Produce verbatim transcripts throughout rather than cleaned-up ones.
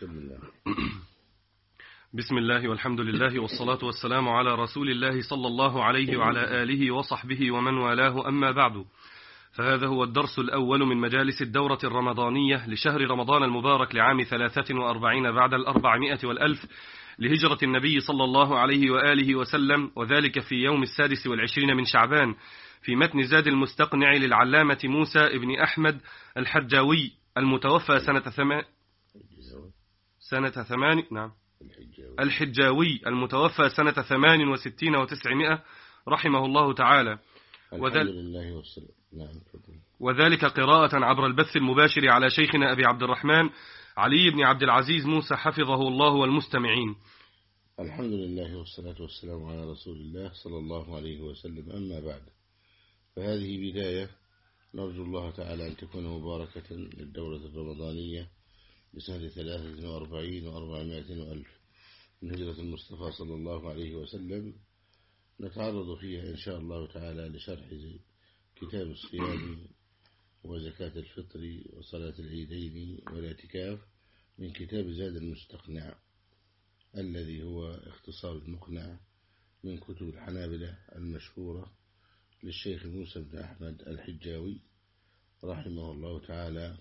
بسم الله. بسم الله والحمد لله والصلاة والسلام على رسول الله صلى الله عليه وعلى آله وصحبه ومن والاه، أما بعد، فهذا هو الدرس الأول من مجالس الدورة الرمضانية لشهر رمضان المبارك لعام ثلاثة وأربعين بعد الأربعمائة والألف لهجرة النبي صلى الله عليه وآله وسلم، وذلك في يوم السادس والعشرين من شعبان، في متن زاد المستقنع للعلامة موسى ابن أحمد الحجاوي المتوفى سنة ثمان سنة ثمان نعم الحجاوي المتوفى سنة ثمان وستين وتسعمائة رحمه الله تعالى. الحمد لله والسلام. نعم. وذلك قراءة عبر البث المباشر على شيخنا أبي عبد الرحمن علي بن عبد العزيز موسى حفظه الله والمستمعين. الحمد لله والصلاة والسلام على رسول الله صلى الله عليه وسلم، أما بعد، فهذه بداية نرجو الله تعالى أن تكون مباركة للدورة الرمضانية بسنة ثلاثة وأربعين وأربعمائة وألف من هجرة المصطفى صلى الله عليه وسلم، نتعرض فيها إن شاء الله تعالى لشرح كتاب الصيام وزكاة الفطر وصلاة العيدين والاعتكاف من كتاب زاد المستقنع، الذي هو اختصار المقنع من كتب الحنابلة المشهورة للشيخ موسى بن أحمد الحجاوي رحمه الله تعالى.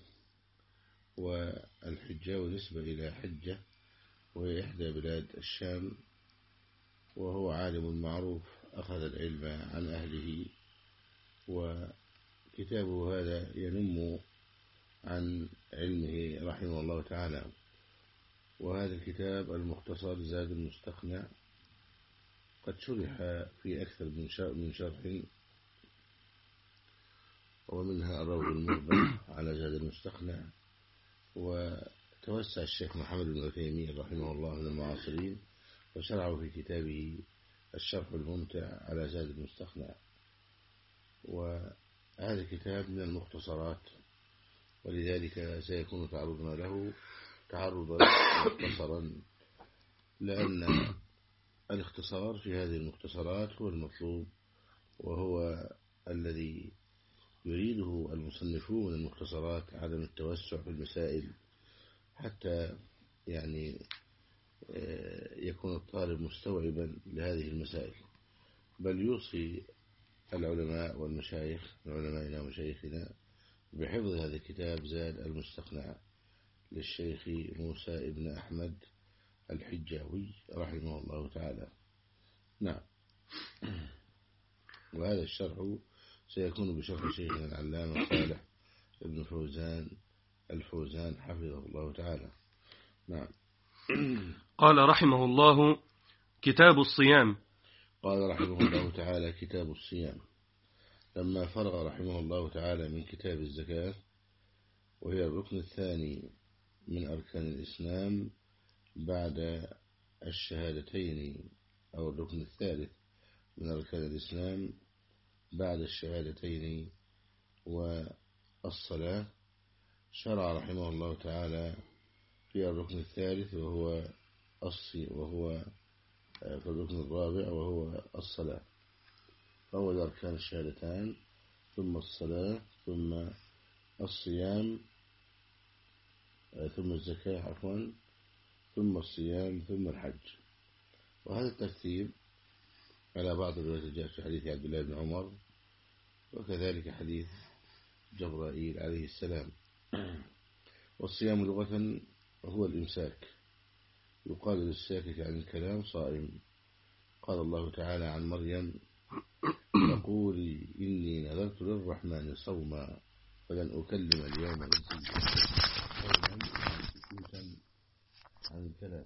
والحجاوي نسبة إلى حجة، وهي إحدى بلاد الشام، وهو عالم معروف أخذ العلم عن أهله، وكتابه هذا ينم عن علمه رحمه الله تعالى. وهذا الكتاب المختصر زاد المستقنع قد شرح في أكثر من شرح، ومنها الروض المربع على زاد المستقنع، وتوسع الشيخ محمد بن عثيمين رحمه الله من المعاصرين وشرعه في كتابه الشرح الممتع على زاد المستقنع. وهذا الكتاب من المختصرات، ولذلك سيكون تعرضنا له تعرضا مختصرا، لأن الاختصار في هذه المختصرات هو المطلوب، وهو الذي يريده المصنفون من المختصرات، عدم التوسع في المسائل حتى يعني يكون الطالب مستوعبا لهذه المسائل، بل يوصي العلماء والمشايخ من علمائنا ومشايخنا بحفظ هذا الكتاب زاد المستقنع للشيخ موسى ابن أحمد الحجاوي رحمه الله تعالى. نعم. وهذا الشرح سيكون بشرح شيخنا العلامة صالح ابن فوزان الفوزان حفظه الله تعالى. نعم. قال رحمه الله: كتاب الصيام. قال رحمه الله تعالى: كتاب الصيام. لما فرغ رحمه الله تعالى من كتاب الزكاة، وهي الركن الثاني من أركان الإسلام بعد الشهادتين، أو الركن الثالث من أركان الإسلام بعد الشهادتين والصلاة، شرع رحمه الله تعالى في الركن الثالث وهو الصي وهو في الركن الرابع وهو الصلاة. فأول أركان الشهادتان، ثم الصلاة، ثم الصيام، ثم الزكاة عفوا، ثم الصيام، ثم الحج. وهذا الترتيب على بعض الروايات جاء في حديث عبد الله بن عمر، وكذلك حديث جبرائيل عليه السلام. والصيام لغة هو الإمساك، يقال للساكت عن الكلام صائم. قال الله تعالى عن مريم: فقولي إني نذرت للرحمن صوما فلن أكلم اليوم إنسيا. سكوتا عن الكلام.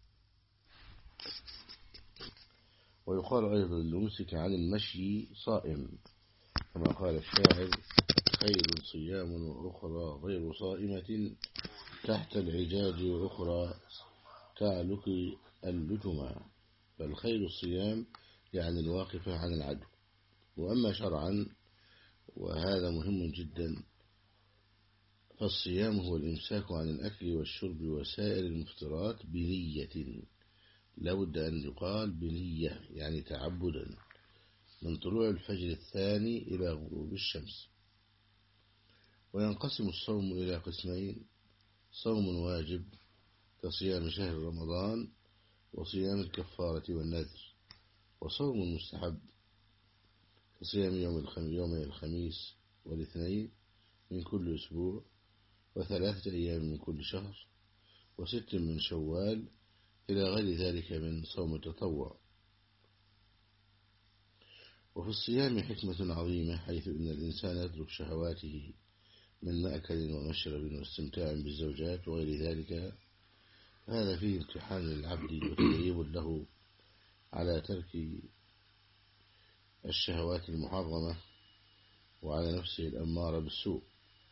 ويقال أيضا للممسك عن المشي صائم، كما قال الشاعر: خير صيام وأخرى غير صائمة تحت العجاج وأخرى تعلق اللجما. فالخير الصيام يعني الواقفة عن العدو. وأما شرعا، وهذا مهم جدا، فالصيام هو الإمساك عن الأكل والشرب وسائر المفطرات بنية، لابد أن يقال بنية يعني تعبدا، من طلوع الفجر الثاني إلى غروب الشمس. وينقسم الصوم إلى قسمين: صوم واجب كصيام شهر رمضان وصيام الكفارة والنذر. وصوم مستحب كصيام يوم الخميس يومي الخميس والاثنين من كل أسبوع، وثلاثة أيام من كل شهر، وست من شوال، إلى غير ذلك من صوم التطوع. وفي الصيام حكمة عظيمة، حيث إن الإنسان يترك شهواته من مأكل ومشرب واستمتاع بالزوجات وغير ذلك. هذا فيه امتحان للعبد وتدريب له على ترك الشهوات المحرمة وعلى نفسه الأمارة بالسوء،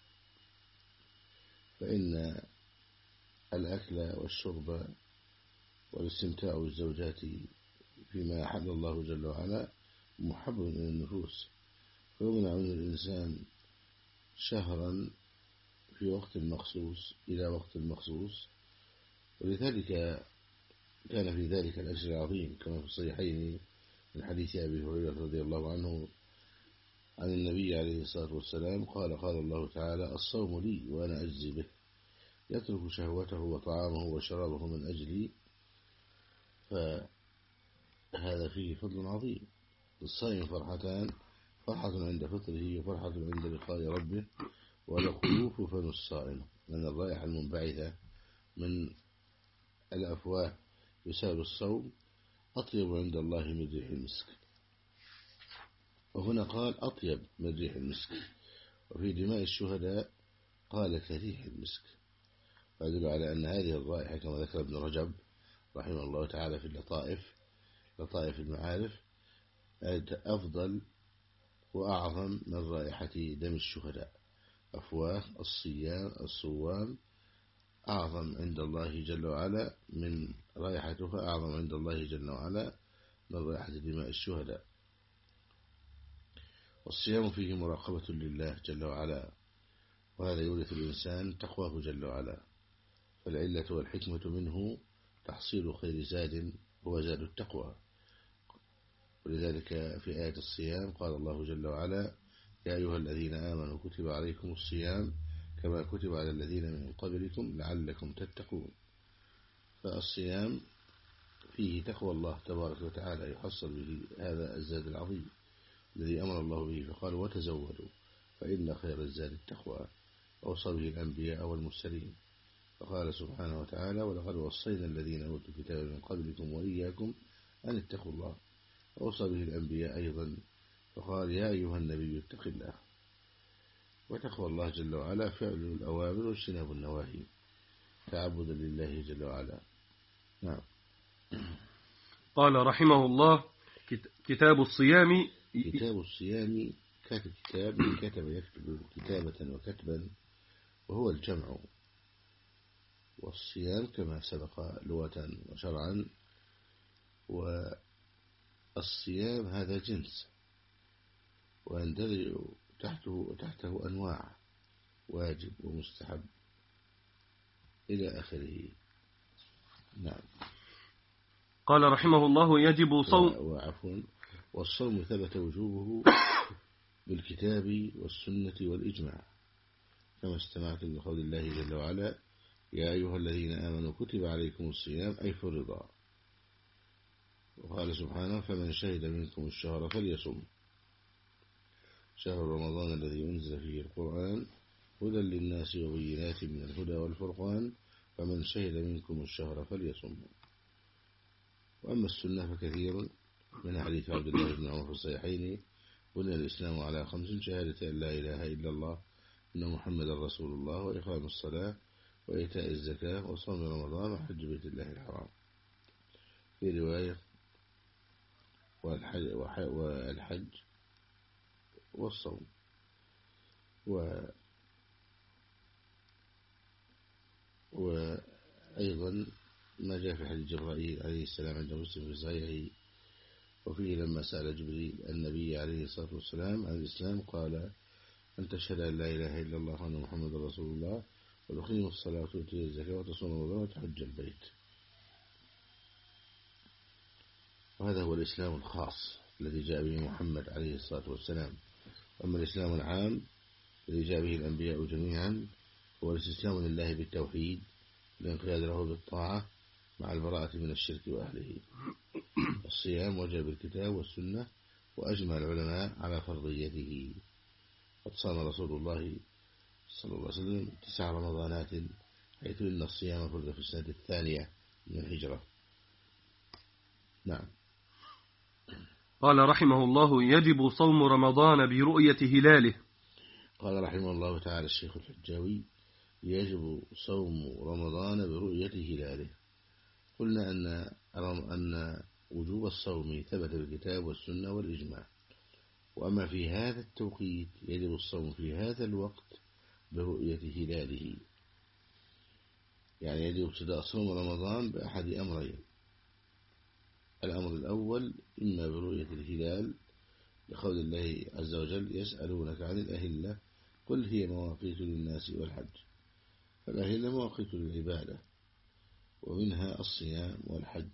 فإن الأكل والشرب والاستمتاع بالزوجات فيما أحل الله جل وعلا محبب إلى النفوس، فيمنع من الإنسان شهرا في وقت مخصوص إلى وقت مخصوص، ولذلك كان في ذلك الأجر العظيم، كما في الصحيحين من حديث أبي هريرة رضي الله عنه عن النبي عليه الصلاة والسلام قال: قال الله تعالى: الصوم لي وأنا أجزي به، يترك شهوته وطعامه وشرابه من أجلي. فهذا فيه فضل عظيم. الصائم فرحتان: فرحة عند فطره وفرحة عند لقاء ربه، ولخلوف فم الصائم، من الرائحة المنبعثة من الأفواه بسبب الصوم أطيب عند الله من ريح المسك. وهنا قال أطيب من ريح المسك، وفي دماء الشهداء قال كريح المسك، فيدل على أن هذه الرائحة كما ذكر ابن رجب رحمه الله تعالى في اللطائف لطائف المعارف أفضل وأعظم من رائحة دم الشهداء. أفواه الصيام الصوام أعظم عند الله جل وعلا من رائحتها أعظم عند الله جل وعلا من رائحة دماء الشهداء. والصيام فيه مراقبة لله جل وعلا، وهذا يورث الإنسان تقواه جل وعلا، فالعلة والحكمة منه تحصيل خير زاد هو زاد التقوى. ولذلك في آية الصيام قال الله جل وعلا: يا أيها الذين آمنوا كتب عليكم الصيام كما كتب على الذين من قبلكم لعلكم تتقون. فالصيام فيه تقوى الله تبارك وتعالى يحصل به هذا الزاد العظيم الذي أمر الله به، فقال: وتزودوا فإن خير الزاد التقوى. أوصى به الأنبياء والمرسلين، فقال سبحانه وتعالى: ولقد وصينا الذين أوتوا الكتاب من قبلكم وإياكم أن اتقوا الله. أوصى به الأنبياء أيضا، فقال: يا أيها النبي اتق الله. وتقوى الله جل وعلا فعل الأوامر واجتناب النواهي تعبدا لله جل وعلا. نعم. قال رحمه الله: كتاب الصيام. كتاب الصيام كاتب كتاب كتب يكتب كتابة وكتبا، وهو الجمع. والصيام كما سبق لغة وشرعا، والصيام هذا جنس ويندرج تحته تحته أنواع: واجب ومستحب إلى آخره. نعم. قال رحمه الله: يجب صوم وعفوا والصوم ثبت وجوبه بالكتاب والسنة والإجماع، كما استمعت لقول الله جل وعلا: يا أيها الذين آمنوا كتب عليكم الصيام أي فرض. وقال سبحانه: فمن شهد منكم الشهر فليصم. شهر رمضان الذي أنزل فيه القرآن هدى للناس وبينات من الهدى والفرقان، فمن شهد منكم الشهر فليصم. وأما السنة فكثير، من حديث عبد الله بن عمر في الصحيحين: بني الإسلام على خمس: شهادة أن لا إله إلا الله إن محمدا رسول الله، وإقام الصلاة، وإيتاء الزكاة، وصوم رمضان، وحج بيت الله الحرام. في رواية: والحج, والحج والصوم. و وأيضا ما جاء في حديث جبرائيل عليه السلام عند مسلم في صحيحه، وفيه لما سأل جبريل النبي عليه الصلاة والسلام عن الإسلام قال: أن تشهد أن لا إله إلا الله وأن محمد رسول الله، وتقيم الصلاة وتؤتي الزكاة وتصوم رمضان وتحج البيت. وهذا هو الإسلام الخاص الذي جاء به محمد عليه الصلاة والسلام. أما الإسلام العام الذي جاء به الأنبياء جميعا هو الاستسلام لله بالتوحيد الانقياد له بالطاعة مع البراءة من الشرك وأهله. الصيام وجب بالكتاب والسنة، وأجمع العلماء على فرضيته. قد صام رسول الله صلى الله عليه وسلم تسع رمضانات، حيث إن الصيام فرض في السنة الثانية من الهجرة. نعم. قال رحمه الله: يجب صوم رمضان برؤية هلاله. قال رحمه الله تعالى الشيخ الحجاوي: يجب صوم رمضان برؤية هلاله. قلنا أن أن وجوب الصوم ثبت بالكتاب والسنة والإجماع، وأما في هذا التوقيت يجب الصوم في هذا الوقت برؤية هلاله. يعني يجب ابتداء صوم رمضان بأحد أمرين: الأمر الأول إما برؤية الهلال، لقول الله عز وجل: يسألونك عن الأهلة قل هي مواقيت للناس والحج. فالأهلة مواقيت للعبادة، ومنها الصيام والحج.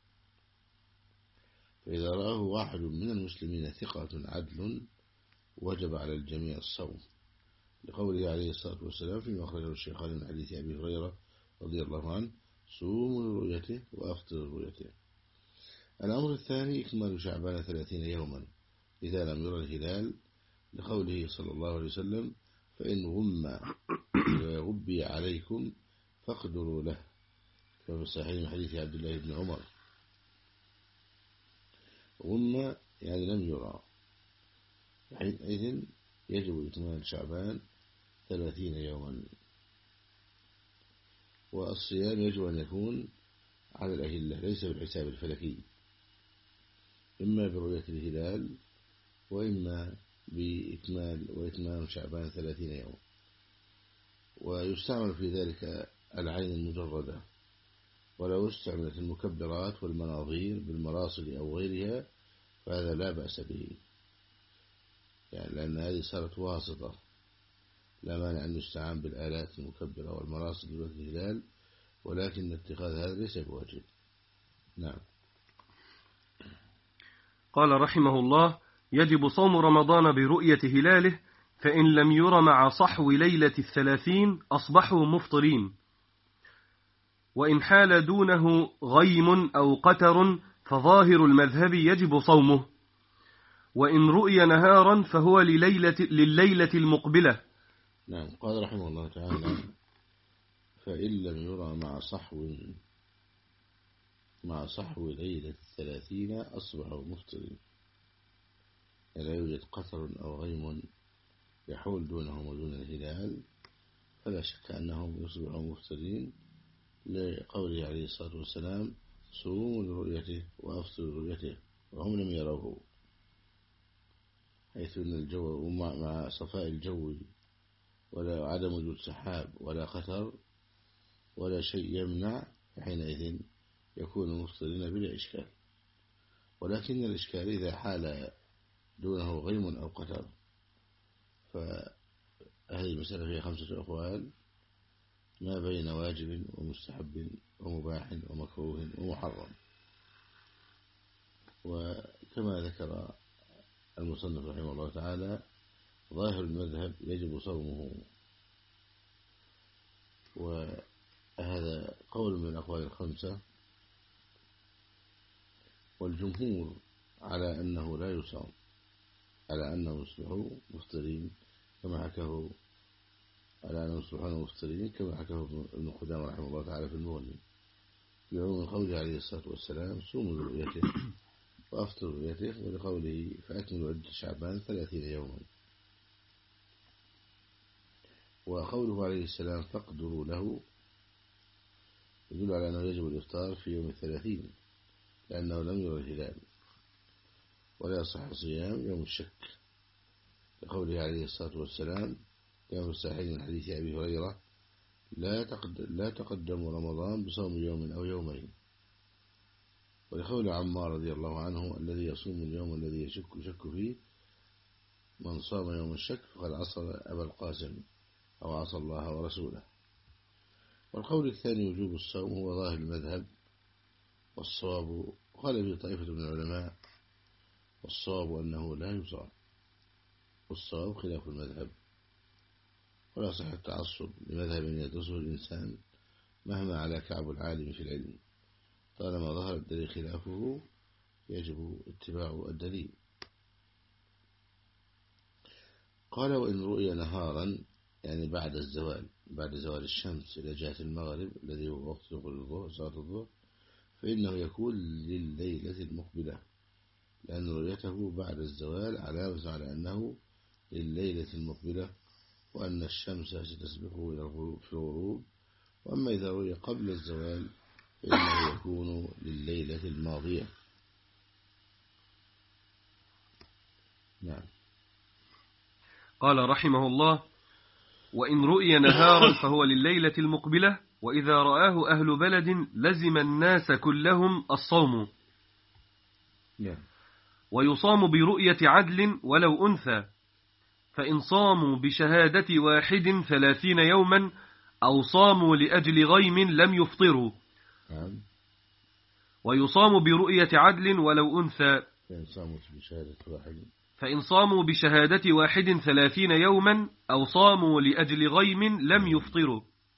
فإذا رآه واحد من المسلمين ثقة عدل وجب على الجميع الصوم، لقوله عليه الصلاة والسلام فيما أخرجه الشيخان من حديث أبي هريرة رضي الله عنه: صوموا لرؤيته وأفطروا لرؤيته. الأمر الثاني إكمال شعبان ثلاثين يوما إذا لم يرى الهلال، لقوله صلى الله عليه وسلم: فإن غم غبي عليكم فاقدروا له، كما في صحيح من حديث عبد الله بن عمر. غم يعني لم يرى، حينئذ يجب إكمال شعبان ثلاثين يوما. والصيام يجب أن يكون على الأهلة ليس بالحساب الفلكي، إما برؤية الهلال وإما بإكمال وإتمام شعبان ثلاثين يوما. ويستعمل في ذلك العين المجردة، ولو استعملت المكبرات والمناظير بالمراصد أو غيرها فهذا لا بأس به، يعني لأن هذه صارت واسطة. لا مانع أن يستعان بالآلات المكبرة والمراصد لرؤية الهلال، ولكن اتخاذ هذا ليس بواجب. نعم. قال رحمه الله: يجب صوم رمضان برؤية هلاله، فإن لم ير مع صحو ليلة الثلاثين أصبحوا مفطرين، وإن حال دونه غيم أو قتر فظاهر المذهب يجب صومه، وإن رؤي نهارا فهو لليلة, لليلة المقبلة. نعم. قال رحمه الله تعالى: فإن لم يرى مع صحو مع صحو ليلة الثلاثين أصبحوا مفطرين، لا يوجد قطر أو غيم يحول دونهم ودون الهلال، فلا شك أنهم يصبحوا مفطرين، لقوله عليه الصلاة والسلام: صوموا لرؤيته وأفطروا لرؤيته، وهم لم يروه، حيث أن الجو مع صفاء الجو ولا عدم وجود سحاب ولا قطر ولا شيء يمنع، حينئذ يكون مفطرين بلا إشكال. ولكن الإشكال إذا حال دونه غيم أو قتر، فهذه المسألة فيها خمسة أقوال ما بين واجب ومستحب ومباح ومكروه ومحرم. وكما ذكر المصنف رحمه الله تعالى ظاهر المذهب يجب صومه، وهذا قول من الأقوال الخمسة. والجمهور على أنه لا يصام، على أنه يصبحوا مفطرين كما حكاه على أنه يصبحون مفطرين كما حكاه ابن قدامة رحمه الله تعالى في المغني، بعموم قوله عليه الصلاة والسلام: صوموا لرؤيته وأفطروا لرؤيته، ولقوله: فأكملوا عدة شعبان ثلاثين يوما. وقوله عليه السلام: فاقدروا له، يدل على أنه يجب الإفطار في يوم الثلاثين، لأنه لم يرى الهلال، ولا يصح صيام يوم الشك، لقوله عليه الصلاة والسلام كما في الصحيح من حديث أبي هريرة: لا لا تقدموا رمضان بصوم يوم أو يومين. ولقول عمار رضي الله عنه: الذي يصوم اليوم الذي يشك يشك فيه، من صام يوم الشك فقد عصى أبا القاسم أو عصى الله ورسوله. والقول الثاني وجوب الصوم هو ظاهر المذهب، والصواب قال في طائفة من العلماء: والصواب أنه لا يصام، والصواب خلاف المذهب، ولا صح التعصب لمذهب يدرسه الإنسان مهما على كعب العالم في العلم، طالما ظهر الدليل خلافه يجب اتباع الدليل. قال وإن رؤي نهارا يعني بعد الزوال، بعد زوال الشمس إلى جهة المغرب الذي هو وقت دخول الظهر صلاة الظهر، فإنه يكون للليلة المقبلة، لأن رؤيته بعد الزوال علامة على أنه للليلة المقبلة، وأن الشمس ستسبقه إلى الغروب. وأما إذا رؤي قبل الزوال فإنه يكون لليلة الماضية. نعم. قال رحمه الله: وإن رؤي نهارا فهو لليلة المقبلة، وإذا رآه أهل بلد لزم الناس كلهم الصوم. نعم. ويصام برؤية عدل ولو أنثى، فإن صاموا بشهادة واحد ثلاثين يوما أو صاموا لأجل غيم لم يفطروا. نعم. ويصام برؤية عدل ولو أنثى، فإن صاموا بشهادة واحد فإن صاموا بشهادة واحد ثلاثين يوما أو صاموا لأجل غيم لم يفطروا.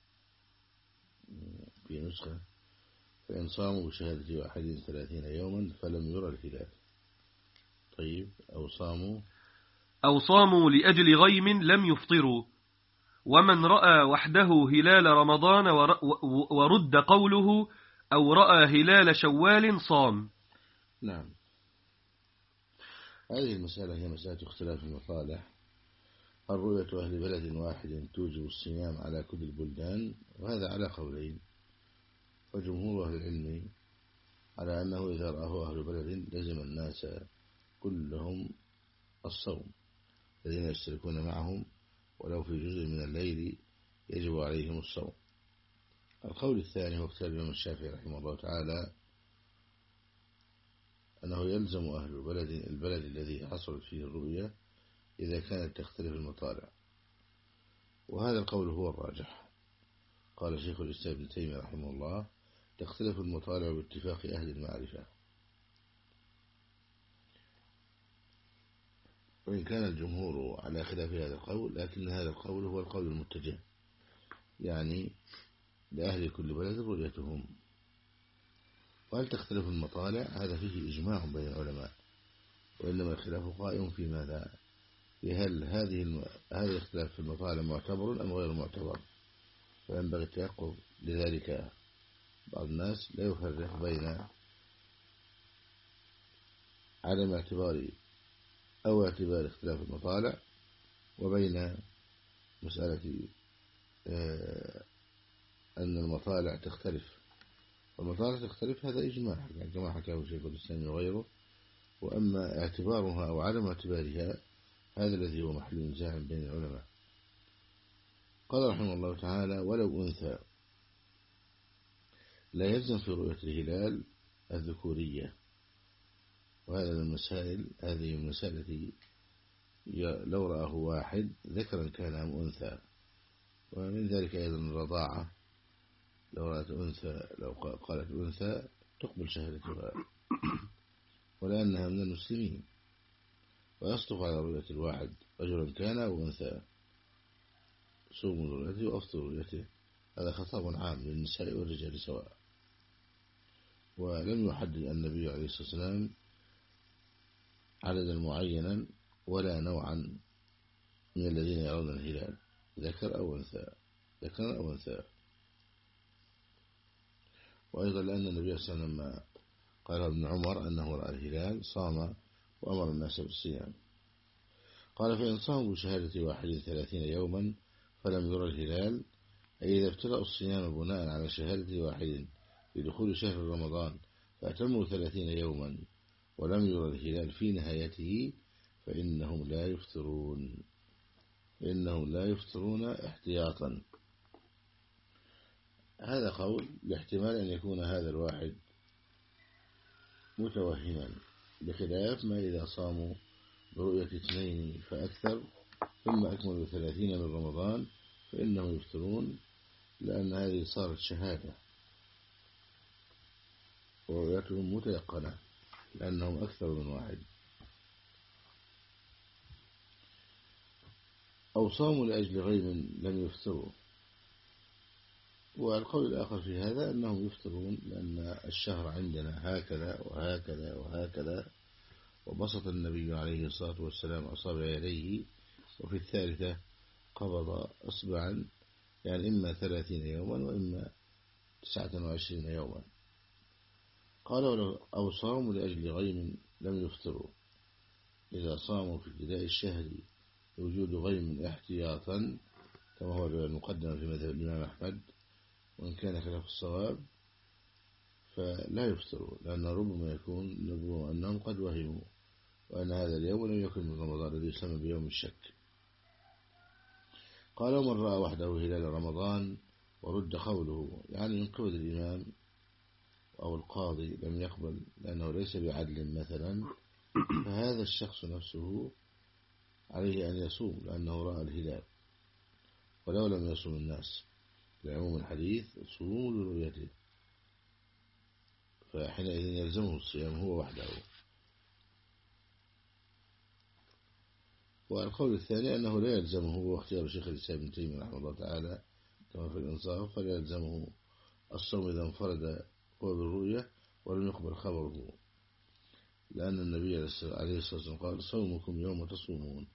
في نسخة فإن صاموا بشهادة واحد ثلاثين يوما فلم يرى الهلال. طيب. أو صاموا أو صاموا لأجل غيم لم يفطروا. ومن رأى وحده هلال رمضان ورد قوله أو رأى هلال شوال صام. نعم. هذه المسألة هي مسألة اختلاف المصالح. هل رؤية أهل بلد واحد توجب الصيام على كل البلدان؟ وهذا على قولين، وجمهور أهل العلم على أنه إذا رآه أهل بلد لزم الناس كلهم الصوم الذين يشتركون معهم، ولو في جزء من الليل يجب عليهم الصوم. القول الثاني هو اختيار الإمام الشافعي رحمه الله تعالى أنه يلزم أهل البلد البلد الذي حصلت فيه الرؤية إذا كانت تختلف المطالع، وهذا القول هو الراجح. قال شيخ الإسلام ابن تيمية رحمه الله: تختلف المطالع باتفاق أهل المعرفة. وإن كان الجمهور على خلاف هذا القول، لكن هذا القول هو القول المتجه، يعني لأهل كل بلد رؤيتهم. وهل تختلف المطالع؟ هذا فيه إجماع بين العلماء، وإنما الخلاف قائم في ماذا؟ في هل هذه الم... هذا الاختلاف في المطالع معتبر أم غير معتبر؟ فينبغي التيقظ لذلك. بعض الناس لا يفرق بين عدم اعتبار أو اعتبار اختلاف المطالع وبين مسألة أن المطالع تختلف. والمطالع تختلف هذا إجماع كما حكاه شيخ الإسلام وغيره، وأما اعتبارها أو عدم اعتبارها هذا الذي هو محل نزاع بين العلماء. قال رحمه الله تعالى: ولو أنثى، لا يلزم في رؤية الهلال الذكورية. وهذا من المسائل هذه المسائل التي لو رآه واحد ذكرا كان أم أنثى. ومن ذلك أيضا الرضاعة، لو رأت أنثى لو قالت أنثى تقبل شهادتها ولأنها من المسلمين، ويصدق على رؤية الواحد رجلا كان أو أنثى صوم رؤيته وأفطر رؤيته. هذا خطاب عام للنساء والرجال سواء. ولم يحدد النبي عليه الصلاة والسلام عددا معينا ولا نوعا من الذين يرون الهلال، ذكر أو أنثى، ذكر أو أنثى. وأيضا لأن النبي صلى الله عليه وسلم قال ابن عمر أنه رأى الهلال صام وأمر الناس بالصيام. قال: فإن صاموا بشهادة واحد ثلاثين يوما فلم يرى الهلال، أي إذا ابتدأوا الصيام بناء على شهادة واحد في دخول شهر رمضان فأتموا ثلاثين يوما ولم يرى الهلال في نهايته فإنهم لا يفطرون فإنهم لا يفطرون احتياطا. هذا قول لاحتمال أن يكون هذا الواحد متوهما، بخلاف ما إذا صاموا برؤية اثنين فأكثر ثم أكملوا ثلاثين من رمضان فإنهم يفطرون، لأن هذه صارت شهادة ورؤيتهم متيقنة لأنهم أكثر من واحد. أو صاموا لأجل غيم لم يفطروا. والقول الآخر في هذا أنهم يفطرون لأن الشهر عندنا هكذا وهكذا وهكذا، وبسط النبي عليه الصلاة والسلام أصابع يديه، وفي الثالثة قبض أصبعا، يعني إما ثلاثين يوما وإما تسعة وعشرين يوما. قالوا أو صاموا لأجل غيم لم يفطروا، إذا صاموا في ابتداء الشهر وجود غيم احتياطا كما هو المقدم في مذهب الإمام أحمد، وإن كان خلاف الصواب فلا يفطروا، لأن ربما يكون ربما أنهم قد وهموا وأن هذا اليوم لم يكن من رمضان الذي يسمى بيوم الشك. قالوا من رأى وحده هلال رمضان ورد قوله، يعني من قبل الإمام أو القاضي لم يقبل لأنه ليس بعدل مثلا، فهذا الشخص نفسه عليه أن يصوم لأنه رأى الهلال ولو لم يصوم الناس، لعموم الحديث صوموا لرؤيته، فحينئذ يلزمه الصيام هو وحده. والقول الثاني أنه لا يلزمه، هو اختيار شيخ الإسلام ابن تيمية رحمه الله تعالى كما في الإنصاف، فلا يلزمه الصوم إذا انفرد هو بالرؤية ولم يقبل خبره، لأن النبي عليه الصلاة والسلام قال صومكم يوم تصومون.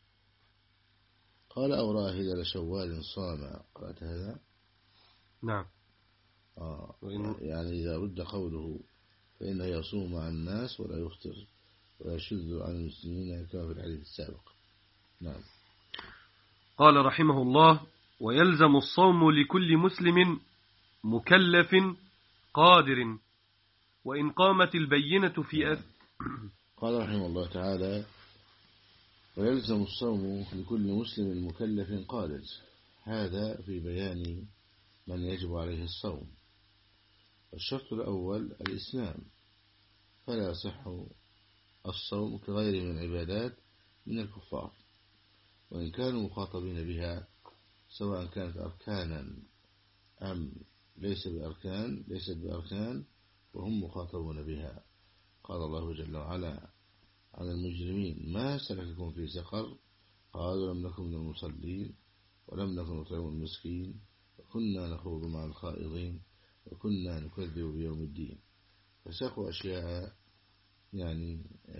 قال أو رأى هلال شوال صام، قرأت هذا؟ نعم. آه يعني إذا رد قوله فإنه يصوم مع الناس ولا يفطر ويشذ عن المسلمين كما في الحديث السابق. نعم. قال رحمه الله ويلزم الصوم لكل مسلم مكلف قادر وإن قامت البينة في أث... قال رحمه الله تعالى ويلزم الصوم لكل مسلم مكلف قادر، هذا في بيان من يجب عليه الصوم. الشرط الأول الإسلام، فلا يصح الصوم كغيره من العبادات من الكفار وإن كانوا مخاطبين بها، سواء كانت أركانا أم ليس بأركان ليست بأركان وهم مخاطبون بها. قال الله جل وعلا عن المجرمين ما سلككم في سقر، قالوا لم نكن من المصلين ولم نكن نطعم المسكين وكنا نخوض مع الخائضين وكنا نكذب بيوم الدين. فساقوا أشياء يعني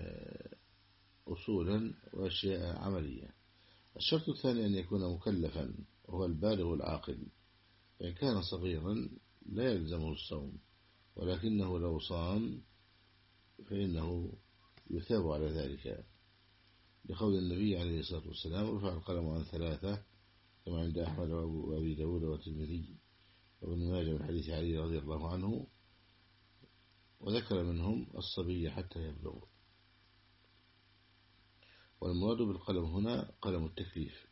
أصولا وأشياء عملية. الشرط الثاني أن يكون مكلفا وهو البالغ العاقل، فإن كان صغيرا لا يلزمه الصوم، ولكنه لو صام فإنه يثاب على ذلك، لقول النبي عليه الصلاة والسلام رفع القلم عن ثلاثة كما عند أحمد وأبي داود والترمذي وابن ماجه من حديث علي رضي الله عنه، وذكر منهم الصبي حتى يبلغ. والمراد بالقلم هنا قلم التكليف.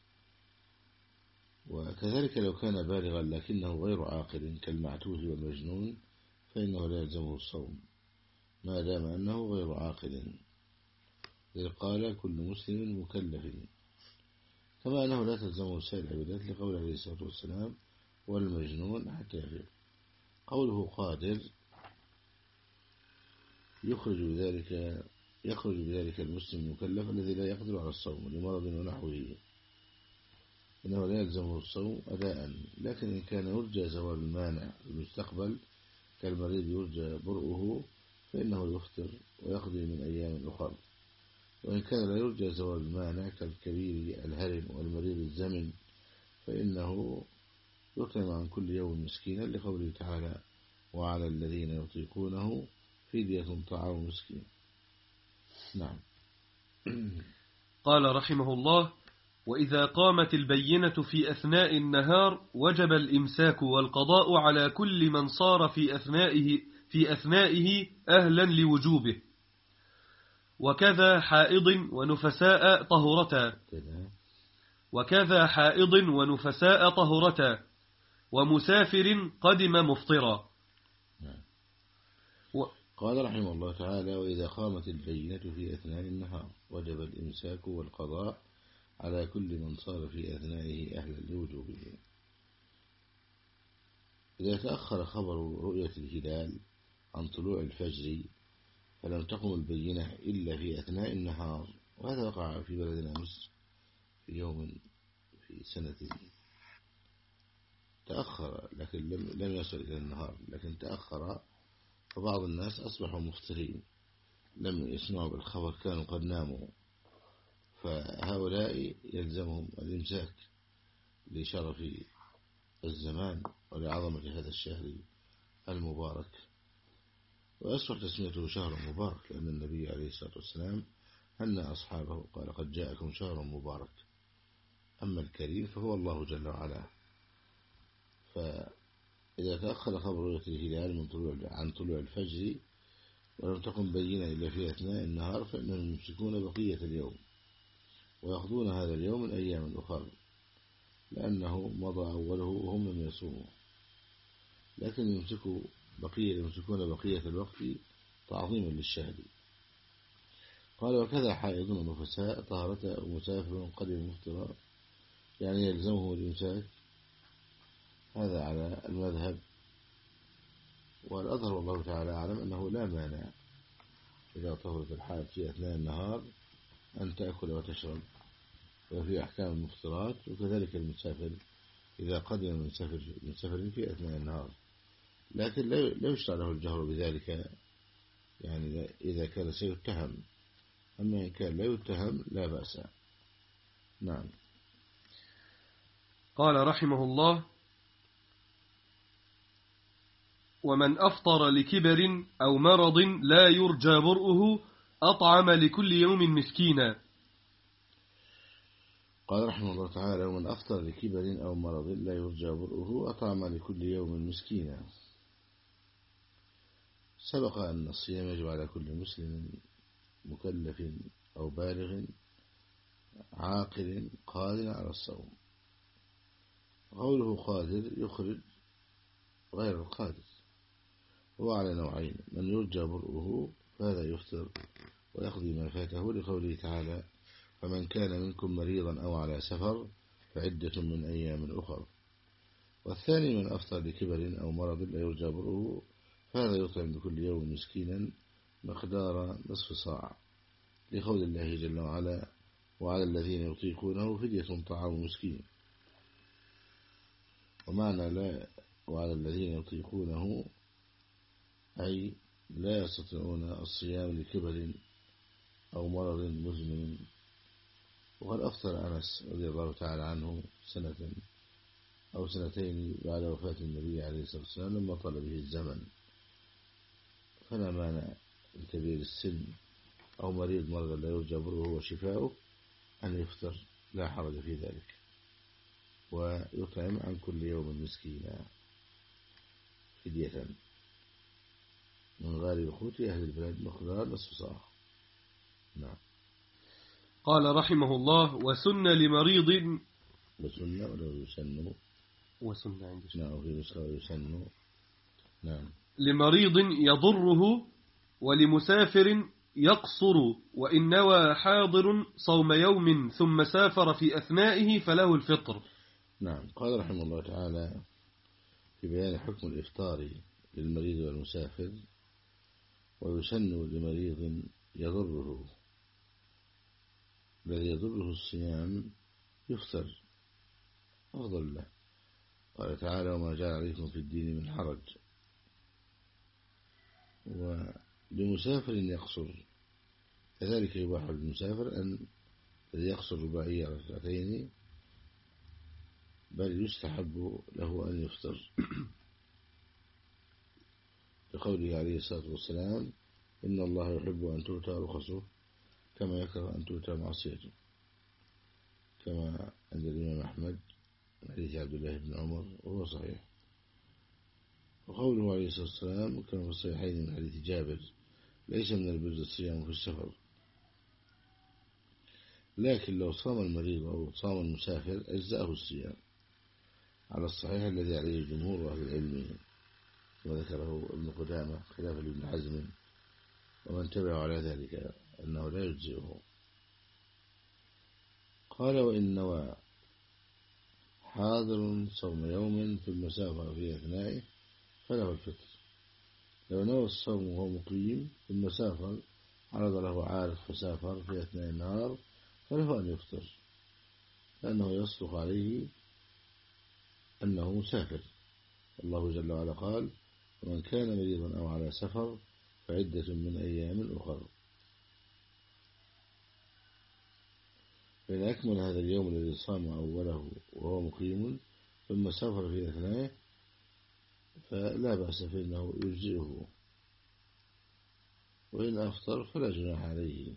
وكذلك لو كان بالغا لكنه غير عاقل كالمعتوه والمجنون فإنه لا يلزمه الصوم ما دام أنه غير عاقل، إذ قال كل مسلم مكلف، كما أنه لا تلزمه سائر العبادات لقول عليه الصلاة والسلام والمجنون حتى يفيق. قوله قادر يخرج بذلك يخرج بذلك المسلم المكلف الذي لا يقدر على الصوم لمرض ونحوه، إنه لا يلزمه الصوم أداء، لكن إن كان يرجى زوال المانع في المستقبل كالمريض يرجى برؤه فإنه يفطر ويقضي من أيام أخرى. وإن كان لا يرجى زوال المانع كالكبير الهرم والمريض الزمن فإنه يطعم عن كل يوم مسكينا لقوله تعالى وعلى الذين يطيقونه فدية طعام مسكين. نعم. قال رحمه الله وإذا قامت البينة في أثناء النهار وجب الإمساك والقضاء على كل من صار في أثنائه, في أثنائه أهلا لوجوبه، وكذا حائض ونفساء طهرتا وكذا حائض ونفساء طهرتا ومسافر قدم مفطرا. و... قال رحمه الله تعالى وإذا قامت البينة في أثناء النهار وجب الإمساك والقضاء على كل من صار في أثنائه أهلا لوجوبه. إذا تأخر خبر رؤية الهلال عن طلوع الفجر فلم تقم البينة إلا في أثناء النهار، وهذا وقع في بلدنا مصر في يوم في سنة تأخر لكن لم لم يصل إلى النهار، لكن تأخر، فبعض الناس أصبحوا مفطرين لم يسمعوا بالخبر، كانوا قد ناموا، فهؤلاء يلزمهم الإمساك لشرف الزمان ولعظمة هذا الشهر المبارك. وأصبح تسميته شهر مبارك لأن النبي عليه الصلاة والسلام أن أصحابه قال قد جاءكم شهر مبارك، أما الكريم فهو الله جل وعلا. فإذا تأخر خبر رؤية الهلال من طلوع عن طلوع الفجر ولم تكن بينة إلا في أثناء النهار فإنهم يمسكون بقية اليوم ويأخذون هذا اليوم من أيام أخرى لأنه مضى أوله وهم لم يصوموا، لكن يمسكوا بقية يمسكون بقية الوقت تعظيما للشهر. قال وكذا حائض ونفساء طهرة ومسافر قدم مفطرا، يعني يلزمه الإمساك، هذا على المذهب. والأظهر والله تعالى أعلم أنه لا مانع إذا طهرت الحائض في أثناء النهار أن تأكل وتشرب، وفي أحكام المفطرات. وكذلك المسافر إذا قدم من سفر من سفر في أثناء النهار، لكن لا يشرع له الجهر بذلك يعني إذا كان سيتهم، أما إن كان لا يتهم لا بأس. نعم. قال رحمه الله ومن أفطر لكبر أو مرض لا يرجى برؤه أطعم لكل يوم مسكينا. قال رحمه الله تعالى ومن أفطر لكبر أو مرض لا يرجى برؤه أطعم لكل يوم مسكينا. سبق أن الصيام يجب على كل مسلم مكلف أو بالغ عاقل قادر على الصوم. قوله قادر يخرج غير القادر، هو على نوعين: من يرجى برؤه فهذا يفطر ويقضي ما فاته لقوله تعالى فمن كان منكم مريضا أو على سفر فعدة من أيام أخر. والثاني من أفطر لكبر أو مرض لا يرجى برؤه فهذا يطعم بكل يوم مسكينا مقدار نصف صاع لقول الله جل وعلا وعلى الذين يطيقونه فدية طعام مسكين. ومعنى لا وعلى الذين يطيقونه أي لا يستطيعون الصيام لكبر أو مرض مزمن. وقد أفطر أنس رضي الله تعالى عنه سنة أو سنتين بعد وفاة النبي عليه الصلاة والسلام لما طال به الزمن، فلا مانع لكبير السن أو مريض مرض لا يرجى بره وشفاؤه أن يفطر، لا حرج في ذلك، ويطعم عن كل يوم مسكينا فدية من غالب قوت أهل البلاد مقدار نصف صاع. نعم. قال رحمه الله وسن لمريض وسن ولا يسن وسن عند نعم في نسخة ويسن. نعم. لمريض يضره ولمسافر يقصر وإن نوى حاضر صوم يوم ثم سافر في أثنائه فله الفطر. نعم. قال رحمه الله تعالى في بيان حكم الإفطار للمريض والمسافر ويسن لمريض يضره الذي يضره الصيام يفطر أفضل له. قال تعالى وما جعل عليكم في الدين من حرج. ولمسافر يقصر كذلك يباح للمسافر أن يقصر رباعية ركعتين، بل يستحب له أن يفطر لقوله عليه الصلاة والسلام إن الله يحب أن تؤتى رخصه كما يكره أن تؤتى معصيته، كما عند الإمام أحمد من حديث عبد الله بن عمر وهو صحيح. وقوله عليه الصلاة والسلام كما في الصحيحين من حديث جابر ليس من البر الصيام في السفر، لكن لو صام المريض أو صام المسافر أجزأه الصيام على الصحيح الذي عليه جمهور أهل العلم كما ذكره ابن قدامة خلافا لابن حزم ومن تبعه على ذلك أنه لا يجزئه. قال وإن نوى حاضر صوم يوم ثم سافر في أثنائه فله الفطر. لو نوى الصوم وهو مقيم ثم سافر عرض له عارض فسافر في أثناء النهار فله أن يفطر، لأنه يصدق عليه أنه مسافر. الله جل وعلا قال: ومن كان مريضا أو على سفر فعدة من أيام أخر. فإن أكمل هذا اليوم الذي صام أوله وهو مقيم ثم سافر في أثنائه فلا بأس، فإنه يجزئه، وإن أفطر فلا جناح عليه.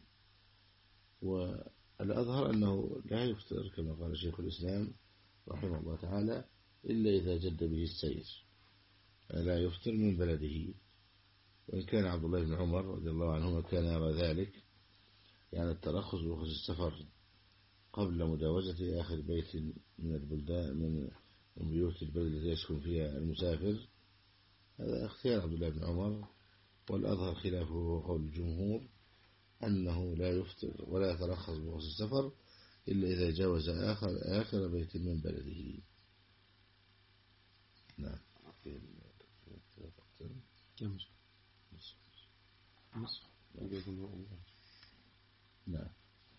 والأظهر أنه لا يفطر كما قال شيخ الإسلام رحمه الله تعالى إلا إذا جد به السير، لا يفطر من بلده. وإن كان عبد الله بن عمر رضي الله عنهما كان يرى ذلك، يعني الترخص برخص السفر قبل مجاوزة آخر بيت من البلدان من بيوت البلد التي يسكن فيها المسافر. هذا اختيار عبد الله بن عمر، والأظهر خلافه وقول الجمهور أنه لا يفطر ولا يترخص برخص السفر إلا إذا جاوز آخر, آخر بيت من بلده. نعم. نعم.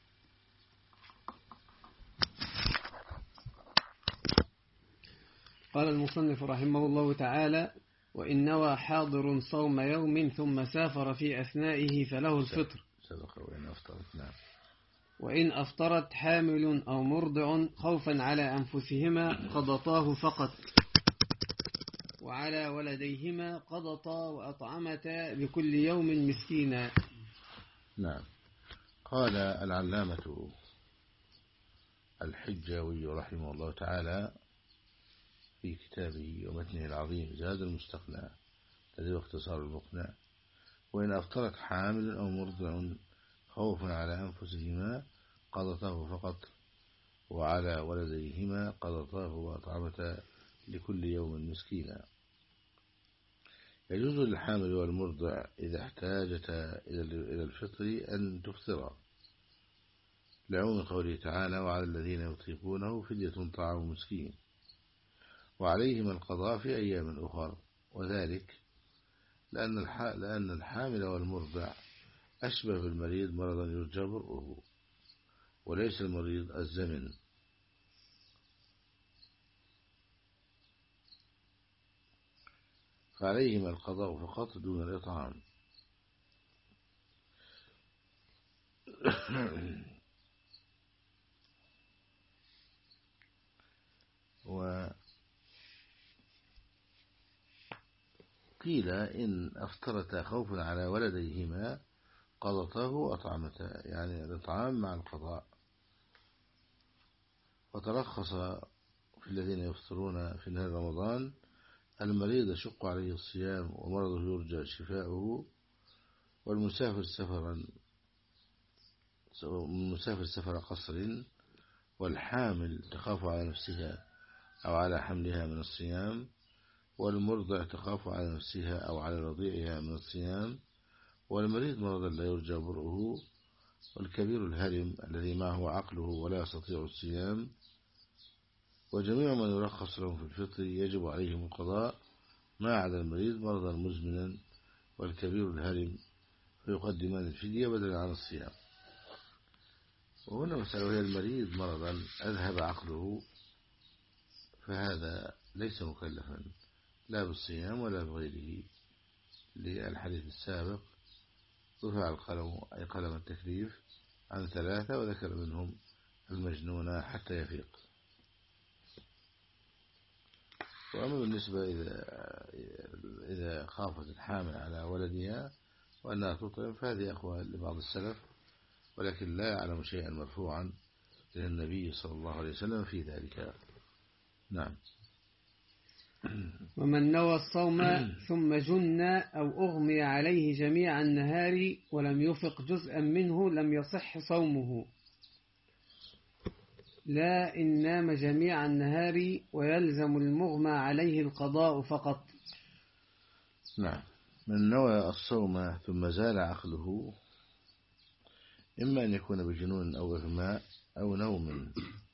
قال المصنف رحمه الله تعالى: وإن نوى حاضر صوم يوم ثم سافر في أثنائه فله الفطر. سبق وإن أفطرت. نعم. وإن أفطرت حامل أو مرضع خوفا على أنفسهما قضطاه فقط، وعلى ولديهما قضطا وأطعمتا لكل يوم مسكينا. نعم. قال العلامة الحجاوي رحمه الله تعالى في كتابه ومتنه العظيم زاد المستقنع الذي هو اختصار المقنع: وإن أفطرت حامل أو مرضع خوفا على أنفسهما قضطاه فقط، وعلى ولديهما قضطاه وأطعمتا لكل يوم مسكينا. يجوز للحامل والمرضع إذا احتاجتا إلى الفطر أن تفطرا، لعموم قوله تعالى: وعلى الذين يطيقونه فدية طعام مسكين، وعليهما القضاء في أيام أخر. وذلك لأن لأن الحامل والمرضع أشبه بالمريض مرضا يرجى برؤه، وليس المريض الزمن. فعليهما القضاء فقط دون الإطعام. وقيل إن أفطرتا خوفا على ولديهما قضطاه وأطعمتا، يعني الإطعام مع القضاء. وترخص في الذين يفطرون في نهار رمضان المريض يشق عليه الصيام ومرضه يرجى شفاؤه، والمسافر سفرا المسافر سفر قصر، والحامل تخاف على نفسها أو على حملها من الصيام، والمرضع تخاف على نفسها أو على رضيعها من الصيام، والمريض مرضا لا يرجى برؤه، والكبير الهرم الذي معه عقله ولا يستطيع الصيام. وجميع من يرخص لهم في الفطر يجب عليهم القضاء ما عدا المريض مرضا مزمنا والكبير الهرم، فيقدمان الفدية بدلا عن الصيام. وهنا مسألة وهي المريض مرضا أذهب عقله، فهذا ليس مكلفا لا بالصيام ولا بغيره، للحديث السابق: رفع القلم أي قلم التكليف عن ثلاثة وذكر منهم المجنون حتى يفيق. وأما بالنسبة إذا إذا خافت الحامل على ولدها وأنها تطعم فهذه أقوال لبعض السلف، ولكن لا يعلم شيئا مرفوعا إلى النبي صلى الله عليه وسلم في ذلك. نعم. ومن نوى الصوم ثم جن أو أغمي عليه جميع النهار ولم يفق جزءا منه لم يصح صومه، لا إن نام جميع النهار ويلزم المغمى عليه القضاء فقط. نعم. من نوى الصوم ثم زال عقله، إما أن يكون بجنون أو إغماء أو نوم.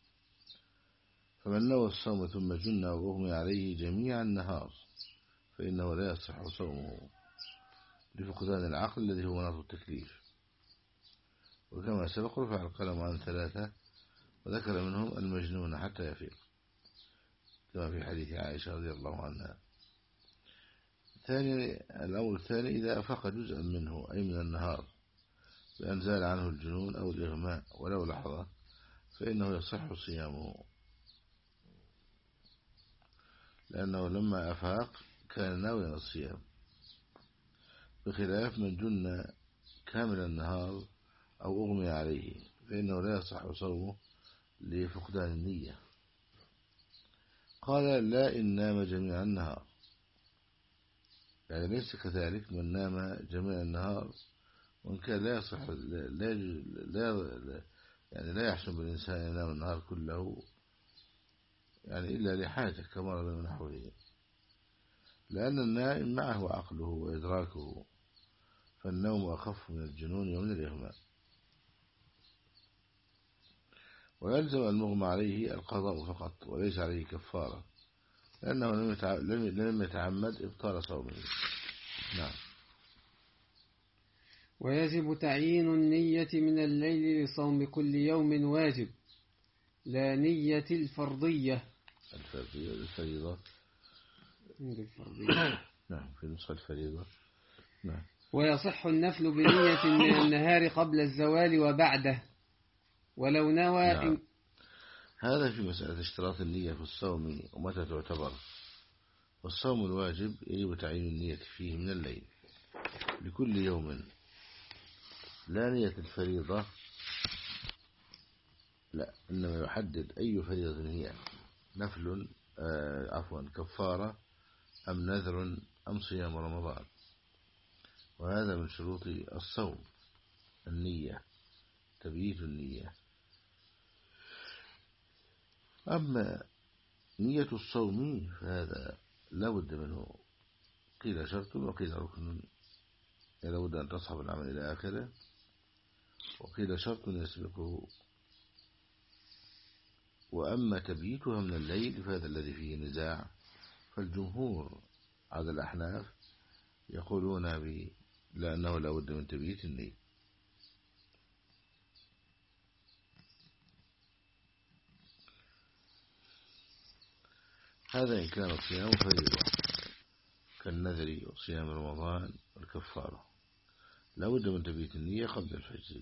فمن نوى الصوم ثم جن أو أغمي عليه جميع النهار فإنه لا يصح صومه لفقدان العقل الذي هو مناط التكليف. وكما سبق رفع القلم عن ثلاثة وذكر منهم المجنون حتى يفيق. كما في حديث عائشة رضي الله عنها. ثاني الأمر الثاني إذا أفاق جزءا منه أي من النهار بأن زال عنه الجنون أو الإغماء ولو لحظة فإنه يصح صيامه، لأنه لما أفاق كان ناويا الصيام، بخلاف من جن كامل النهار أو أغمي عليه فإنه لا يصح صومه لفقدان النية. قال لا إن نام جميع النهار، يعني ليس كذلك من نام جميع النهار وإن كان لا يصح لا, لا يعني لا يحسن بالإنسان أن ينام النهار كله يعني إلا لحاجة كمرض من نحوه، لأن النائم معه عقله وإدراكه، فالنوم أخف من الجنون ومن الإغماء. ويلزم المغمى عليه القضاء فقط وليس عليه كفارة، لأنه لم يتعمد إبطال صومه. نعم. ويجب تعيين النية من الليل لصوم كل يوم واجب، لا نية الفرضية. الفرضية الفريضة. الفرضية. نعم في نصف الفريضة. نعم. ويصح النفل بنية من النهار قبل الزوال وبعده ولو نوى. نعم. هذا في مسألة اشتراط النية في الصوم ومتى تعتبر. والصوم الواجب يجب تعيين النية فيه من الليل لكل يوم، لا نية الفريضة لا، إنما يحدد أي فريضة هي، نفل آه عفوا كفارة أم نذر أم صيام رمضان. وهذا من شروط الصوم النية، تبييت النية. أما نية الصوم فهذا لا بد منه، قيل شرط وقيل ركن، لا بد أن تصحب العمل إلى آخره، وقيل شرط يسبقه. وأما تبييتها من الليل فهذا الذي فيه نزاع، فالجمهور على الأحناف يقولون لأنه لا بد من تبييت النية. هذا إن كان الصيام فريضة كالنذر وصيام رمضان والكفارة، لا بد من تبييت النية قبل الفجر.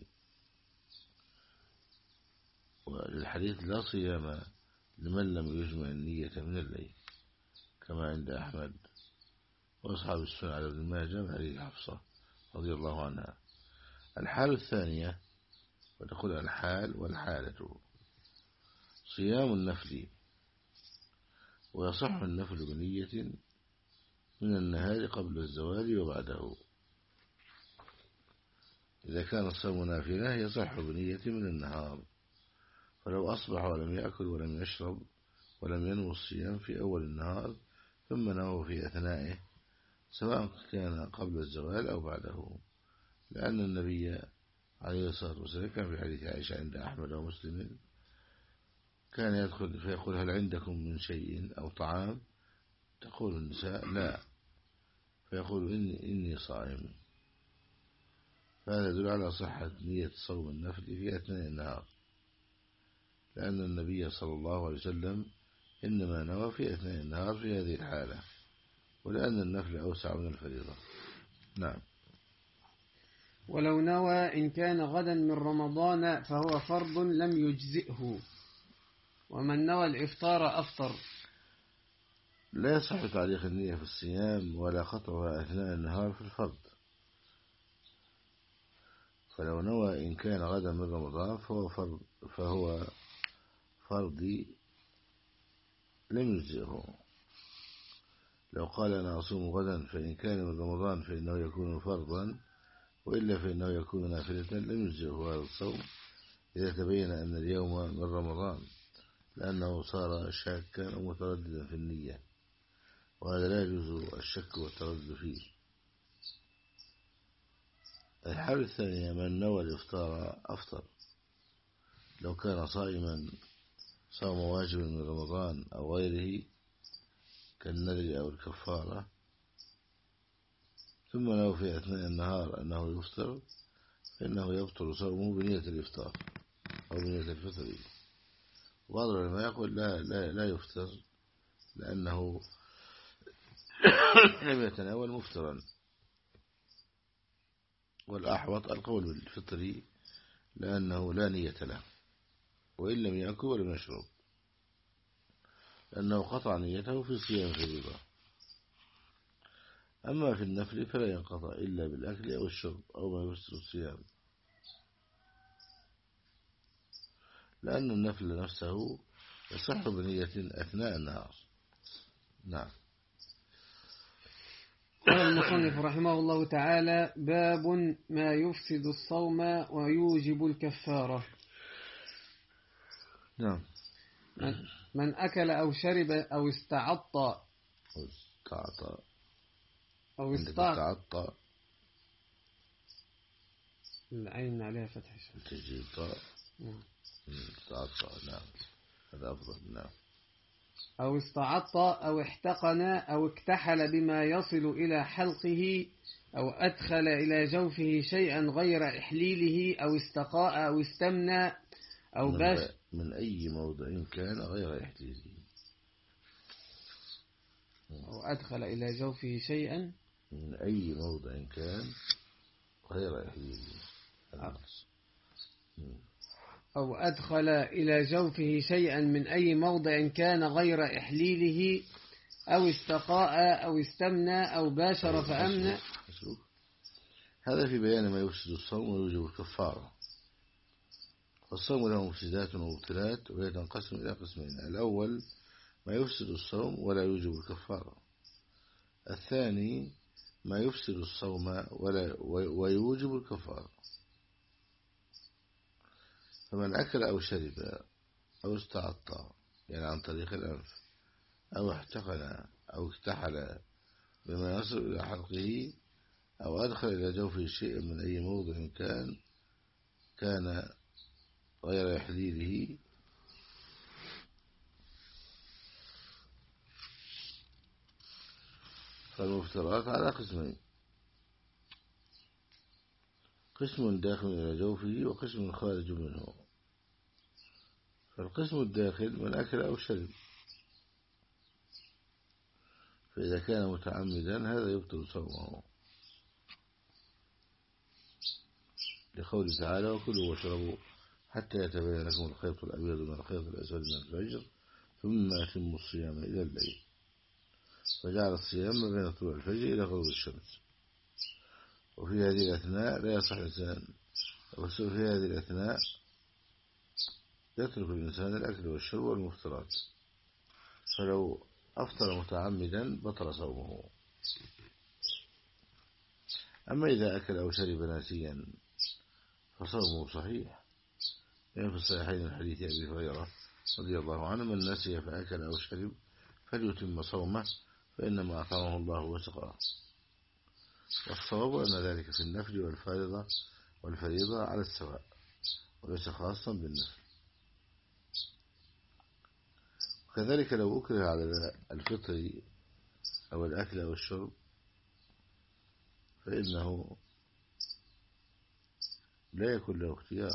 وللحديث لا صيام لمن لم يجمع النية من الليل، كما عند أحمد وأصحاب السنة على ابن ماجه من حديث حفصة رضي الله عنها. الحالة الثانية وتقول الحال والحالة صيام النفل، ويصح النفل بنية من النهار قبل الزوال وبعده. إذا كان الصوم نافلة يصح بنية من النهار، فلو أصبح ولم يأكل ولم يشرب ولم ينوي الصيام في أول النهار ثم نوى في أثنائه سواء كان قبل الزوال أو بعده، لأن النبي عليه الصلاة والسلام كان في حديث عائشة عند أحمد ومسلم كان يدخل فيقول هل عندكم من شيء أو طعام؟ تقول النساء لا، فيقول إني, إني صائم. فهذا يدل على صحة نية صوم النفل في أثناء النهار، لأن النبي صلى الله عليه وسلم إنما نوى في أثناء النهار في هذه الحالة، ولأن النفل أوسع من الفريضة. نعم. ولو نوى إن كان غدا من رمضان فهو فرض لم يجزئه، ومن نوى الإفطار أفطر. لا يصح تعليق النية في الصيام ولا قطعها أثناء النهار في الفرض، فلو نوى إن كان غدا من رمضان فهو فرض, فهو فرض لم يجزئه. لو قال أنا أصوم غدا فإن كان من رمضان فإنه يكون فرضا، وإلا فإنه يكون نافلة لم يجزئه هذا الصوم إذا تبين أن اليوم من رمضان، لأنه صار شاكا أو مترددا في النية، وهذا لا يجوز الشك والتردد فيه. الحالة الثانية من نوى الإفطار أفطر، لو كان صائما صوم واجب من رمضان أو غيره كالنذر أو الكفارة ثم نوى في أثناء النهار أنه يفطر فإنه يبطل صومه بنية الإفطار أو بنية الفطر. بعض العلماء يقول لا, لا, لا يفطر لأنه لم يتناول مفطرا. والأحوط القول بالفطر لأنه لا نية له، وإن لم يأكل ولم يشرب، لأنه قطع نيته في صيام فريضة. أما في النفل فلا ينقطع إلا بالأكل أو الشرب أو ما يفسر الصيام، لأن النفل نفسه يصح بنية أثناء النهار. نعم. قال المصنف رحمه الله تعالى: باب ما يفسد الصوم ويوجب الكفارة. نعم. من, من أكل أو شرب أو استعط أو استعطى أو عندك استعط استعطى العين عليها فتح شوي. تجي طاء. نعم. استعطى. نعم، هذا أفضل. نعم. أو استعط أو احتقن أو اكتحل بما يصل إلى حلقه أو أدخل إلى جوفه شيئا غير إحليله أو استقاء أو استمنى أو من, باش غير من أي موضع كان غير إحليله، أو أدخل إلى جوفه شيئا من أي موضع كان غير إحليله، أو أدخل إلى جوفه شيئا من أي موضع كان غير إحليله أو استقاء أو استمنى أو باشر فأمنى. هذا في بيان ما يفسد الصوم ويوجب الكفارة. والصوم له مفسدات ومبطلات، وهي تنقسم إلى قسمين: الأول ما يفسد الصوم ولا يوجب الكفارة، الثاني ما يفسد الصوم ولا ويوجب الكفارة. فمن أكل أو شرب أو استعطى، يعني عن طريق الأنف، أو احتقن أو اكتحل بما يصل إلى حلقه، أو أدخل إلى جوفه شيء من أي موضع كان كان غير إحليله، فالمفترات على قسمين: قسم داخل إلى جوفه وقسم خارج منه. فالقسم الداخل من أكل أو شرب، فإذا كان متعمدا هذا يبطل صومه، لقوله تعالى: وكلوا واشربوا حتى يتبين لكم الخيط الأبيض من الخيط الأسود من الفجر ثم أتموا الصيام إلى الليل. فجعل الصيام ما بين طلوع الفجر إلى غروب الشمس. وفي هذه الأثناء لا يصح الإنسان، وفي هذه الأثناء يترك الإنسان الأكل والشرب والمفطرات، فلو أفطر متعمدا بطل صومه. أما إذا أكل أو شرب ناسيا فصومه صحيح، لأن في الصحيحين من حديث أبي هريرة رضي الله عنه: من نسي فأكل أو شرب فليتم صومه فإنما أطعمه الله وسقاه. والصواب أن ذلك في النفل والفريضة والفريضة على السواء، وليس خاصا بالنفل. كذلك لو أكره على الفطر أو الأكل أو الشرب فإنه لا يكون له اختيار،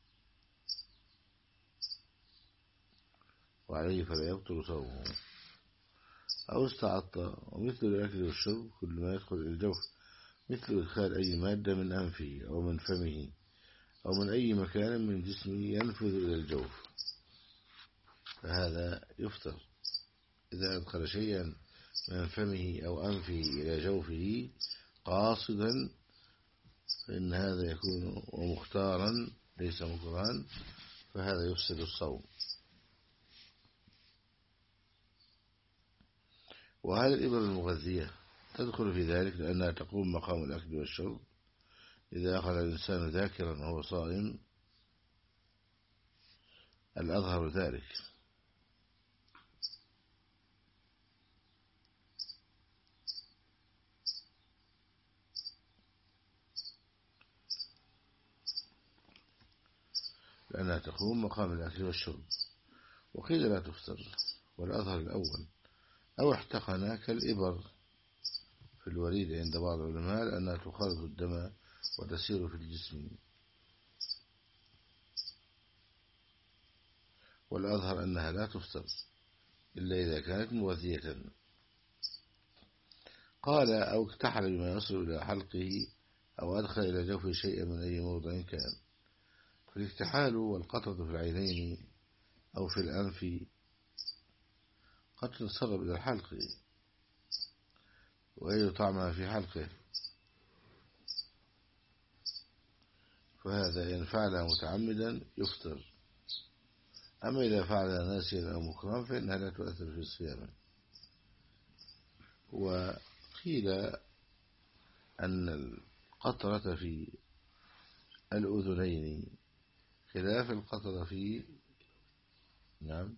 وعليه فلا يبطل صومه. أو استعطى، ومثل الأكل والشرب كل ما يدخل إلى الجوف، مثل إدخال أي مادة من أنفه أو من فمه أو من أي مكان من جسمه ينفذ إلى الجوف، فهذا يفطر. إذا أدخل شيئا من فمه أو أنفه إلى جوفه قاصدا فإن هذا يكون ومختارا ليس مكرها، فهذا يفسد الصوم. وهذه الإبر المغذية تدخل في ذلك، لأنها تقوم مقام الأكل والشرب. إذا أخذ الإنسان ذاكرا وهو صائم الأظهر ذلك. لأنها تقوم مقام الأكل والشرب. وقيل لا تفطر، والأظهر الأول. أو احتقن كالإبر في الوريد عند بعض العلماء، لأنها تخالط الدم وتسير في الجسم. والأظهر أنها لا تفطر، إلا إذا كانت موازية. قال أو اكتحل بما يصل إلى حلقه أو أدخل إلى جوفه شيئا من أي موضع كان. فالاكتحال والقطرة في العينين أو في الأنف قد تتسرب إلى الحلق وأي طعمها في حلقه، فهذا إن فعلها متعمدا يفطر. أما إذا فعلها ناسيا أو مكرها فإنها لا تؤثر في الصيام. وقيل أن القطرة في الأذنين خلاف القطرة في نعم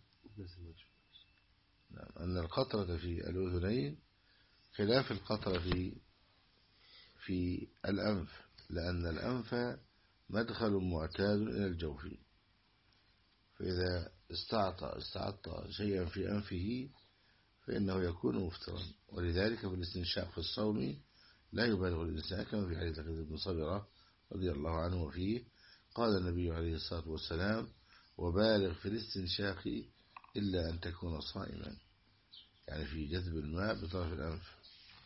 نعم أن القطرة في الأذنين خلاف القطرة في في الأنف، لأن الأنف مدخل معتاد إلى الجوف، فإذا استعطى استعطى شيئا في أنفه فإنه يكون مفطرا. ولذلك في الاستنشاق في الصوم لا يبالغ الإنسان، كما في حديث ابن صبرة رضي الله عنه وفيه قال النبي عليه الصلاة والسلام: وبالغ في الاستنشاق إلا أن تكون صائما، يعني في جذب الماء بطرف الأنف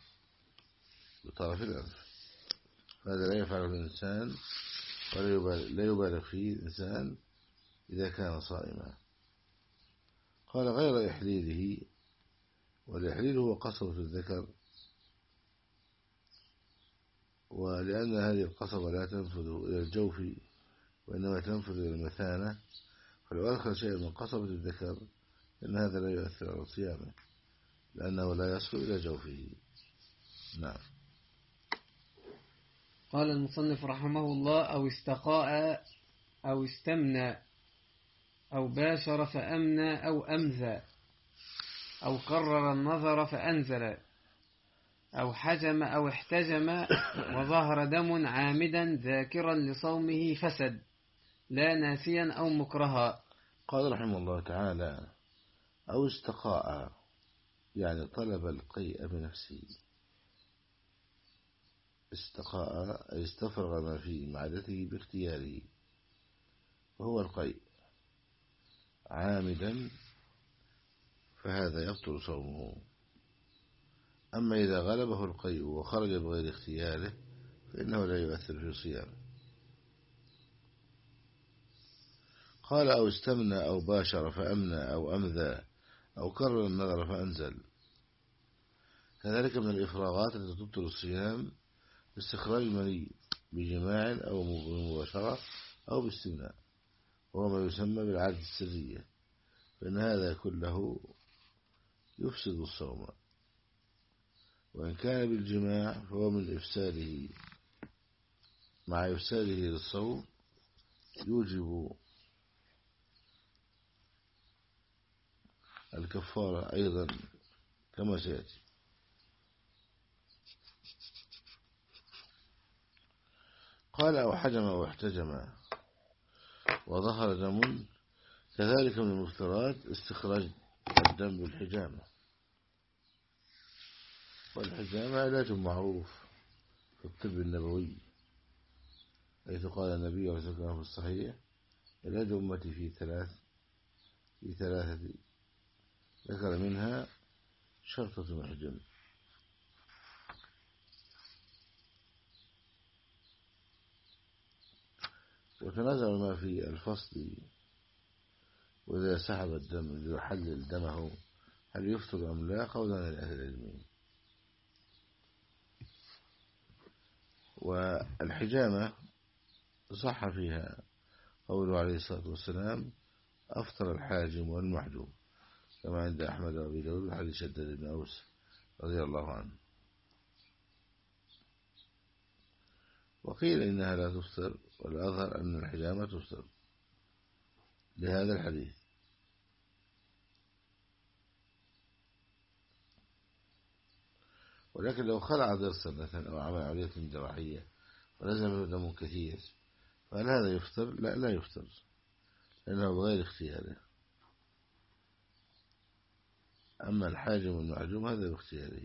بطرف الأنف هذا لا يفعله الإنسان ولا يبالغ, لا يبالغ فيه الإنسان إذا كان صائما. قال غير إحليله، والإحليل هو قصبة الذكر، ولأن هذه القصبة لا تنفذ إلى الجوف وإنما تنفذ إلى المثانة، فلو أدخل شيء من قصبة الذكر إن هذا لا يؤثر على صيامه لأنه لا يصل إلى جوفه. نعم. قال المصنف رحمه الله: أو استقاء أو استمنى أو باشر فأمنى أو أمذى أو قرر النظر فأنزل أو حجم أو احتجم وظهر دم عامدا ذاكرا لصومه فسد لا ناسيا أو مكرها. قال رحمه الله تعالى: أو استقاء يعني طلب القيء بنفسه. استقاء أي استفرغ ما في معدته باختياره وهو القيء عامدا، فهذا يبطل صومه. أما إذا غلبه القيء وخرج بغير اختياره فإنه لا يؤثر في صيامه. قال: أو استمنى أو باشر فأمنى أو أمذى أو كرر النظر فأنزل. كذلك من الإفراغات التي تبطل الصيام باستخراج المني بجماع أو بمباشرة أو باستمناء، وهو ما يسمى بالعادة السرية، فإن هذا كله يفسد الصوم، وإن كان بالجماع فهو من إفساده مع إفساده للصوم يوجب الكفارة أيضا كما سيأتي. قال: أو حجم أو احتجم وظهر دم. كذلك من المفترات استخراج الدم بالحجامة، والحجامة علاج معروف في الطب النبوي، حيث قال النبي عليه الصلاة والسلام في الصحيح: علاج أمتي في ثلاث في ثلاثة، ذكر منها شرطة محجم. وتنازع ما في الفصل وإذا سحب الدم يحلل دمه هل يفطر أم لا، قولا لأهل العلم. والحجامة صح فيها قوله عليه الصلاة والسلام: أفطر الحاجم والمحجوم، كما عند أحمد وأبي داود حديث شداد بن أوس رضي الله عنه. وقيل إنها لا تفطر، والأظهر أن الحجامة تفطر لهذا الحديث. ولكن لو خلع ضرسا مثلا أو عمل عملية جراحية ولزم دم كثير فهل هذا يفطر؟ لا لا يفطر، لأنه بغير اختياره. أما الحاجم والمعجوم هذا باختياره.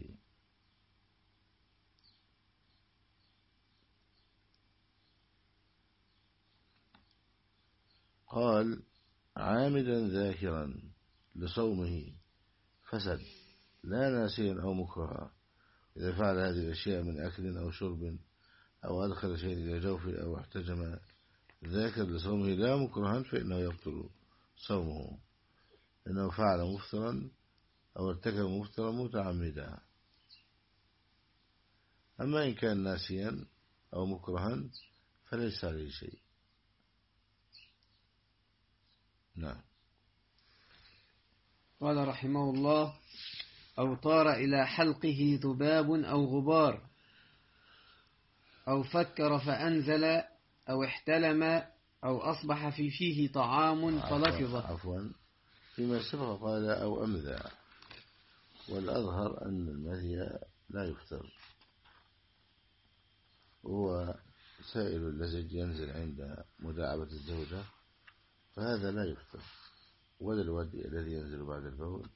قال: عامدا ذاكرا لصومه فسد، لا ناسيا أو مكرها. إذا فعل هذه الأشياء من أكل أو شرب أو أدخل شيء إلى جوفه أو احتجم ذاكر لصومه لا مكرها فإنه يبطل صومه، إنه فعل مفطرا أو ارتكب مفطرا متعمدا. أما إن كان ناسيا أو مكرها فليس عليه شيء. نعم. قال رحمه الله: أو طار إلى حلقه ذباب أو غبار، أو فكر فأنزل، أو احتلم، أو أصبح في فيه طعام فلفظ. عفوا، فيما سبق قال أو أمذى، والأظهر أن المذي لا يفطر، هو سائل اللزج ينزل عند مداعبة الزوجة، فهذا لا يفطر. ولا الودي الذي ينزل بعد البول،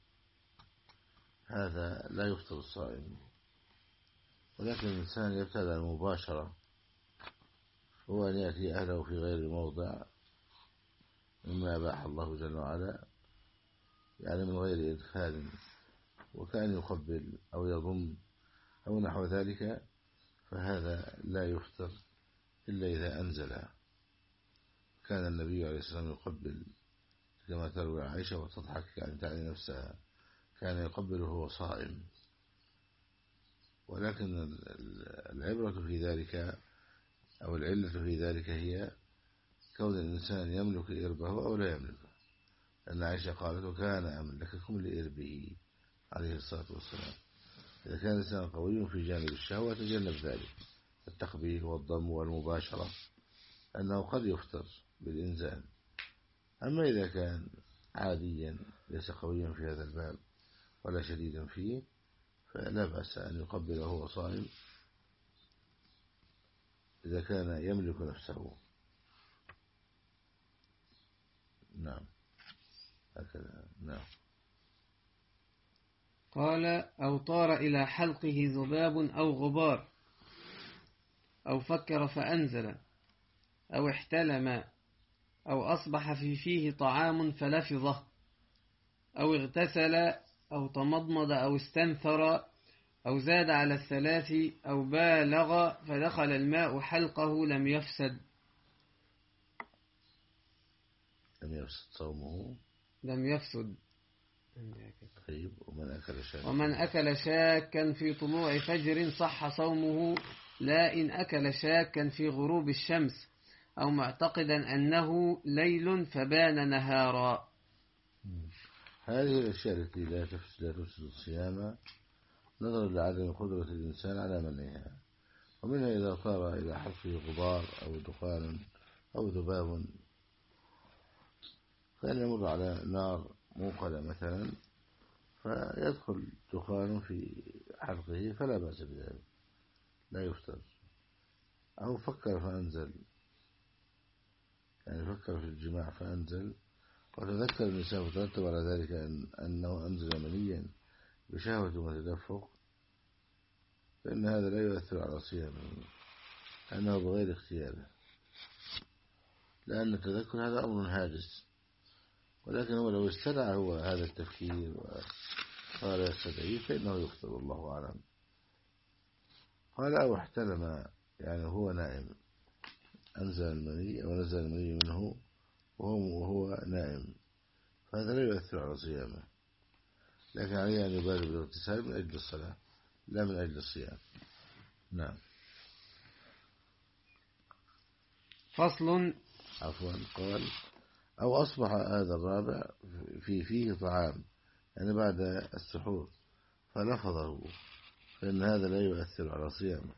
هذا لا يفطر الصائم. ولكن الإنسان يبتعد عن المباشرة، هو أن يأتي أهله في غير موضع مما أباح الله جل وعلا، يعني من غير إدخال، وكأن يقبل أو يضم أو نحو ذلك، فهذا لا يفطر إلا إذا أنزل. كان النبي عليه الصلاة والسلام يقبل كما تروي عائشة وتضحك، يعني تعني نفسها، كان يقبل وهو صائم. ولكن العبرة في ذلك أو العلة في ذلك هي كون الإنسان يملك إربه أو لا يملكه، لأن عائشة قالت: وكان أملككم لإربه عليه الصلاة والسلام. إذا كان الإنسان قوي في جانب الشهوة تجنب ذلك، التقبيل والضم والمباشرة، أنه قد يفطر بالإنزال. أما إذا كان عاديا ليس قويا في هذا الباب ولا شديدا فيه، فلا بأس أن يقبل وهو صائم إذا كان يملك نفسه. نعم، هكذا. نعم. قال: أو طار إلى حلقه ذباب أو غبار، أو فكر فأنزل، أو احتلم، أو أصبح في فيه طعام فلفظه، أو اغتسل، أو تمضمض، أو استنثر، أو زاد على الثلاث، أو بالغ فدخل الماء حلقه لم يفسد. لم يفسد صومه. لم يفسد. طيب. ومن أكل شاكا ومن أكل شاكا في طلوع فجر صح صومه، لا إن أكل شاكا في غروب الشمس، أو معتقدا أنه ليل فبان نهارا. هذه الأشياء التي لا تفسد لا تفسد الصيام نظرا لعدم قدرة الإنسان على منعها. ومنها إذا طار إلى حلقه غبار أو دخان أو ذباب، فإن يمر على نار موقدة مثلا فيدخل دخان في حلقه فلا بأس بذلك، لا يفتر. أو فكر فأنزل، يعني فكر في الجماع فأنزل، وتذكر النساء وترتب على ذلك أن أنه أنزل منيا بشهوة وتدفق، فإن هذا لا يؤثر على صيامه، لأنه بغير اختياره، لأن التذكر هذا أمر هاجس. ولكن هو لو استدعى هو هذا التفكير وقال يستدعيه فإنه يفطر، الله أعلم. قال: أو احتلم، يعني هو نائم، أنزل المني أو نزل المني منه وهو, وهو نائم، فهذا لا يؤثر على صيامه، لكن عليه أن يبالغ بالاغتسال من أجل الصلاة لا من أجل الصيام. نعم. فصل. عفوا. قال: أو أصبح هذا الرابع في فيه طعام، يعني بعد السحور، فلفظه، فإن هذا لا يؤثر على صيامه.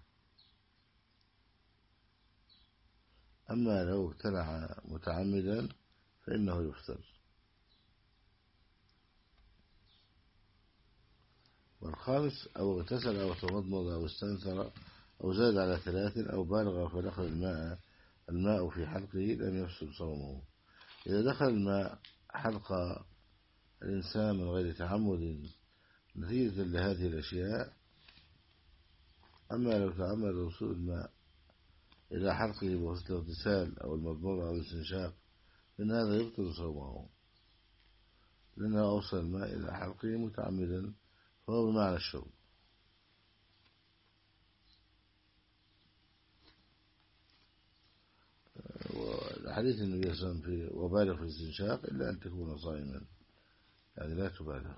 أما لو ابتلع متعمدا فإنه يفطر. والخامس: أو اغتسل أو تمضمض أو استنثر أو زاد على ثلاث أو بالغ فدخل الماء الماء في حلقه لم يفسد صومه. إذا دخل الماء حلق الإنسان من غير تعمد نتيجة لهذه الأشياء، أما لو تعمد وصول الماء إلى حلقه بواسطة الاغتسال أو المضمضة أو الاستنشاق فإن هذا يبطل صومه. لأنه أوصل الماء إلى حلقه متعمدا فهو بمعنى الشرب. وحديث النبي صلى الله عليه وسلم في وبالغ في الاستنشاق إلا أن تكون صائما، يعني لا تبالغ.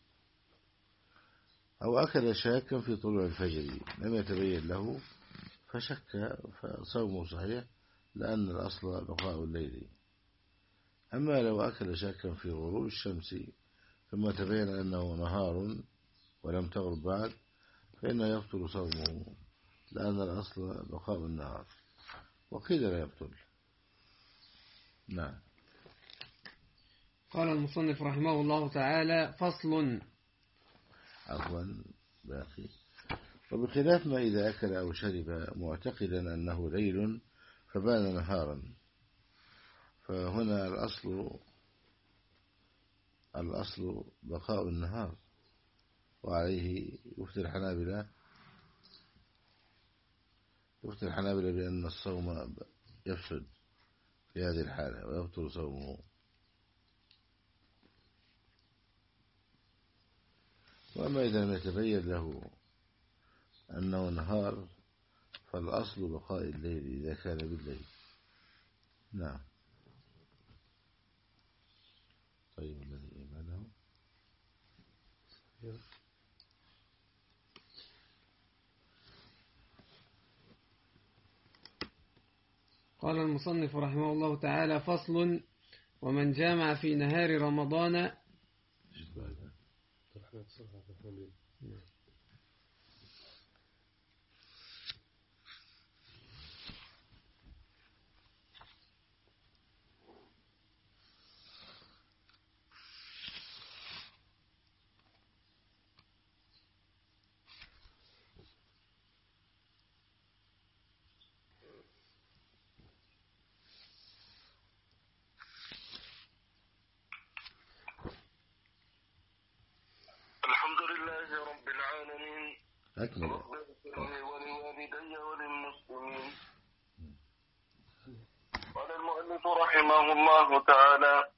أو أكل شاكا في طلوع الفجر لم يتبين له فشك فصومه صحيح، لأن الأصل بقاء الليل. أما لو أكل شاكا في غروب الشمس ثم تبين أنه نهار ولم تغرب بعد فإنه يبطل صومه، لأن الأصل بقاء النهار، وقيل لا يبطل. نعم. قال المصنف رحمه الله تعالى: فصل. عفوا باقي. وبخلاف ما إذا أكل أو شرب معتقدا أنه ليل فبان نهارا، فهنا الأصل الأصل بقاء النهار، وعليه يفتي الحنابلة يفتي الحنابلة بأن الصوم يفسد في هذه الحالة ويبطل صومه. وأما إذا لم يتبين له أنه نهار فالأصل بقاء الليل إذا كان بالليل. نعم. طيب الذي إيمانه قال المصنف رحمه الله تعالى: فصل. ومن جامع في نهار رمضان أكمل. رب اغفر لي ولوالدي وللمسلمين. قال المؤلف رحمه الله تعالى: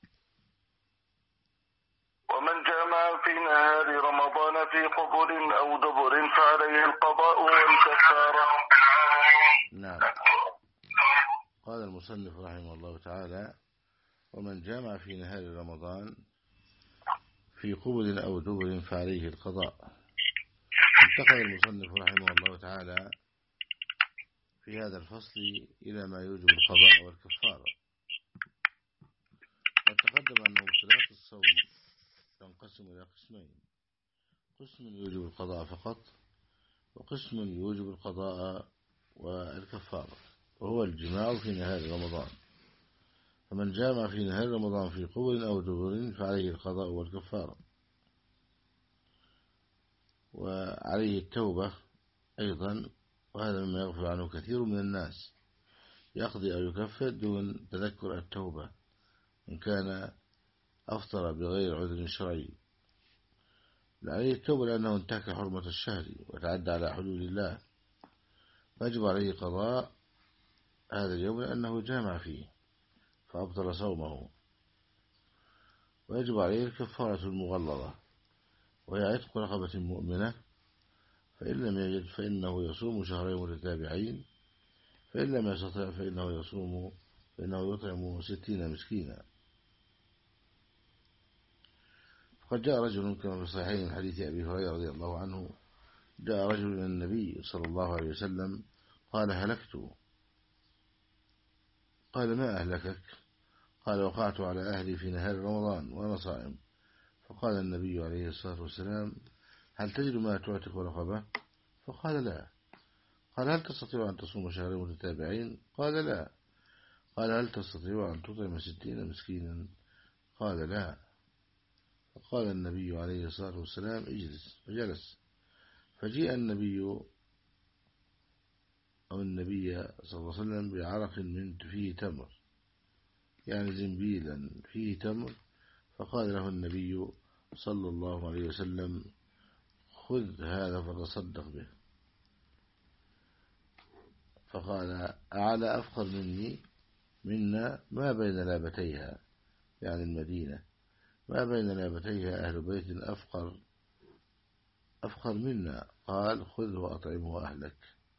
ومن جامع في نهار رمضان في قبل أو دبر فعليه القضاء والكفارة. نعم. قال المصنف رحمه الله تعالى: ومن جامع في نهار رمضان في قبل أو دبر فعليه القضاء. انتقل المصنف رحمه الله تعالى في هذا الفصل إلى ما يوجب القضاء والكفارة. قد تقدم أنه صلاة الصوم تنقسم إلى قسمين: قسم يوجب القضاء فقط، وقسم يوجب القضاء والكفارة، وهو الجماع في نهار رمضان. فمن جامع في نهار رمضان في قبل أو دبر فعليه القضاء والكفارة، وعليه التوبة أيضا، وهذا مما يغفل عنه كثير من الناس، يقضي أو يكفر دون تذكر التوبة إن كان أفطر بغير عذر شرعي. عليه التوبة لأنه انتهك حرمة الشهر وتعدى على حدود الله، فيجب عليه قضاء هذا اليوم لأنه جامع فيه فأبطل صومه، ويجب عليه الكفارة المغلظة وهي عتق رقبة مؤمنة، فإن لم يجد فإنه يصوم شهرين متتابعين، فإن لم يستطع فإنه يصوم فإنه يطعم ستين مسكينا. فقد جاء رجل كما في الصحيحين من حديث أبي هريرة رضي الله عنه: جاء رجل إلى النبي صلى الله عليه وسلم قال: هلكت. قال: ما أهلكك؟ قال: وقعت على أهلي في نهار رمضان وأنا صائم. فقال النبي عليه الصلاة والسلام: هل تجد ما تعتق رقبة؟ فقال: لا. قال: هل تستطيع أن تصوم شهرين متتابعين؟ قال: لا. قال: هل تستطيع أن تطعم ستين مسكينا؟ قال: لا. فقال النبي عليه الصلاة والسلام: اجلس. فجلس. فجيء النبي أو النبي صلى الله عليه وسلم بعرق من فيه تمر، يعني زنبيلا فيه تمر، فقال له النبي صلى الله عليه وسلم: خذ هذا فتصدق به. فقال: أعلى أفقر مني منا ما بين لابتيها، يعني المدينة، ما بين لابتيها أهل بيت أفقر أفقر منا، قال خذ وأطعمه أهلك.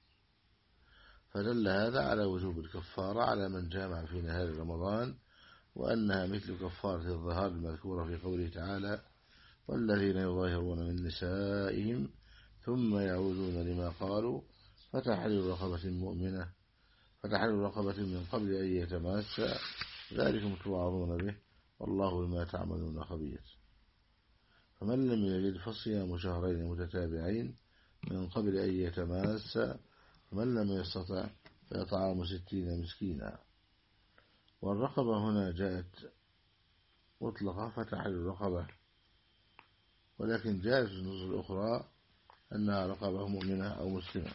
فدل هذا على وجوب الكفارة على من جامع في نهار رمضان، وأنها مثل كفارة الظهار المذكورة في قوله تعالى والذين يظاهرون من نسائهم ثم يعودون لما قالوا فتحرير رقبة مؤمنة فتحرير رقبة من قبل أن يتماسا ذلكم توعظون به والله بما تعملون خبير. فمن لم يجد فصيام شهرين متتابعين من قبل أن يتماسا، فمن لم يستطع فإطعام ستين مسكينا. والرقبة هنا جاءت مطلقة فتحرير رقبة، ولكن جاءت في النصوص الأخرى أنها رقبة مؤمنة أو مسلمة.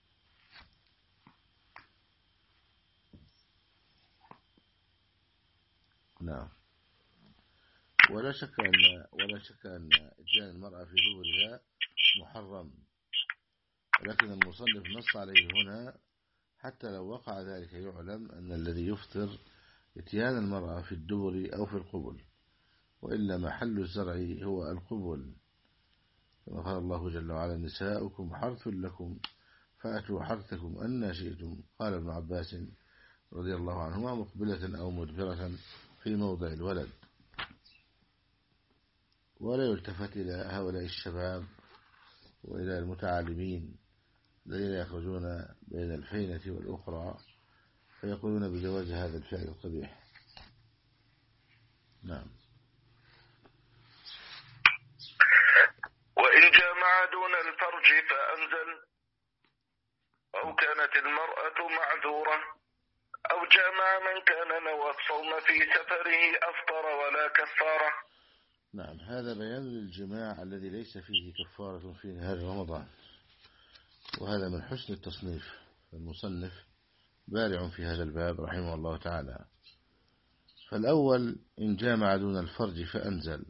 نعم. ولا شك أن ولا شك أن إتيان المرأة في دبرها محرم، ولكن المصنف نص عليه هنا حتى لو وقع ذلك يعلم أن الذي يفطر إتيان المرأة في الدبر أو في القبل، وإلا محل الزرع هو القبل، كما قال الله جل وعلا نساؤكم حرث لكم فأتوا حرثكم أن شئتم. قال ابن عباس رضي الله عنهما مقبلة أو مدبرة في موضع الولد. ولا يلتفت إلى هؤلاء الشباب وإلى المتعالمين الذين يخرجون بين الفينة والأخرى فيقولون بجواز هذا الفعل القبيح. نعم. وإن جامع دون الفرج فأنزل أو كانت المرأة معذورة أو جامع من كان نوى الصوم في سفره أفطر ولا كفارة. نعم. هذا بيان للجماع الذي ليس فيه كفارة في نهار رمضان، وهذا من حسن التصنيف. المصنف بارع في هذا الباب رحمه الله تعالى. فالأول إن جامع دون الفرج فأنزل،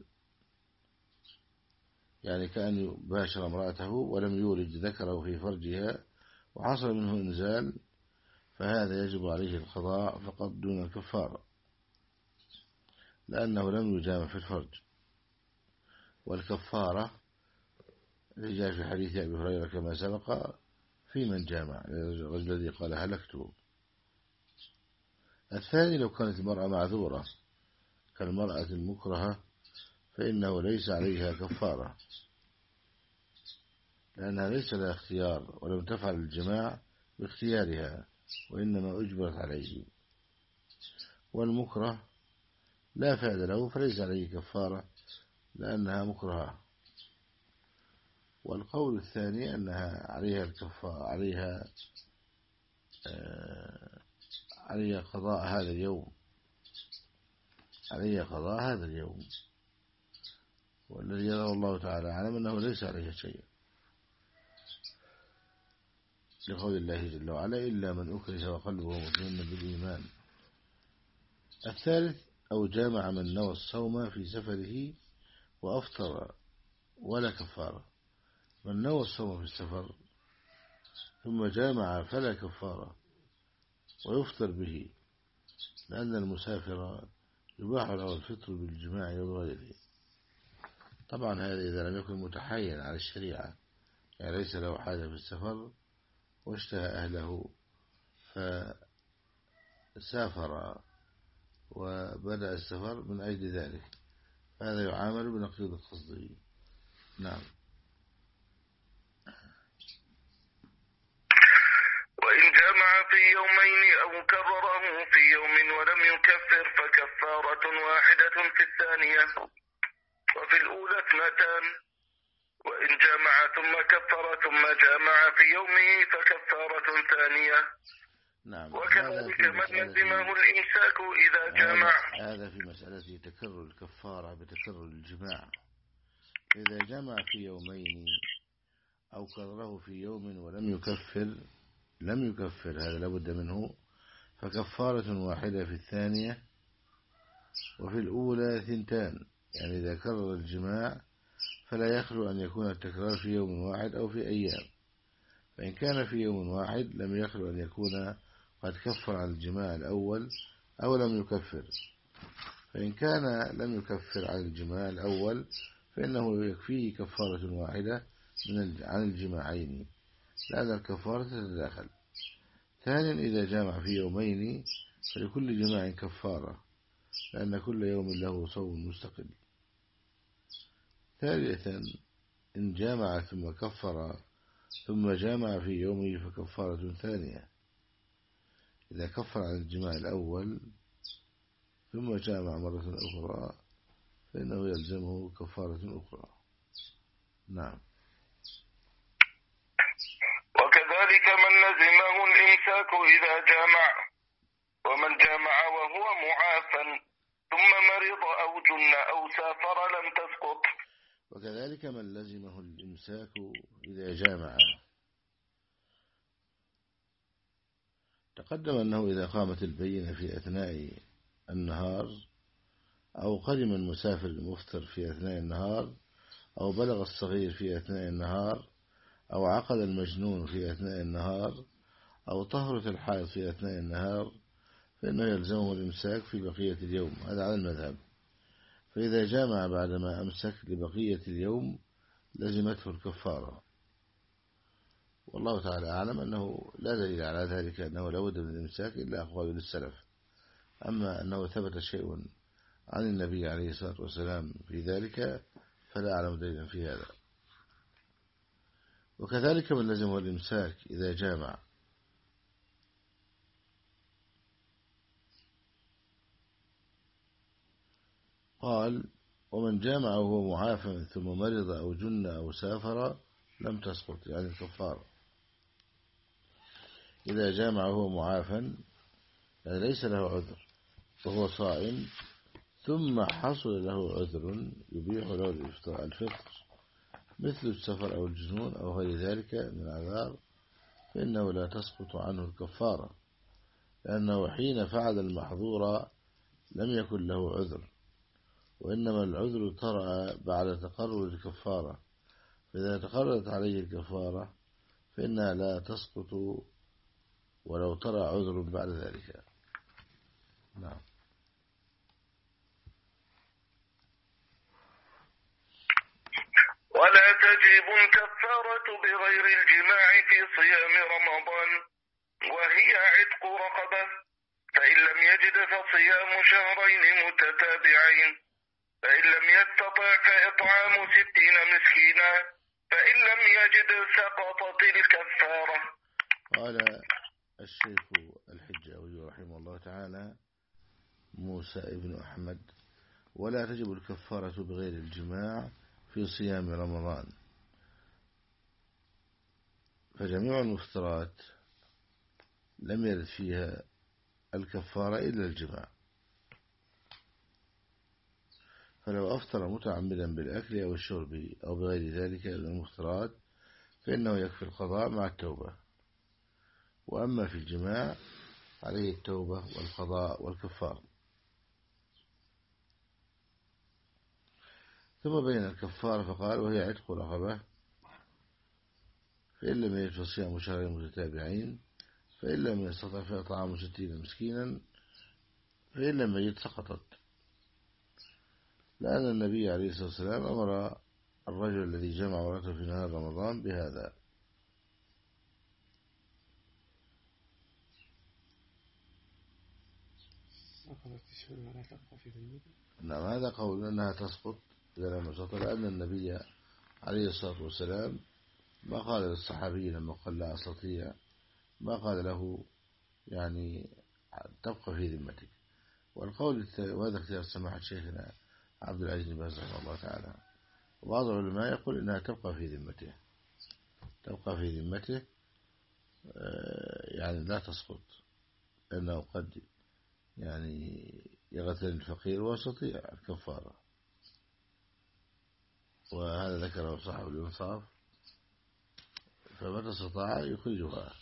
يعني كأن يباشر امرأته ولم يولد ذكره في فرجها وحصل منه إنزال، فهذا يجب عليه القضاء فقط دون الكفارة، لأنه لم يجامع في الفرج. والكفارة جاء في حديث أبي هريرة كما سبق في من جامع الرجل الذي قال هلكته. الثاني لو كانت المرأة معذورة كالمرأة المكرهة فإنه ليس عليها كفارة، لأنها ليس لها اختيار ولم تفعل الجماع باختيارها وإنما أجبرت عليه. والمكره لا فعل له فليس عليه كفارة لأنها مكرهة. والقول الثاني أنها عليها الكفارة عليها آه عليها قضاء هذا اليوم عليها قضاء هذا اليوم والذي يرى الله تعالى أعلم أنه ليس عليها شيء، لقول الله جل وعلا إلا من أكره وقلبه مطمئن بالإيمان. الثالث أو جامع من نوى الصوم في سفره وأفطر ولا كفارة. من نوى الصوم في السفر ثم جامع فلا كفارة ويفطر به، لأن المسافر يباح له الفطر بالجماع وغيره. طبعا هذا إذا لم يكن متحايلا على الشريعة، يعني ليس له حاجة في السفر واشتهى أهله فسافر وبدأ السفر من أجل ذلك، هذا يعامل بنقيض قصده. نعم. وإن جمع في يومين أو كرره في يوم ولم يكفر فكفارة واحدة في الثانية وفي الأولى اثنتان. وإن جمع ثم كفر ثم جمع في يومه فكفارة ثانية. نعم. وكذلك من لزمه الإمساك إذا جمع. هذا في مسألة تكرر الكفارة بتكرر الجماع. إذا جمع في يومين أو كرره في يوم ولم يكفر لم يكفر هذا لابد منه، فكفارة واحدة في الثانية وفي الأولى ثنتان. يعني إذا كرر الجماع فلا يخلو أن يكون التكرار في يوم واحد أو في أيام، فإن كان في يوم واحد لم يخلو أن يكون قد كفر عن الجماع الأول أو لم يكفر، فإن كان لم يكفر عن الجماع الأول فإنه يكفيه كفارة واحدة من عن الجماعين لأن الكفارة تتداخل. ثانيا إذا جامع في يومين فلكل جماع كفارة لأن كل يوم له صوم مستقل. ثالثا إن جامع ثم كفر ثم جامع في يومه فكفارة ثانية. إذا كفر عن الجماع الأول ثم جامع مرة أخرى فإنه يلزمه كفارة أخرى. نعم. وكذلك من لزمه الإمساك إذا جامع، ومن جامع وهو معافى ثم مرض أو جن أو سافر لم تسقط. وكذلك من لزمه الإمساك إذا جامع. تقدم أنه إذا قامت البينة في أثناء النهار أو قدم المسافر المفطر في أثناء النهار أو بلغ الصغير في أثناء النهار أو عقد المجنون في أثناء النهار أو طهرت الحائض في أثناء النهار فإنه يلزمه الإمساك في بقية اليوم. هذا على المذهب. فإذا جامع بعدما أمسك لبقية اليوم لزمته الكفارة. والله تعالى أعلم أنه لا دليل على ذلك أنه لا بد من الإمساك إلا أقوال للسلف. أما أنه ثبت شيء عن النبي عليه الصلاة والسلام في ذلك فلا أعلم دليلا في هذا. وكذلك من لزمه الإمساك إذا جامع. قال ومن جامع وهو معافى ثم مرض أو جن أو سافر لم تسقط يعني الكفارة. إذا جامع وهو معافى يعني ليس له عذر وهو صائم ثم حصل له عذر يبيح له الفطر مثل السفر أو الجنون أو غير ذلك من الأعذار فإنه لا تسقط عنه الكفارة لأنه حين فعل المحظور لم يكن له عذر وإنما العذر طرأ بعد تقرر الكفارة. فإذا تقررت عليه الكفارة فإنها لا تسقط ولو طرأ عذر بعد ذلك. نعم. ولا تجب الكفارة بغير الجماع في صيام رمضان وهي عتق رقبة، فإن لم يجد فصيام شهرين متتابعين، فإن لم يستطع فإطعام ستين مسكينا، فإن لم يجد سقطت الكفارة. قال الشيخ الحجاوي رحمه الله تعالى موسى ابن أحمد ولا تجب الكفارة بغير الجماع في صيام رمضان، فجميع المفطرات لم يرد فيها الكفارة إلا الجماع. فلو أفطر متعمدا بالأكل أو الشرب أو بغير ذلك من المفطرات فإنه يكفي القضاء مع التوبة. وأما في الجماع عليه التوبة والقضاء والكفار. ثم بين الكفارة فقال وهي عتق رقبة، فإن لم يجد فصيام شهرين متتابعين، فإن لم يستطع فإطعام ستين مسكينا، فإن لم يجد سقطت. لأن النبي عليه الصلاة والسلام أمر الرجل الذي جمع امرأته في نهار رمضان بهذا. نعم هذا قول أنها تسقط إذا لم يستطع، لأن النبي عليه الصلاة والسلام ما قال للصحابي لما قال لا أستطيع ما قال له يعني تبقى في ذمتك. والقول وهذا اختيار سماحة شيخنا عبد العزيز بن باز رحمه الله تعالى. وبعض العلماء يقول إنها تبقى في ذمته تبقى في ذمته يعني لا تسقط، لأنه قد يعني يغتل الفقير ويستطيع الكفارة. وهذا ذكره صاحب الإنصاف، فمتى استطاع يخرجها.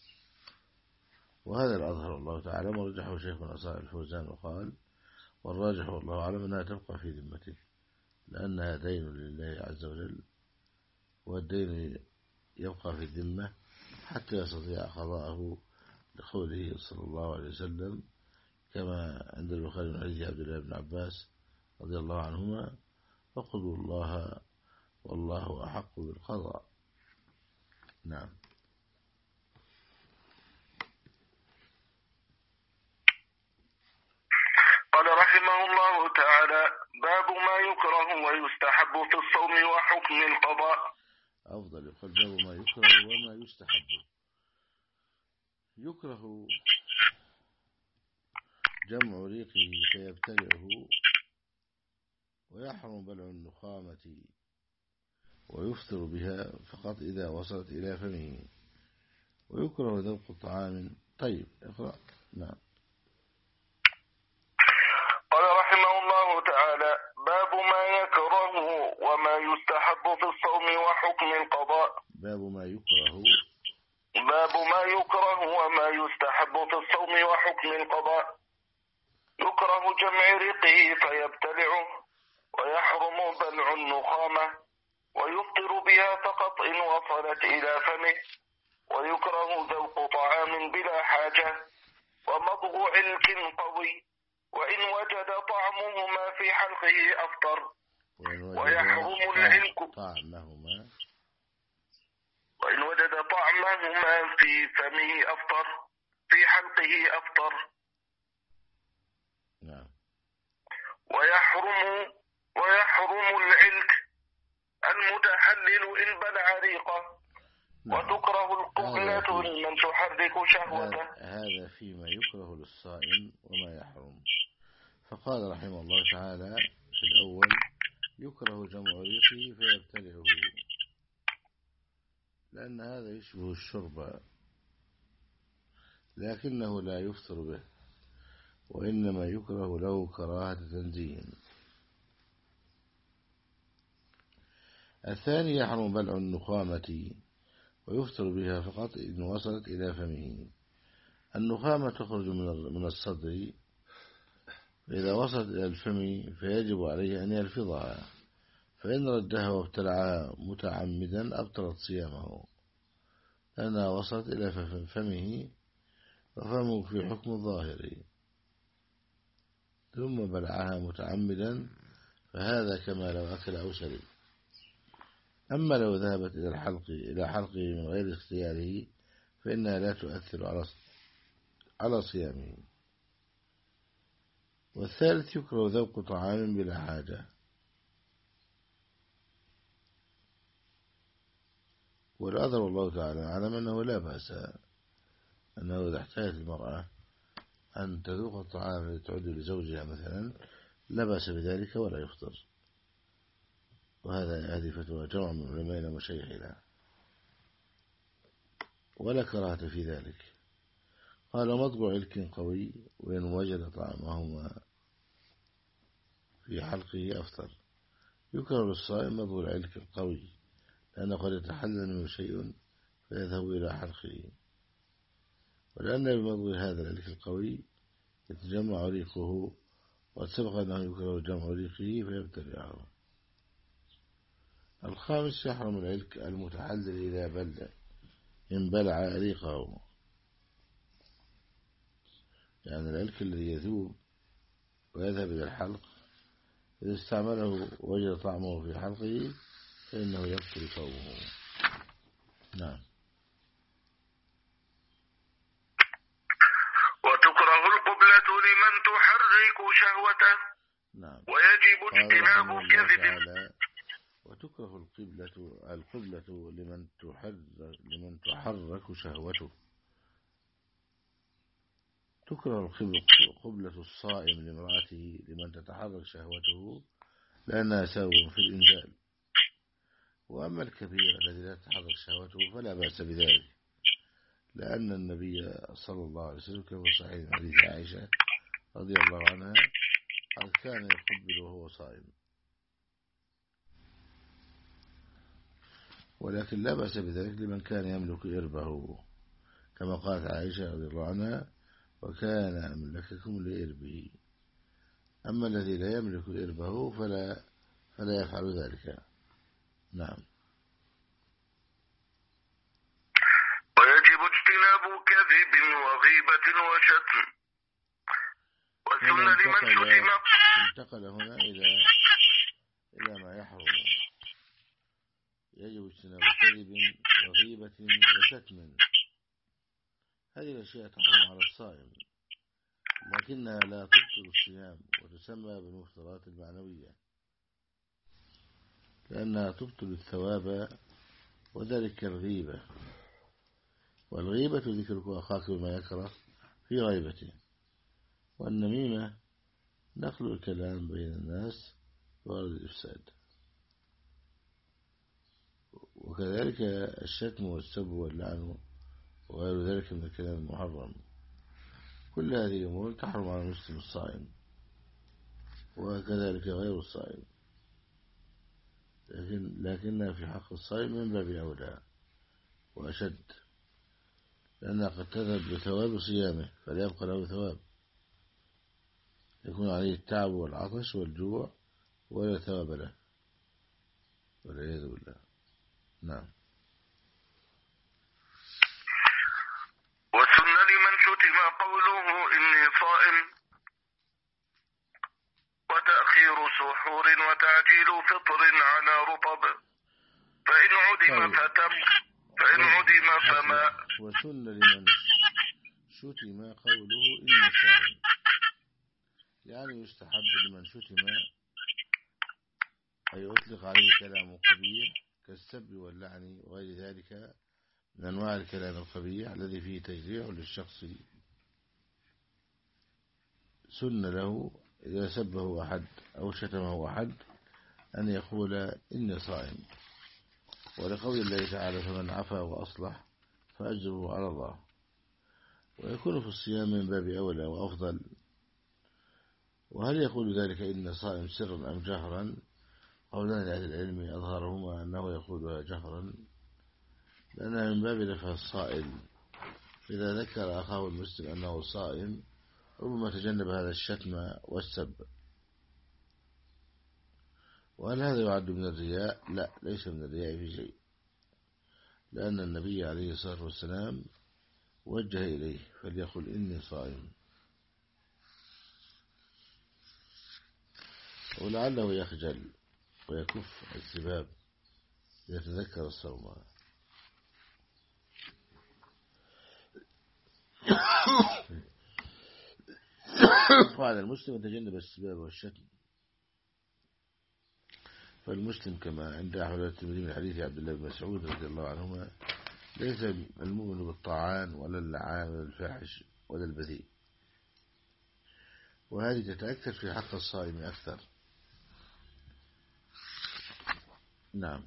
وهذا الأظهر الله تعالى ورجحه شيخنا صالح الفوزان وقال والراجح والله أعلم أنها تبقى في ذمته لأنها دين لله عز وجل، والدين يبقى في الذمة حتى يستطيع قضاءه، لقوله صلى الله عليه وسلم كما عند البخاري من حديث عبد الله بن عباس رضي الله عنهما: فقدوا الله والله أحق بالقضاء. نعم. قال رحمه الله تعالى: باب ما يكره ويستحب في الصوم وحكم القضاء. أفضل يقول باب ما يكره وما يستحب. يكره جمع ريقه فيبتلعه، ويحرم بلع النخامة ويفطر بها فقط إذا وصلت إلى فمه، ويكره ذوق طعام. طيب اقرأ. نعم. قال رحمه الله تعالى: باب ما يكره وما يستحب في الصوم وحكم القضاء. باب ما يكره باب ما يكره وما يستحب في الصوم وحكم القضاء. يكره جمع ريقه فيبتلعه، ويحرم بلع النخامة ويفطر بها فقط إن وصلت إلى فمه، ويكره ذوق طعام بلا حاجة، ومضغ علك قوي، وإن وجد طعمهما في حلقه أفطر، ويحرم العلك طعمهما وإن وجد طعمهما في فمه أفطر، في حلقه أفطر. نعم. ويحرم ويحرم العلك المتحلل إن بلع ريقه. نعم. وتكره القبلة لمن تحرك شهوته. هذا فيما يكره للصائم وما يحرم. فقال رحمه الله تعالى في الأول: يكره جمع ريقه فيبتلعه، لأن هذا يشبه الشرب، لكنه لا يفطر به، وإنما يكره له كراهة تنزيه. الثاني: يحرم بلع النخامة ويفطر بها فقط إن وصلت إلى فمه. النخامة تخرج من الصدر، فإذا وصلت إلى الفم فيجب عليه أن يلفظها، فإن ردها وابتلعها متعمدا أبطلت صيامه، لأنها وصلت إلى فمه وفمه في حكم الظاهر، ثم بلعها متعمدا فهذا كما لو أكل أو شرب. أما لو ذهبت إلى الحلق إلى حلقه من غير اختياره فإنها لا تؤثر على على صيامه. والثالث: يكره ذوق طعام بلا حاجة. والأظهر والله تعالى أعلم أنه لا بأس، أنه إذا احتاجت المرأة أن تذوق الطعام الذي تعد لزوجها مثلا لا بأس بذلك ولا يفطر، وهذا هذه فتوى جمع من علمائنا ومشايخنا، ولا كراهة في ذلك. قال: مضغ علك قوي، وإن وجد طعمهما في حلقه أفطر. يكره للصائم مضغ العلك القوي، لأنه قد يتحلل منه شيء فيذهب إلى حلقه، ولأن بمضغ هذا العلك القوي يتجمع ريقه، وقد سبق أنه يكره جمع ريقه فيبتلعه. الخامس: يحرم العلك المتحلل إذا بلع إن بلع ريقه، يعني العلك الذي يذوب ويذهب إلى الحلق إذا استعمله وجد طعمه في حلقه فإنه يبطل صومه. نعم. وتكره القبلة لمن تحرك شهوته. نعم. ويجب اجتناب كذب. وتكره القبلة القبلة لمن تحرك لمن تحرك شهوته. تكره قبلة الصائم لامرأته لمن تتحرك شهوته، لأنها سبب في الإنزال. وأما الكبير الذي لا تتحرك شهوته فلا بأس بذلك، لأن النبي صلى الله عليه وسلم كما في صحيح حديث عائشة رضي الله عنها قد كان يقبل وهو صائم، ولكن لا بأس بذلك لمن كان يملك إربه، كما قالت عائشة رضي الله عنها: وكان أملككم لإربه. أما الذي لا يملك إربه فلا فلا يفعل ذلك. نعم. ويجب اجتناب كذب وغيبة وشتم. وسن لمن شتم. انتقل هنا إلى إلى ما يحرم. يجب اجتناب كذب وغيبة وشتم. هذه الأشياء تحرم على الصائم، لكنها لا تبطل الصيام وتسمى بالمفطرات المعنوية، لأنها تبطل الثواب، وذلك الغيبة. والغيبة ذكرك أخاك بما يكره في غيبته، والنميمة نقل الكلام بين الناس وغرض الإفساد، وكذلك الشتم والسب واللعن وغير ذلك من الكلام المحرم. كل هذه الأمور تحرم على المسلم الصائم، وكذلك غير الصائم، لكن لكنها في حق الصائم من باب أولى وأشد، لأنها قد تذهب بثواب صيامه فلا يبقى له ثواب، يكون عليه التعب والعطش والجوع ولا ثواب له، والعياذ بالله. نعم. وسن لمن شتم قوله إني صائم، وتأخير سحور وتعجيل فطر على رطب، فإن عدم فتم فإن عدم فماء. وسن لمن شتم قوله إني صائم، يعني يستحب لمن شتم أي أطلق عليه كلام قبيح كالسب واللعن وغير ذلك من أنواع الكلام القبيح الذي فيه تجريح للشخص. سن له إذا سبه أحد أو شتمه أحد أن يقول إني صائم، ولقول الله تعالى فمن عفا وأصلح فأجره على الله. ويكون في الصيام من باب أولى وأفضل. وهل يقول ذلك إن صائم سرا أم جهرا؟ قولان لأهل العلم أظهرهما أنه يقولها جهرا، لأنها من باب نفع الصائل. إذا ذكر أخاه المسلم أنه صائم ربما تجنب هذا الشتم والسب. وهل هذا يعد من الرياء؟ لا، ليس من الرياء في شيء، لأن النبي عليه الصلاة والسلام وجه إليه فليقل إني صائم، ولعله يخجل ويكف السباب يتذكر الصوم. وعلى المسلم يتجنب السباب والشتم. فالمسلم كما عند أحمد والترمذي من حديث عبد الله بن مسعود رضي الله عنهما ليس المؤمن بالطعان ولا اللعان ولا الفاحش ولا البذيء. وهذه تتأكد في حق الصائم أكثر. نعم.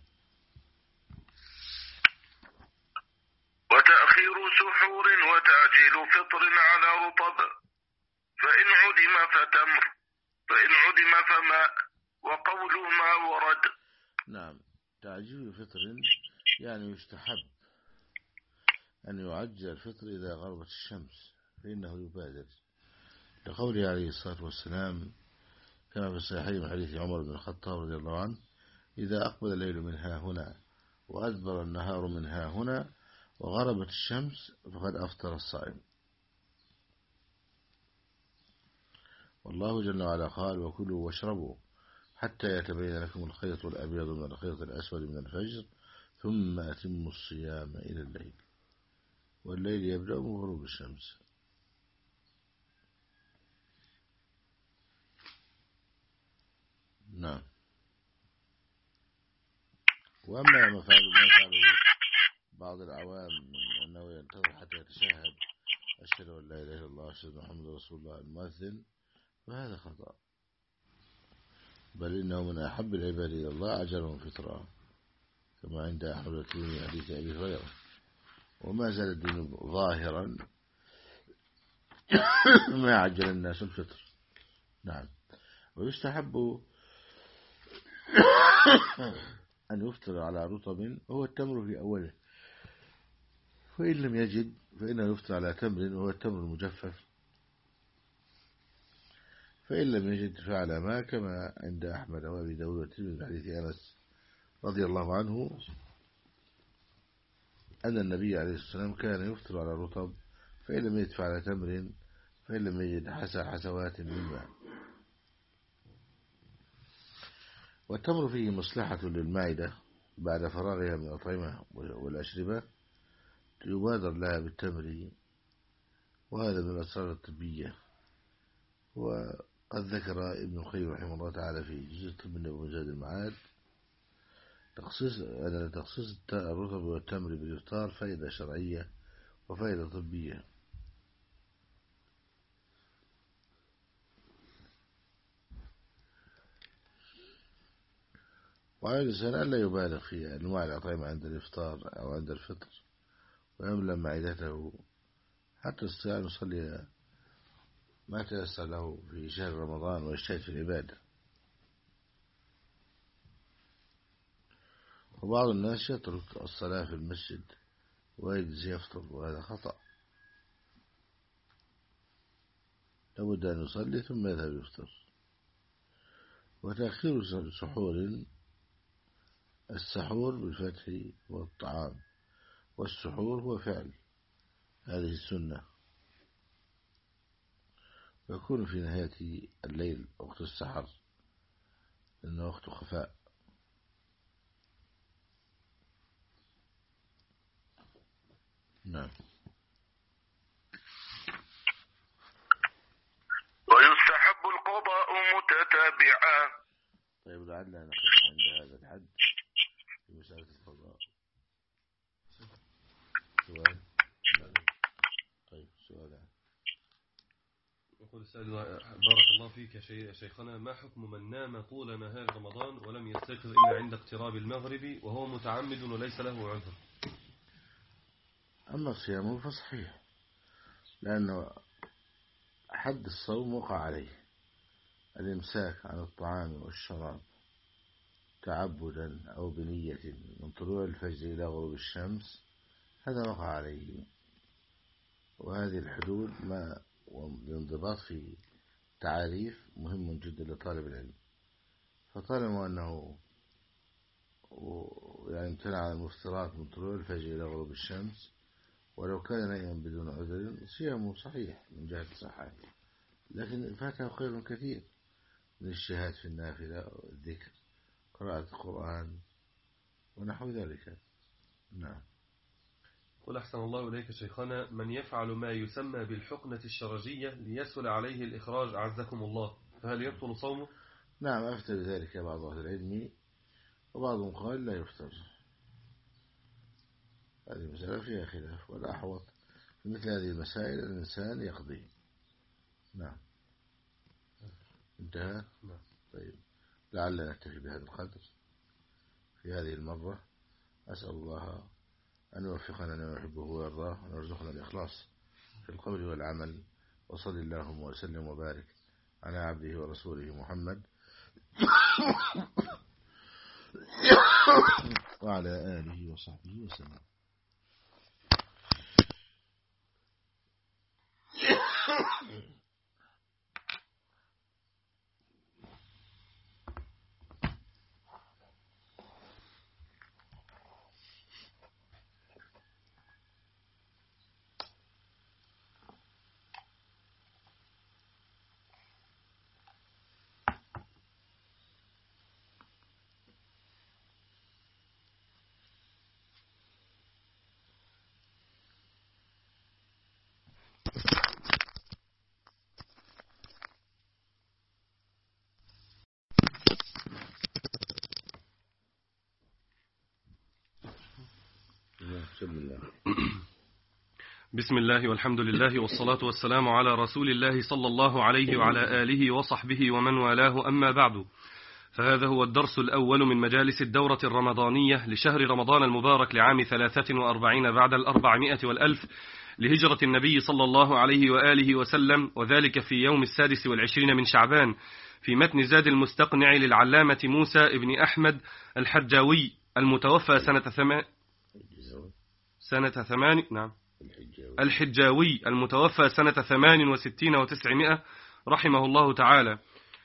وتأخير سحور وتعجيل فطر على رطب، فإن عدم فتمر، فإن عدم فماء، وقول ما ورد. نعم. تعجيل فطر يعني يستحب أن يعجل الفطر إذا غربت الشمس فإنه يبادر، لقوله عليه الصلاة والسلام كما في الصحيحين من حديث عمر بن الخطاب رضي الله عنه إذا أقبل الليل من ها هنا وأدبر النهار من ها هنا وغربت الشمس فقد أفطر الصائم. والله جل وعلا قال وكلوا واشربوا حتى يتبين لكم الخيط الأبيض من الخيط الأسود من الفجر ثم أتموا الصيام إلى الليل، والليل يبدأ من غروب الشمس. نعم. وأما ما فعله ما فعله بعض العوام من أنه ينتظر حتى يتشهد أشهد أن لا إله إلا الله أشهد أن محمد رسول الله المؤذن، فهذا خطأ، بل إنه من أحب العباد إلى الله أجرهم فطرا كما عند أحمد والترمذي حديث أبي هريرة. وما زال الدين ظاهرا ما عجل الناس الفطر. نعم. ويستحب أن يفطر على رطب هو التمر في أوله، فإن لم يجد فإنه يفطر على تمر وهو التمر المجفف، فإن لم يجد فعلى ما كما عند أحمد وأبي داود والترمذي من حديث أنس رضي الله عنه أن النبي عليه الصلاة والسلام كان يفطر على رطب، فإن لم يجد فعلى تمر فإن لم يجد حسى حسوات من ماء. والتمر فيه مصلحة للمعدة بعد فراغها من الأطعمة والأشربة، يبادر لها بالتمر، وهذا من الأسرار الطبية. وقد ذكر ابن القيم رحمه الله تعالى في جزء الطب النبوي زاد المعاد تخصيص أن تخصيص الرطب والتمر بالإفطار فائدة شرعية وفائدة طبية. وعلى الإنسان ألا يبالغ في أنواع الأطعمة عند الإفطار أو عند الفطر، ويملأ معدته حتى يستطيع أن يصلي ما تيسر له في شهر رمضان ويجتهد في العبادة. وبعض الناس يترك الصلاة في المسجد ويجلس يفطر، وهذا خطأ. لابد أن يصلي ثم يذهب يفطر. وتأخير سحور، السحور بالفتح والطعام، والسحور هو فعل، هذه السنة، ويكون في نهاية الليل وقت السحر لأنه وقت خفاء. نعم. ويستحب القضاء متتابعا. طيب لعلنا نقف عند هذا الحد في مسألة القضاء. سؤال؟ طيب سؤال. يقول السائل بارك الله فيك يا شيخنا، ما حكم من نام طول نهار رمضان ولم يستيقظ إلا عند اقتراب المغرب وهو متعمد وليس له عذر؟ أما صيامه فصحيح، لأنه حد الصوم وقع عليه الإمساك عن الطعام والشراب تعبدا أو بنية من طلوع الفجر إلى غروب الشمس، هذا وقع عليه. وهذه الحدود ما والانضباط في تعاريف مهم جدا لطالب العلم. فطالما أنه يعني امتنع عن المفطرات من طلوع الفجر إلى غروب الشمس، ولو كان نائما بدون عذر صيامه صحيح من جهة الصحة، لكن فاته خير كثير من الاجتهاد في النافلة والذكر، قراءة القرآن ونحو ذلك. نعم. قل أحسن الله إليك شيخنا، من يفعل ما يسمى بالحقنة الشرجية ليسهل عليه الإخراج أعزكم الله، فهل يبطل صومه؟ نعم، أفتى بذلك بعض أهل العلم، وبعضهم قال لا يفطر. هذه المسألة فيها خلاف، والأحوط في مثل هذه المسائل الإنسان يقضي. نعم. انتهى؟ نعم. طيب لعلنا نكتفي بهذا القدر في هذه المرة. أسأل الله أن يوفقنا لما يحبه ويرضاه، ونرزقنا الإخلاص في القول والعمل. وصلى اللهم وسلم وبارك على عبده ورسوله محمد وعلى آله وصحبه وسلم. بسم الله والحمد لله والصلاة والسلام على رسول الله صلى الله عليه وعلى آله وصحبه ومن والاه، أما بعد، فهذا هو الدرس الأول من مجالس الدورة الرمضانية لشهر رمضان المبارك لعام ثلاثة وأربعين بعد الأربعمائة والألف لهجرة النبي صلى الله عليه وآله وسلم، وذلك في يوم السادس والعشرين من شعبان، في متن زاد المستقنع للعلامة موسى ابن أحمد الحجاوي المتوفى سنة ثمان سنة ثمان نعم الحجاوي المتوفى سنة ثمان وستين وتسعمائة رحمه الله تعالى.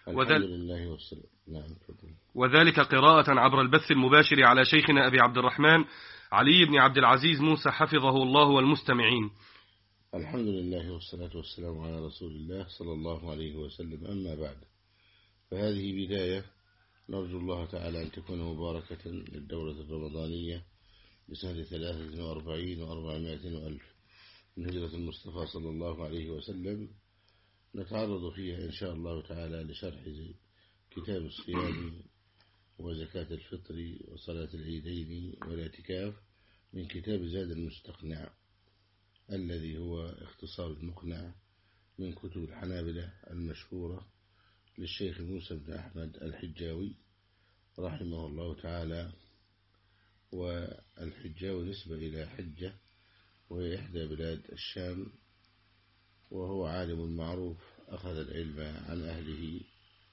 وذلك قراءة عبر البث المباشر على شيخنا أبي عبد الرحمن علي بن عبد العزيز موسى حفظه الله والمستمعين. الحمد لله والصلاة والسلام على رسول الله صلى الله عليه وسلم. أما بعد، فهذه بداية نرجو الله تعالى أن تكون مباركة للدورة الرمضانية بسنة ثلاثة وأربعين وأربعمائة وألف من هجرة المصطفى صلى الله عليه وسلم، نتعرض فيها إن شاء الله تعالى لشرح كتاب الصيام وزكاة الفطر وصلاة العيدين والاعتكاف من كتاب زاد المستقنع، الذي هو اختصار المقنع من كتب الحنابلة المشهورة للشيخ موسى بن أحمد الحجاوي رحمه الله تعالى. والحجاوي نسبة إلى حجة، وهي إحدى بلاد الشام، وهو عالم معروف أخذ العلم عن أهله،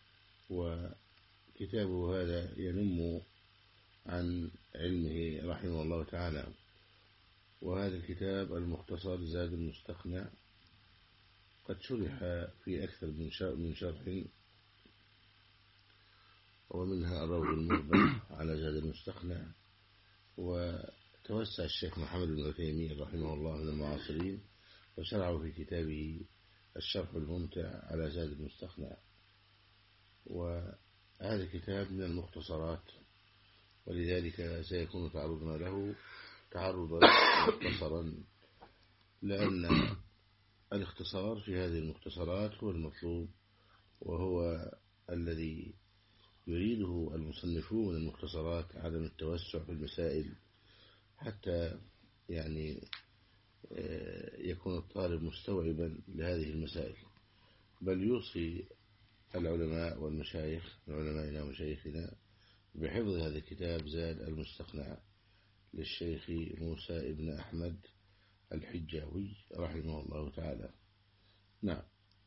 وكتابه هذا ينم عن علمه رحمه الله تعالى. وهذا الكتاب المختصر زاد المستقنع قد شرح في أكثر من شرح، ومنها الروض المربع على زاد المستقنع، وتوسع الشيخ محمد بن عثيمين رحمه الله من المعاصرين وشرعه في كتابه الشرح الممتع على زاد المستقنع. وهذا الكتاب من المختصرات، ولذلك سيكون تعرضنا له تعرضا مختصرا، لأن الاختصار في هذه المختصرات هو المطلوب، وهو الذي يريده المصنفون المختصرات، عدم التوسع في المسائل حتى يعني يكون الطالب مستوعبا لهذه المسائل. بل يوصي العلماء والمشايخ من علمائنا ومشايخنا بحفظ هذا الكتاب زاد المستقنع للشيخ موسى بن أحمد الحجاوي رحمه الله تعالى. نعم.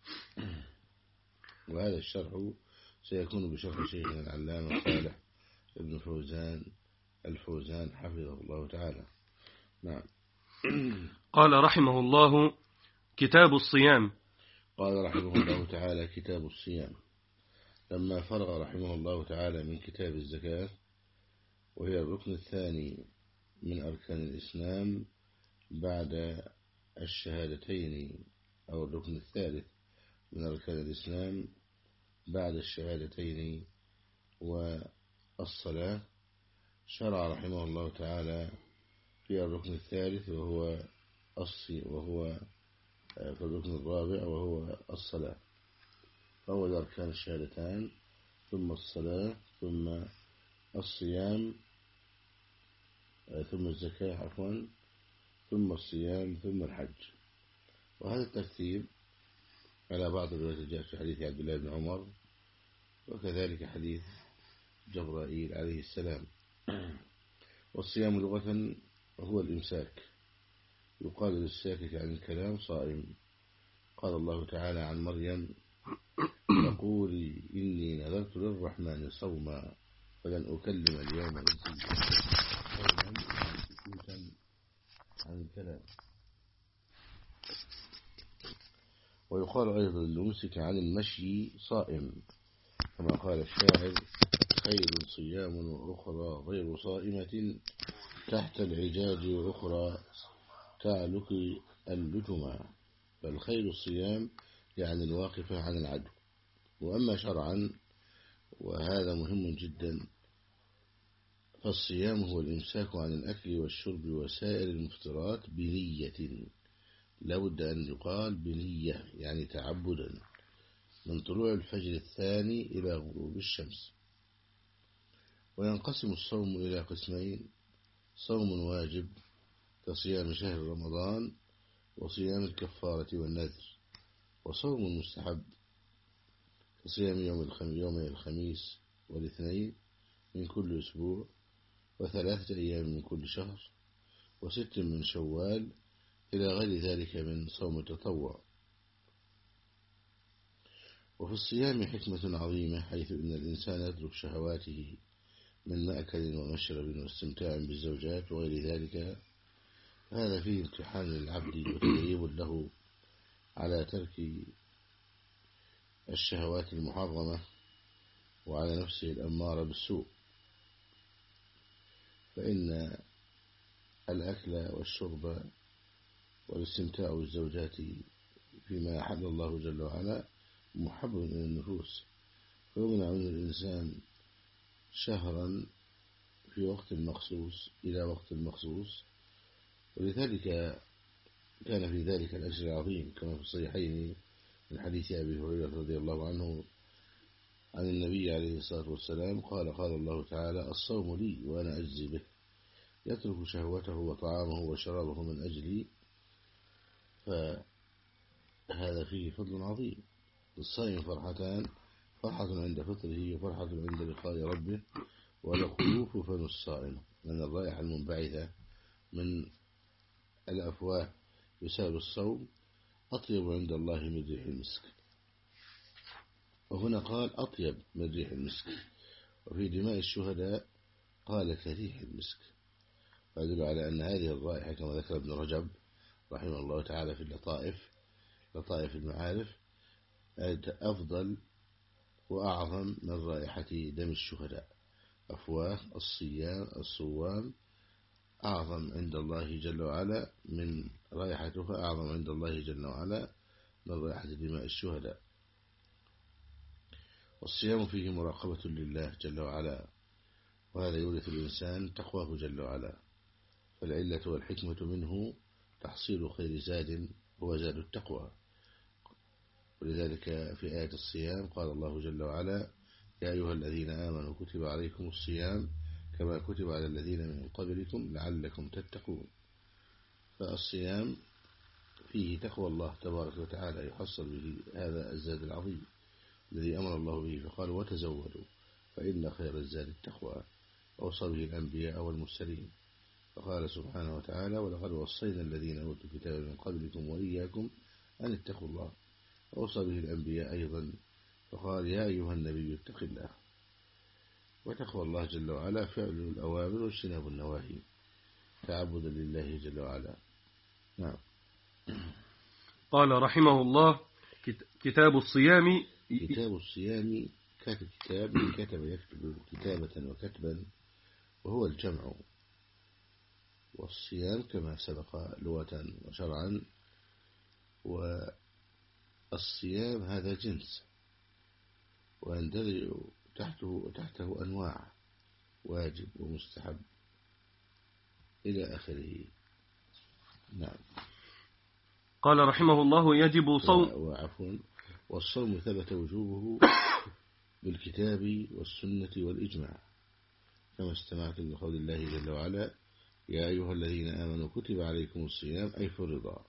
وهذا الشرح سيكون بشرح شيخنا العلامة صالح ابن فوزان الفوزان حفظه الله تعالى. نعم. قال رحمه الله: كتاب الصيام. قال رحمه الله تعالى: كتاب الصيام. لما فرغ رحمه الله تعالى من كتاب الزكاة، وهي الركن الثاني من أركان الإسلام بعد الشهادتين، أو الركن الثالث من أركان الإسلام بعد الشهادتين والصلاة، شرع رحمه الله تعالى في الركن الثالث وهو الصي وهو في الركن الرابع وهو الصلاة. أول أركان الشهادتان، ثم الصلاة، ثم الصيام، ثم الزكاة عفوا، ثم الصيام، ثم الحج. وهذا الترتيب على بعض الروايات جاء في حديث عبد الله بن عمر، وكذلك حديث جبرائيل عليه السلام. والصيام لغة هو الإمساك، يقال للساكت عن الكلام صائم. قال الله تعالى عن مريم: فقولي إني نذرت للرحمن صوما فلن أكلم اليوم إنسيا. سكوتا عن الكلام. ويقال أيضا للممسك عن المشي صائم، كما قال الشاعر: خير صيام وأخرى غير صائمة تحت العجاج وأخرى تعلق اللجما. فالخير الصيام يعني الواقفة عن العدو. وأما شرعا، وهذا مهم جدا، فالصيام هو الإمساك عن الأكل والشرب وسائر المفطرات بنية، لا بد أن يقال بنية يعني تعبدا، من طلوع الفجر الثاني إلى غروب الشمس. وينقسم الصوم إلى قسمين: صوم واجب كصيام شهر رمضان وصيام الكفارة والنذر، وصوم مستحب كصيام يوم يومي الخميس والاثنين من كل أسبوع، وثلاثة أيام من كل شهر، وست من شوال، إلى غير ذلك من صوم التطوع. وفي الصيام حكمة عظيمة، حيث إن الإنسان يترك شهواته من مأكل ومشرب واستمتاع بالزوجات وغير ذلك. هذا فيه امتحان للعبد وتدريب له على ترك الشهوات المحرمة وعلى نفسه الأمارة بالسوء، فإن الأكل والشرب والاستمتاع بالزوجات فيما أحل الله جل وعلا محبب إلى النفوس، فيمنع من الإنسان شهرا في وقت مخصوص إلى وقت مخصوص، ولذلك كان في ذلك الأجر العظيم كما في الصحيحين من حديث أبي هريرة رضي الله عنه عن النبي عليه الصلاة والسلام قال قال الله تعالى: الصوم لي وأنا أجزي به، يترك شهوته وطعامه وشرابه من أجلي، فهذا فيه فضل عظيم. للصائم فرحتان: فرحة عند فطره وفرحة عند لقاء ربه، ولخلوف فم الصائم، من الرائحة المنبعثة من الأفواه بسبب الصوم أطيب عند الله من ريح المسك. وهنا قال أطيب من ريح المسك، وفي دماء الشهداء قال كريح المسك، فيدل على أن هذه الرائحة كما ذكر ابن رجب رحمه الله تعالى في اللطائف لطائف المعارف أفضل وأعظم من رائحة دم الشهداء. أفواه الصيام الصوام أعظم عند الله جل وعلا من رائحتها أعظم عند الله جل وعلا من رائحة دماء الشهداء. والصيام فيه مراقبة لله جل وعلا، وهذا يورث الإنسان تقواه جل وعلا، فالعلة والحكمة منه تحصيل خير زاد هو زاد التقوى. ولذلك في آية الصيام قال الله جل وعلا: يا أيها الذين آمنوا كتب عليكم الصيام كما كتب على الذين من قبلكم لعلكم تتقون. فالصيام فيه تقوى الله تبارك وتعالى يحصل به هذا الزاد العظيم الذي أمر الله به، فقال: وتزودوا فإن خير الزاد التقوى، أوصى به الأنبياء والمرسلين، فقال سبحانه وتعالى: ولقد وصينا الذين أوتوا الكتاب من قبلكم وإياكم أن اتقوا الله، أوصى به الأنبياء أيضا، فقال: يا أيها النبي اتق الله. وتقوى الله جل وعلا فعل الأوامر واجتناب النواهي تعبدا لله جل وعلا. نعم. قال رحمه الله: كتاب الصيام. كتاب الصيام كاتب كتاب كتب يكتب كتابة وكتبا، وهو الجمع، والصيام كما سبق لغة وشرعا. والصيام هذا جنس ويندرج تحته, تحته أنواع: واجب ومستحب إلى آخره. نعم. قال رحمه الله: يجب صوم. وعفوا والصوم ثبت وجوبه بالكتاب والسنة والإجماع، كما استمعت من قول الله جل وعلا: يا أيها الذين آمنوا كتب عليكم الصيام أي فرضا.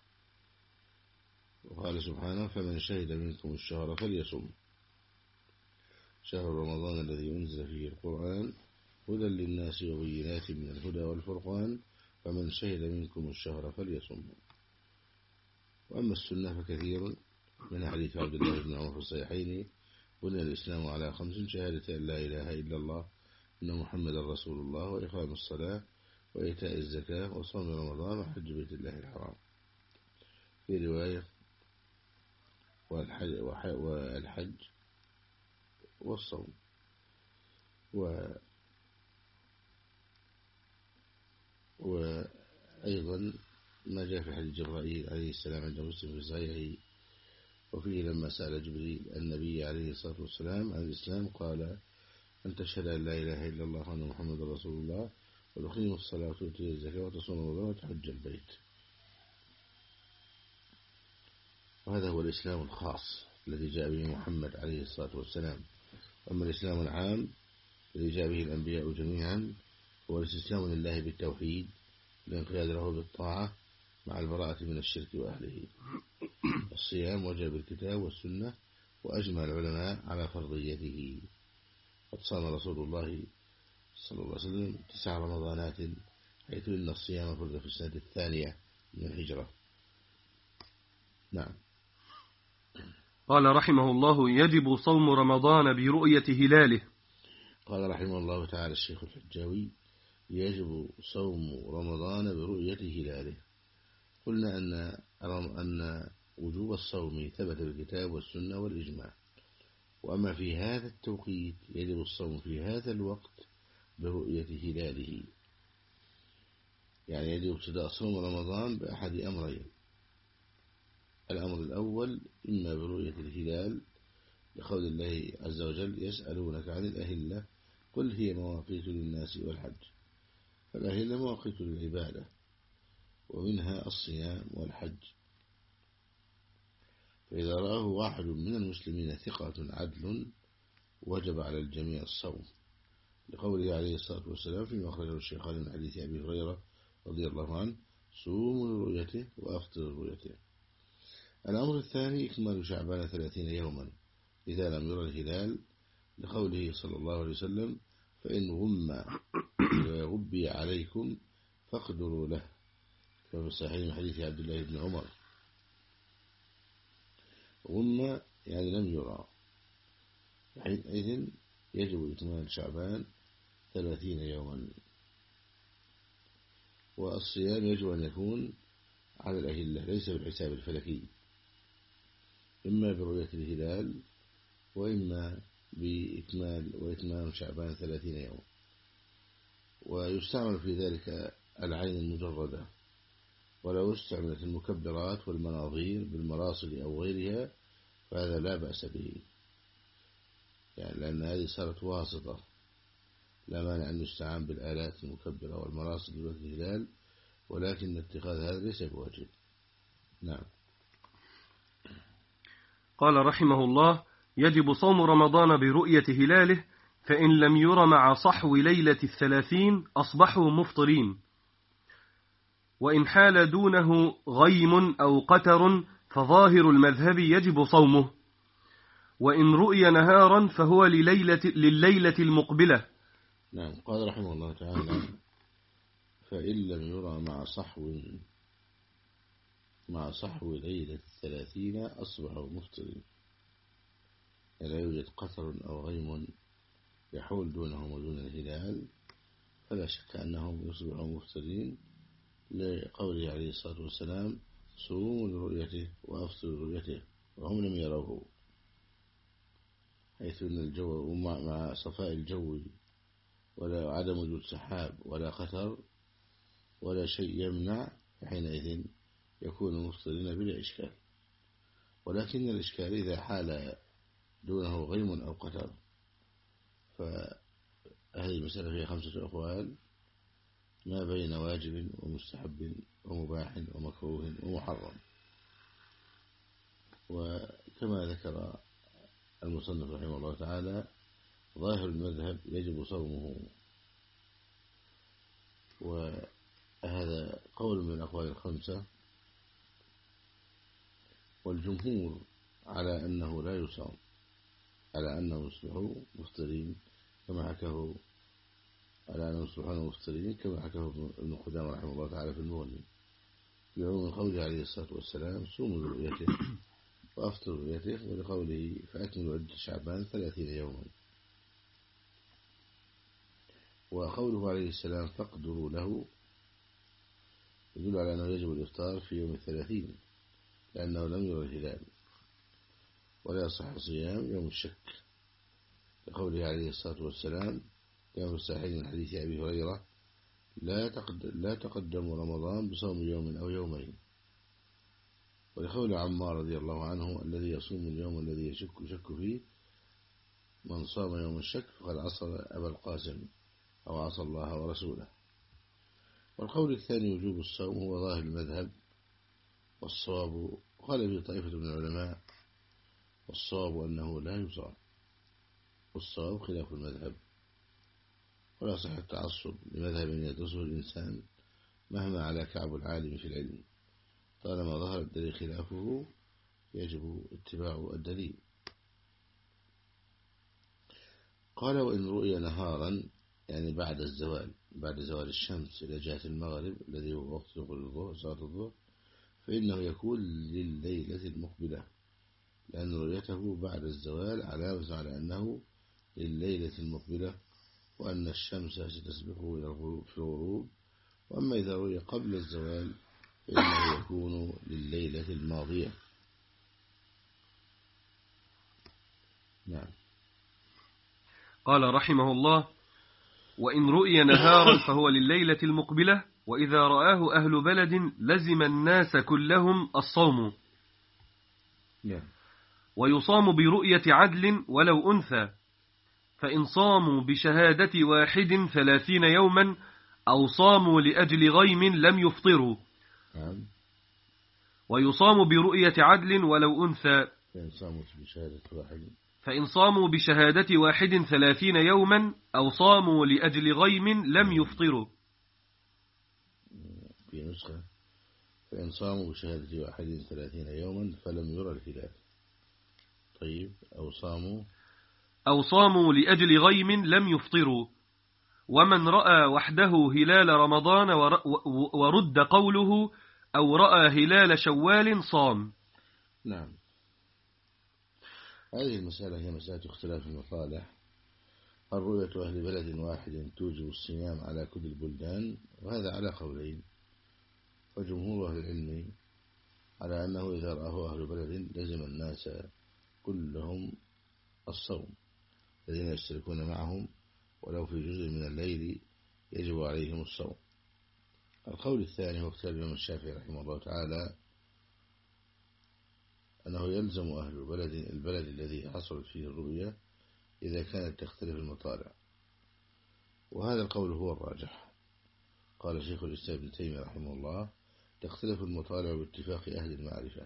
وقال سبحانه: فمن شهد منكم الشهر فليصم. شهر رمضان الذي أنزل فيه القرآن هدى للناس وبينات من الهدى والفرقان، فمن شهد منكم الشهر فليصم. وأما السنة فكثير من حديث عبد الله بن عمر في الصحيحين: بني الإسلام على خمس: شهادة أن لا إله إلا الله إن محمد رسول الله، وإقام الصلاة، وإيتاء الزكاة، وصوم رمضان، وحج بيت الله الحرام. في رواية: والحج, والحج والصوم. و وأيضا ما جاء في حديث جبرائيل عليه السلام عند مسلم في صحيحه، وفيه لما سأل جبريل النبي عليه الصلاة والسلام عن الإسلام قال: أن تشهد أن لا إله إلا الله وأن محمد رسول الله، وتقيم الصلاة وتؤتي الزكاة وتصوم رمضان وتحج البيت. وهذا هو الإسلام الخاص الذي جاء به محمد عليه الصلاة والسلام. أما الإسلام العام الذي جاء به الأنبياء جميعا هو الاستسلام لله بالتوحيد، الانقياد له بالطاعة مع البراءة من الشرك وأهله. الصيام وجب بالكتاب والسنة، وأجمع العلماء على فرضيته. قد صام رسول الله صلى الله عليه وسلم تسع رمضانات، حيث إن الصيام فرض في السنة الثانية من الهجرة. نعم. قال رحمه الله: يجب صوم رمضان برؤية هلاله. قال رحمه الله تعالى الشيخ الحجاوي: يجب صوم رمضان برؤية هلاله. قلنا أن أن وجوب الصوم ثبت بالكتاب والسنة والإجماع، وأما في هذا التوقيت يجب الصوم في هذا الوقت برؤية هلاله، يعني يجب ابتداء صوم رمضان بأحد أمرين: الأمر الأول إما برؤية الهلال لقول الله عز وجل يسألونك عن الأهلة قل هي مواقيت للناس والحج، فالأهلة مواقيت للعبادة ومنها الصيام والحج. فإذا رآه واحد من المسلمين ثقة عدل وجب على الجميع الصوم، لقوله عليه الصلاة والسلام فيما أخرجه الشيخان من حديث أبي هريرة رضي الله عنه صوموا لرؤيته وأفطروا لرؤيته. الأمر الثاني إكمال شعبان ثلاثين يوما إذا لم يرى الهلال، لقوله صلى الله عليه وسلم فإن غم غبي عليكم فاقدروا له، كما في الصحيح من حديث عبد الله بن عمر. غم يعني لم يرى، حينئذ يجب إكمال شعبان ثلاثين يوما. والصيام يجب أن يكون على الأهلة ليس بالحساب الفلكي، إما برؤية الهلال وإما بإكمال وإتمام شعبان ثلاثين يوما. ويستعمل في ذلك العين المجردة، ولو استعملت المكبرات والمناظير بالمراصد أو غيرها فهذا لا بأس به، يعني لأن هذه صارت واسطة، لا مانع أن يستعان بالآلات المكبرة والمراصد والهلال، ولكن اتخاذ هذا ليس بواجب. نعم. قال رحمه الله يجب صوم رمضان برؤية هلاله، فإن لم ير مع صحو ليلة الثلاثين أصبحوا مفطرين، وإن حال دونه غيم أو قتر فظاهر المذهب يجب صومه، وإن رؤي نهارا فهو لليلة, لليلة المقبلة. نعم. قال رحمه الله تعالى فإن لم يرى مع صحو مع صحو ليلة الثلاثين أصبحوا مفطرين، لا يوجد قطر أو غيم يحول دونهم ودون الهلال، فلا شك أنهم يصبحوا مفطرين، لقوله عليه الصلاة والسلام صوموا لرؤيته وأفطروا لرؤيته وهم لم يروه، حيث أن الجو مع صفاء الجو ولا عدم وجود سحاب ولا قطر ولا شيء يمنع، فحينئذ يكون مفطرين بلا إشكال. ولكن الإشكال إذا حال دونه غيم أو قتر، فهذه المسألة فيها خمسة أقوال ما بين واجب ومستحب ومباح ومكروه ومحرم. وكما ذكر المصنف رحمه الله تعالى ظاهر المذهب يجب صومه، وهذا قول من الأقوال الخمسة، والجمهور على أنه لا يصوم، على أنه يصبحوا مفطرين كما حكاه على أنه يصبحون مفطرين كما حكاه ابن قدامة رحمه الله تعالى في المغني، لعموم قوله عليه الصلاة والسلام صوموا لرؤيته وأفطروا لرؤيته، ولقوله فأكملوا عدة شعبان ثلاثين يوما. وقوله عليه السلام فاقدروا له يدل على أنه يجب الإفطار في يوم الثلاثين، لأنه لم يرى الهلال، ولا يصح صيام يوم الشك، لقوله عليه الصلاة والسلام كما في الصحيح من حديث أبي هريرة لا تقدم, لا تقدم رمضان بصوم يوم أو يومين، ولقول عمار رضي الله عنه الذي يصوم اليوم الذي يشك يشك فيه من صام يوم الشك فقد عصى أبا القاسم أو عصى الله ورسوله. والقول الثاني وجوب الصوم هو ظاهر المذهب، والصواب قال به طائفة من العلماء، والصواب أنه لا يصام، والصواب خلاف المذهب، ولا صح التعصب لمذهب يدرسه الإنسان مهما على كعب العالم في العلم، طالما ظهر الدليل خلافه يجب اتباع الدليل. قال وإن رؤي نهارا يعني بعد الزوال، بعد زوال الشمس إلى جهة المغرب الذي هو وقت دخول الظهر صلاة الظهر، فإنه يكون لليلة المقبلة، لأن رؤيته بعد الزوال علامة على أنه لليلة المقبلة، وأن الشمس ستسبقه إلى في الغروب. وأما إذا رؤي قبل الزوال فإنه يكون لليلة الماضية. نعم. قال رحمه الله وإن رؤي نهارا فهو لليلة المقبلة، وإذا رآه أهل بلد لزم الناس كلهم الصوم. نعم. ويصام برؤية عدل ولو أنثى، فإن صاموا بشهادة واحد ثلاثين يوما أو صاموا لأجل غيم لم يفطروا. نعم. ويصام برؤية عدل ولو أنثى، فإن صاموا بشهادة واحد فإن صاموا بشهادة واحد ثلاثين يوما أو صاموا لأجل غيم لم يفطروا. في نسخة فإن صاموا بشهادة واحد ثلاثين يوما فلم يرى الهلال. طيب. أو صاموا أو صاموا لأجل غيم لم يفطروا. ومن رأى وحده هلال رمضان ورد قوله أو رأى هلال شوال صام. نعم. هذه المسألة هي مسألة اختلاف المصالح. هل رؤية أهل بلد واحد توجب الصيام على كل البلدان؟ وهذا على قولين. وجمهور أهل العلم على أنه إذا رآه أهل بلد لزم الناس كلهم الصوم الذين يشتركون معهم ولو في جزء من الليل يجب عليهم الصوم. القول الثاني هو اختيار الإمام الشافعي رحمه الله تعالى أنه يلزم أهل البلد البلد الذي حصلت فيه الرؤية إذا كانت تختلف المطالع، وهذا القول هو الراجح. قال شيخ الإسلام ابن تيمية رحمه الله تختلف المطالع باتفاق أهل المعرفة،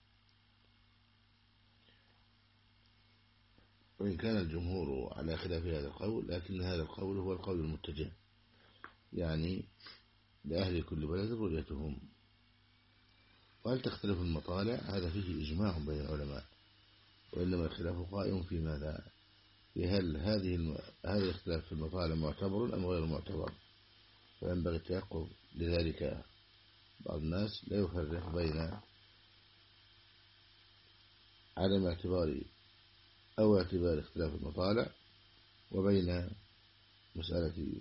وإن كان الجمهور على خلاف هذا القول لكن هذا القول هو القول المتجه، يعني لأهل كل بلد رؤيتهم. وهل تختلف المطالع؟ هذا فيه إجماع بين العلماء، وإنما الخلاف قائم في ماذا؟ هل هذه الم... هذا الاختلاف في المطالع معتبر أم غير معتبر؟ فينبغي التيقظ لذلك. بعض الناس لا يفرق بين عدم اعتبار أو اعتبار اختلاف المطالع وبين مسألة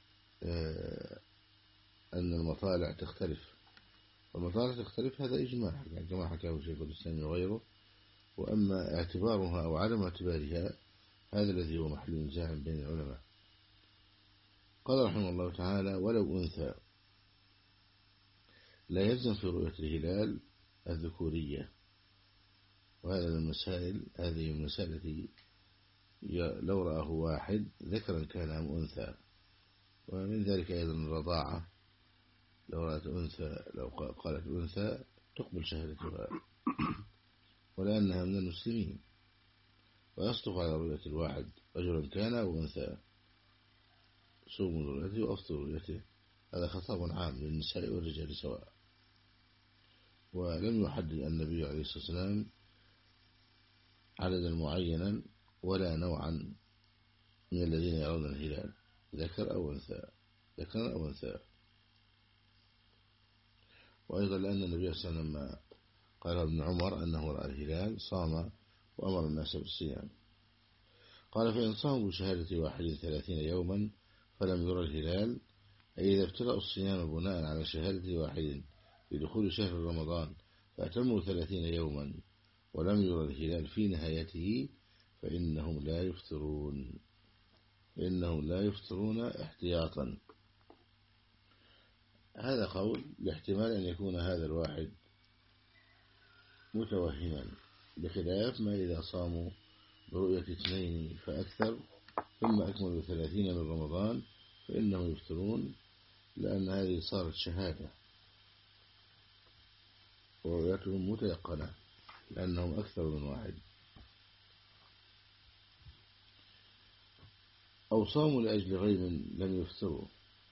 أن المطالع تختلف. والمطالع تختلف هذا إجماع كما حكاه شيخ الإسلام وغيره، وأما اعتبارها أو عدم اعتبارها هذا الذي هو محل نزاع بين العلماء. قال رحمه الله تعالى ولو أنثى، لا يلزم في رؤية الهلال الذكورية، وهذا من المسائل هذه من المسائل التي لو رآه واحد ذكرا كان أم أنثى. ومن ذلك أيضا الرضاعة، لو رأت أنثى لو قالت أنثى تقبل شهادتها ولأنها من المسلمين، ويصدق على رؤية الواحد رجلا كان أو أنثى صوموا رؤيته وأفطروا رؤيته. هذا خطاب عام للنساء والرجال سواء، ولم يحدد النبي عليه الصلاة والسلام عددا معينا ولا نوعا من الذين يرون الهلال ذكر أو أنثى ذكر أو أنثى. وأيضا لأن النبي صلى الله عليه وسلم قال ابن عمر أنه رأى الهلال صام وأمر الناس بالصيام. قال فإن صاموا بشهادة واحد ثلاثين يوما فلم يرى الهلال، أي إذا ابتدأوا الصيام بناء على شهادة واحد في دخول شهر رمضان فأتموا ثلاثين يوما ولم يرى الهلال في نهايته فإنهم لا يفطرون فإنهم لا يفطرون احتياطا. هذا قول لاحتمال أن يكون هذا الواحد متوهما، بخلاف ما إذا صاموا برؤية اثنين فأكثر ثم أكملوا ثلاثين من رمضان فإنهم يفطرون، لأن هذه صارت شهادة ورؤيتهم متيقنة لأنهم أكثر من واحد. أو صاموا لأجل غيم لم يفطروا.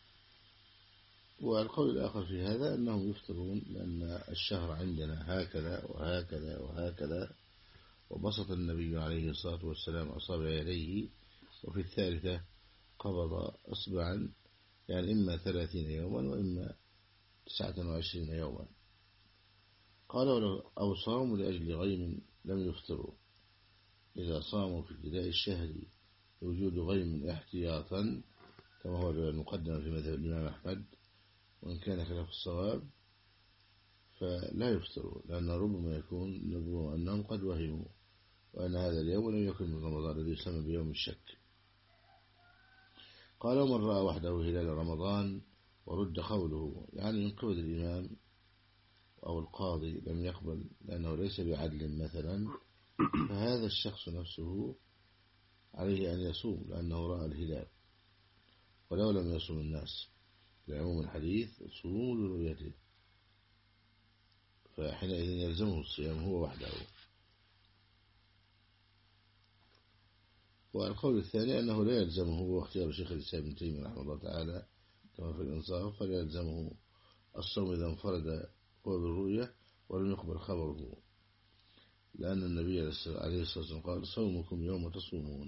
والقول الآخر في هذا أنهم يفطرون لأن الشهر عندنا هكذا وهكذا وهكذا، وبسط النبي عليه الصلاة والسلام أصابع يديه، وفي الثالثة قبض أصبعا، يعني إما ثلاثين يوما وإما تسعة وعشرين يوما. قالوا أو صاموا لأجل غيم لم يفطروا، إذا صاموا في ابتداء الشهر وجود غيم احتياطا كما هو المقدم في مذهب الإمام أحمد، وإن كان خلاف الصواب فلا يفطروا، لأن ربما يكون ربما أنهم قد وهموا وأن هذا اليوم لم يكن من رمضان الذي يسمى بيوم الشك. قال ومن رأى وحده هلال رمضان ورد قوله، يعني من قبل الإمام أو القاضي لم يقبل لأنه ليس بعدل مثلا، فهذا الشخص نفسه عليه أن يصوم لأنه رأى الهلال ولو لم يصوم الناس، لعموم الحديث صوموا لرؤيته، فحينئذ يلزمه الصيام هو وحده. والقول الثاني أنه لا يلزمه، هو اختيار شيخ الإسلام ابن تيمية رحمه الله تعالى كما في الإنصاف، فلا يلزمه الصوم إذا انفرد هو بالرؤية ولم يقبل خبره، لأن النبي عليه الصلاة والسلام قال صومكم يوم تصومون.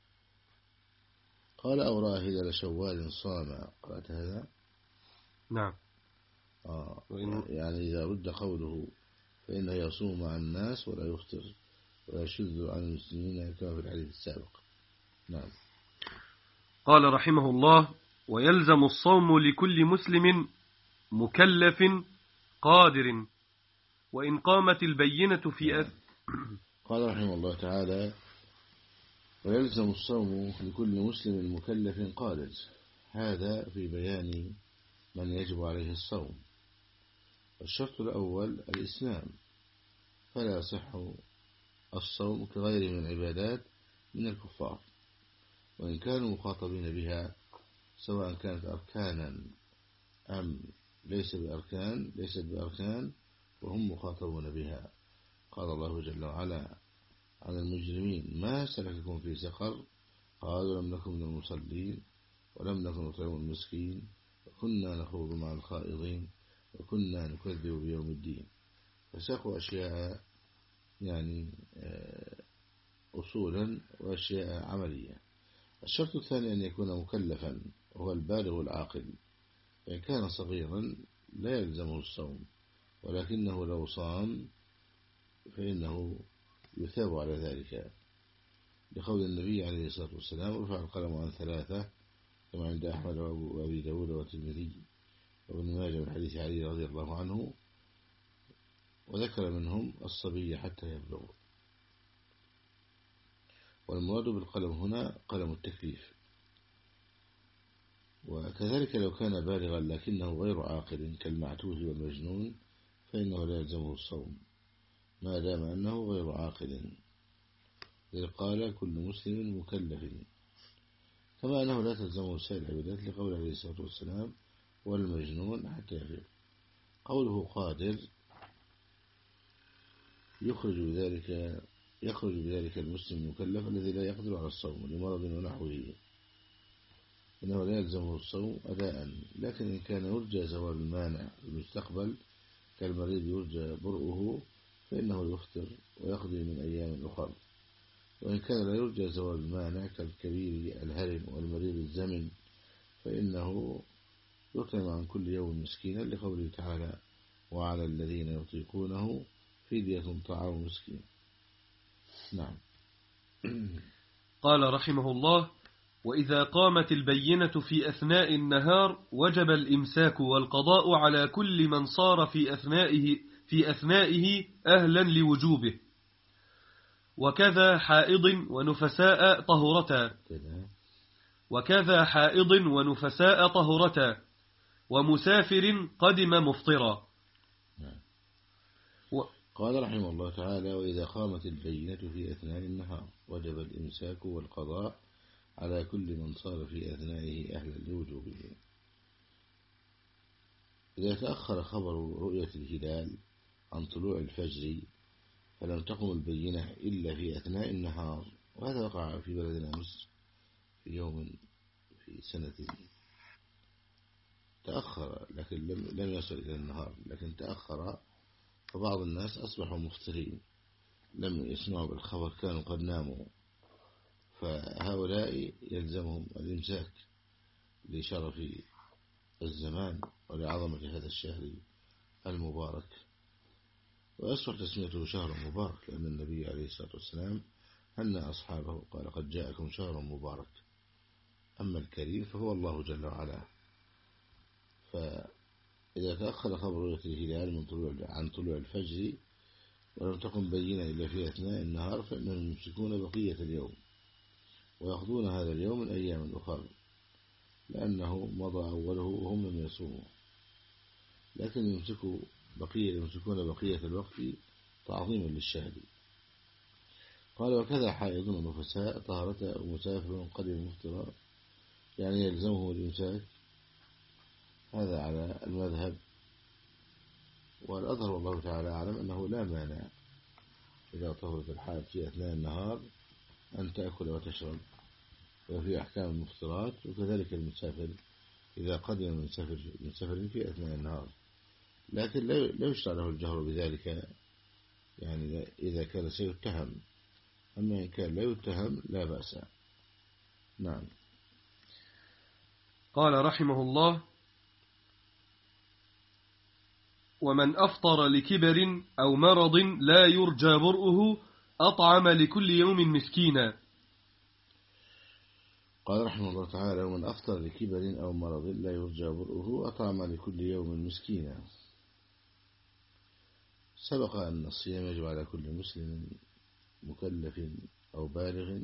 قال أو رأى هلال شوال صام، قرأت هذا؟ نعم. آه يعني إذا رد قوله فإنه يصوم مع الناس ولا يفطر ويشذ عن المسلمين كما في الحديث السابق. نعم. قال رحمه الله: ويلزم الصوم لكل مسلم مكلف قادر وإن قامت البينة في أث... قال رحمه الله تعالى: ويلزم الصوم لكل مسلم مكلف قادر. هذا في بيان من يجب عليه الصوم. الشرط الأول الإسلام، فلا يصح الصوم كغيره من العبادات من الكفار وإن كانوا مخاطبين بها، سواء كانت أركانا أم ليس بأركان ليست بأركان وهم مخاطبون بها. قال الله جل وعلا عن المجرمين: ما سلككم في سقر؟ قالوا لم نكن من المصلين ولم نكن نطعم المسكين وكنا نخوض مع الخائضين وكنا نكذب بيوم الدين. فساقوا أشياء يعني أصولا وأشياء عملية. الشرط الثاني أن يكون مكلفا وهو البالغ العاقل، فإن كان صغيرا لا يلزمه الصوم، ولكنه لو صام فإنه يثاب على ذلك، لقول النبي عليه الصلاة والسلام: رفع القلم عن ثلاثة، كما عند أحمد وأبي داود والترمذي وابن ماجه من حديث علي رضي الله عنه، وذكر منهم الصبي حتى يبلغ. والمراد بالقلم هنا قلم التكليف. وكذلك لو كان بالغا لكنه غير عاقل كالمعتوه والمجنون فإنه لا يلزمه الصوم ما دام أنه غير عاقل، إذ قال كل مسلم مكلف، كما أنه لا تلزمه سائر العبادات لقول عليه الصلاة والسلام: والمجنون حتى يفيق. قوله قادر يخرج بذلك يخرج بذلك المسلم المكلف الذي لا يقدر على الصوم لمرض ونحوه، إنه لا يلزمه الصوم أداء. لكن إن كان يرجى زوال المانع في المستقبل كالمريض يرجى برؤه فإنه يفطر ويقضي من أيام أخرى. وإن كان لا يرجى زوال المانع كالكبير الهرم والمريض الزمن فإنه يطعم عن كل يوم مسكينا، لقوله تعالى: وعلى الذين يطيقونه فدية طعام مسكين. نعم. قال رحمه الله: وإذا قامت البينة في أثناء النهار وجب الإمساك والقضاء على كل من صار في أثنائه في أثنائه أهلا لوجوبه، وكذا حائض ونفساء طهرتا وكذا حائض ونفساء طهرتا ومسافر قدم مفطرا. و... قال رحمه الله تعالى: وإذا قامت البينة في أثناء النهار وجب الإمساك والقضاء على كل من صار في أثنائه أهلا لوجوبه. إذا تأخر خبر رؤية الهلال عن طلوع الفجر فلم تقم البينة إلا في أثناء النهار، وهذا وقع في بلدنا مصر في يوم في سنة تأخر، لكن لم لم يصل إلى النهار، لكن تأخر، فبعض الناس أصبحوا مفطرين لم يسمعوا بالخبر، كانوا قد ناموا، فهؤلاء يلزمهم الإمساك لشرف الزمان ولعظمة هذا الشهر المبارك، ويصبح تسميته شهر مبارك لأن النبي عليه الصلاة والسلام هنأ أصحابه قال: قد جاءكم شهر مبارك. أما الكريم فهو الله جل وعلا. فإذا تأخر خبر رؤية الهلال من طلوع عن طلوع الفجر ولم تكن بينة إلا في أثناء النهار فإنهم يمسكون بقية اليوم ويأخذون هذا اليوم من أيام أخرى، لأنه مضى أوله وهم لم يصوموا، لكن يمسكوا بقية يمسكون بقية الوقت تعظيما للشهر. قال وكذا حائض ونفساء طهرة أو مسافر قدم مفطرا، يعني يلزمه الإمساك، هذا على المذهب. والأظهر والله تعالى أعلم أنه لا مانع إذا طهرت الحائض في أثناء النهار أن تأكل وتشرب، وفي أحكام المفطرات. وكذلك المسافر إذا قدم من سفر من سفر في أثناء النهار، لكن لا يشرع له الجهر بذلك، يعني إذا كان سيتهم. أما إن كان لا يتهم لا بأس. نعم. قال رحمه الله: ومن أفطر لكبر أو مرض لا يرجى برؤه أطعم لكل يوم مسكينا. قال رحمه الله تعالى: ومن أفطر لكبر أو مرض لا يرجى برؤه أطعم لكل يوم مسكينا. سبق أن الصيام يجب على كل مسلم مكلف أو بالغ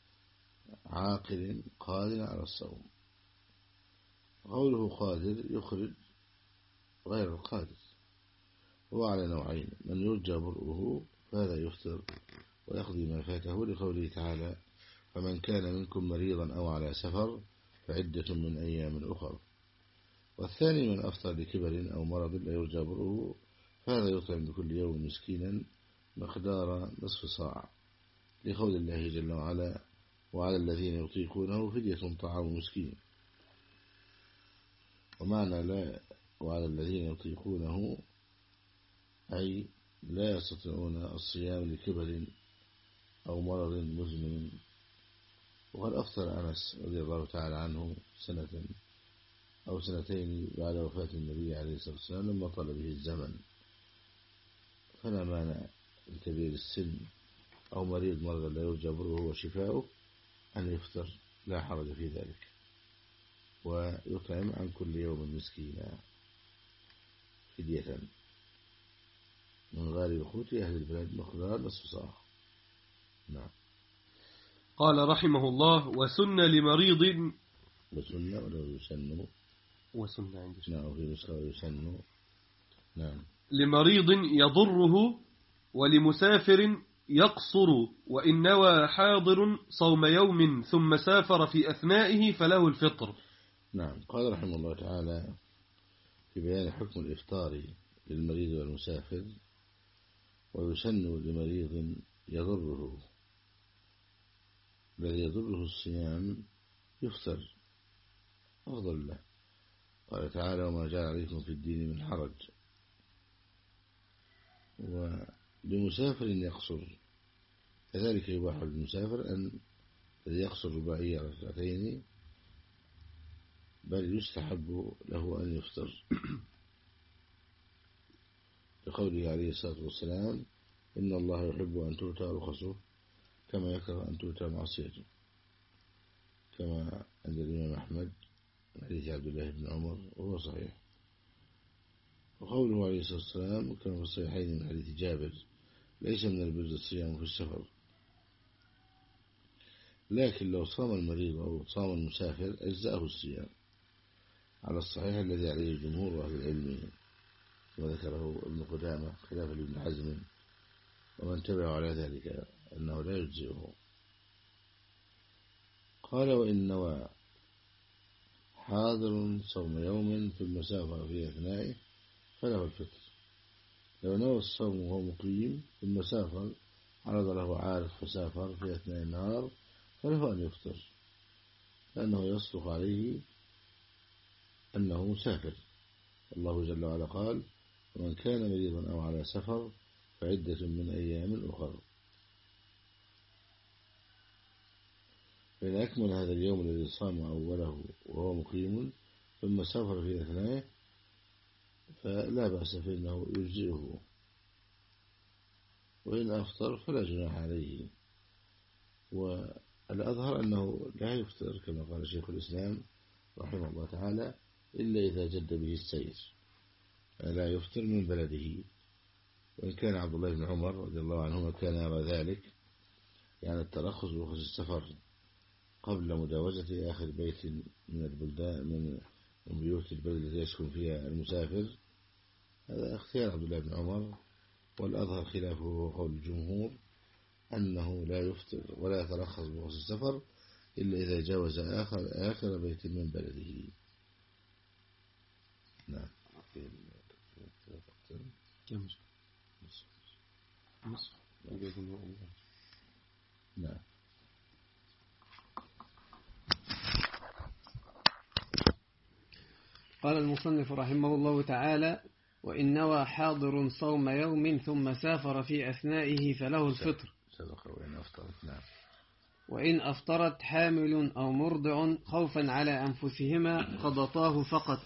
عاقل قادر على الصوم. قوله قادر يخرج غير القادر، هو على نوعين: من يرجى برؤه فهذا يفطر ويقضي ما فاته، لقوله تعالى: فمن كان منكم مريضا أو على سفر فعدة من أيام أخر. والثاني من أفطر لكبر أو مرض لا يرجى برؤه فهذا يطعم بكل يوم مسكينا مقدار نصف صاع، لقول الله جل وعلا: وعلى الذين يطيقونه فدية طعام مسكين. ومعنى لا وعلى الذين يطيقونه أي لا يستطيعون الصيام لكبر أو مرض مزمن. وقد أفطر أنس رضي الله تعالى عنه سنة أو سنتين بعد وفاة النبي عليه الصلاة والسلام لما طال به الزمن، فلا مانع لكبير السن أو مريض مرضا لا يرجى بره وشفاؤه أن يفطر، لا حرج في ذلك، ويطعم عن كل يوم مسكينا فدية من غالب قوت أهل البلاد مقدار نصف صاع. نعم. قال رحمه الله: وسن لمريض. وسن ولا يسن؟ وسن عندي. نعم، في نسخة يسن. نعم. لمريض يضره ولمسافر يقصر، وإن نوى حاضر صوم يوم ثم سافر في أثنائه فله الفطر. نعم. قال رحمه الله تعالى في بيان حكم الإفطار للمريض والمسافر: ويسن لمريض يضره، الذي يضره الصيام يفطر أفضل له. قال تعالى: وما جعل عليكم في الدين من حرج. ولمسافر يقصر كذلك يباح للمسافر أن يقصر رباعية ركعتين، بل يستحب له أن يفطر، لقوله عليه الصلاة والسلام: إن الله يحب أن تؤتى رخصه كما يكره أن تؤتى معصيته، كما عند الإمام أحمد من حديث عبد الله بن عمر وهو صحيح. وقوله عليه الصلاة والسلام كما في الصحيحين من حديث جابر: ليس من البر الصيام في السفر. لكن لو صام المريض أو صام المسافر أجزأه الصيام على الصحيح الذي عليه جمهور أهل العلم، كما ذكره ابن قدامة خلافا لابن حزم ومن تبعه على ذلك أنه لا يجزئه. قال: وإن نوى حاضر صوم يوم ثم سافر في أثنائه فله الفطر. لو نوى الصوم وهو مقيم ثم سافر، عرض له عارض فسافر في أثناء النهار، فله أن يفطر، لأنه يصدق عليه أنه مسافر. الله جل وعلا قال: ومن كان مريضا أو على سفر فعدة من أيام أخر. فإن أكمل هذا اليوم الذي صام أوله وهو مقيم ثم سافر في أثنائه فلا بأس، فإنه يجزئه، وإن أفطر فلا جناح عليه. والأظهر أنه لا يفطر كما قال شيخ الإسلام رحمه الله تعالى إلا إذا جد به السير، لا يفطر من بلده. وإن كان عبد الله بن عمر رضي الله عنهما كان يرى ذلك، يعني الترخص برخص السفر قبل مجاوزة آخر بيت من البلدان من بيوت البلد التي يسكن فيها المسافر، هذا اختيار عبد الله بن عمر، والأظهر خلافه وقول الجمهور أنه لا يفطر ولا يترخص بغسل السفر إلا إذا جاوز آخر آخر بيت من بلده. نعم. نعم. قال المصنف رحمه الله تعالى: وإن نوى حاضر صوم يوم ثم سافر في أثنائه فله الفطر. وإن أفطرت. نعم. وإن أفطرت حامل أو مرضع خوفا على أنفسهما قضطاه فقط،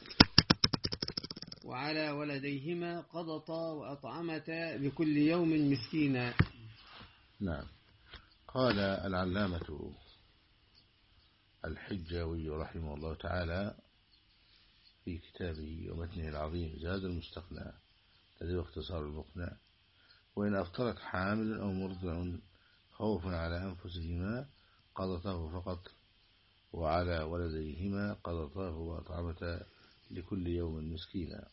وعلى ولديهما قضطا وأطعمتا لكل يوم مسكينا. نعم. قال العلامة الحجاوي رحمه الله تعالى في كتابه ومتنه العظيم زاد المستقنع الذي هو اختصار المقنع: وإن أفطرت حامل أو مرضع خوفا على أنفسهما قضطاه فقط، وعلى ولديهما قضطاه وأطعمتا لكل يوم مسكينا.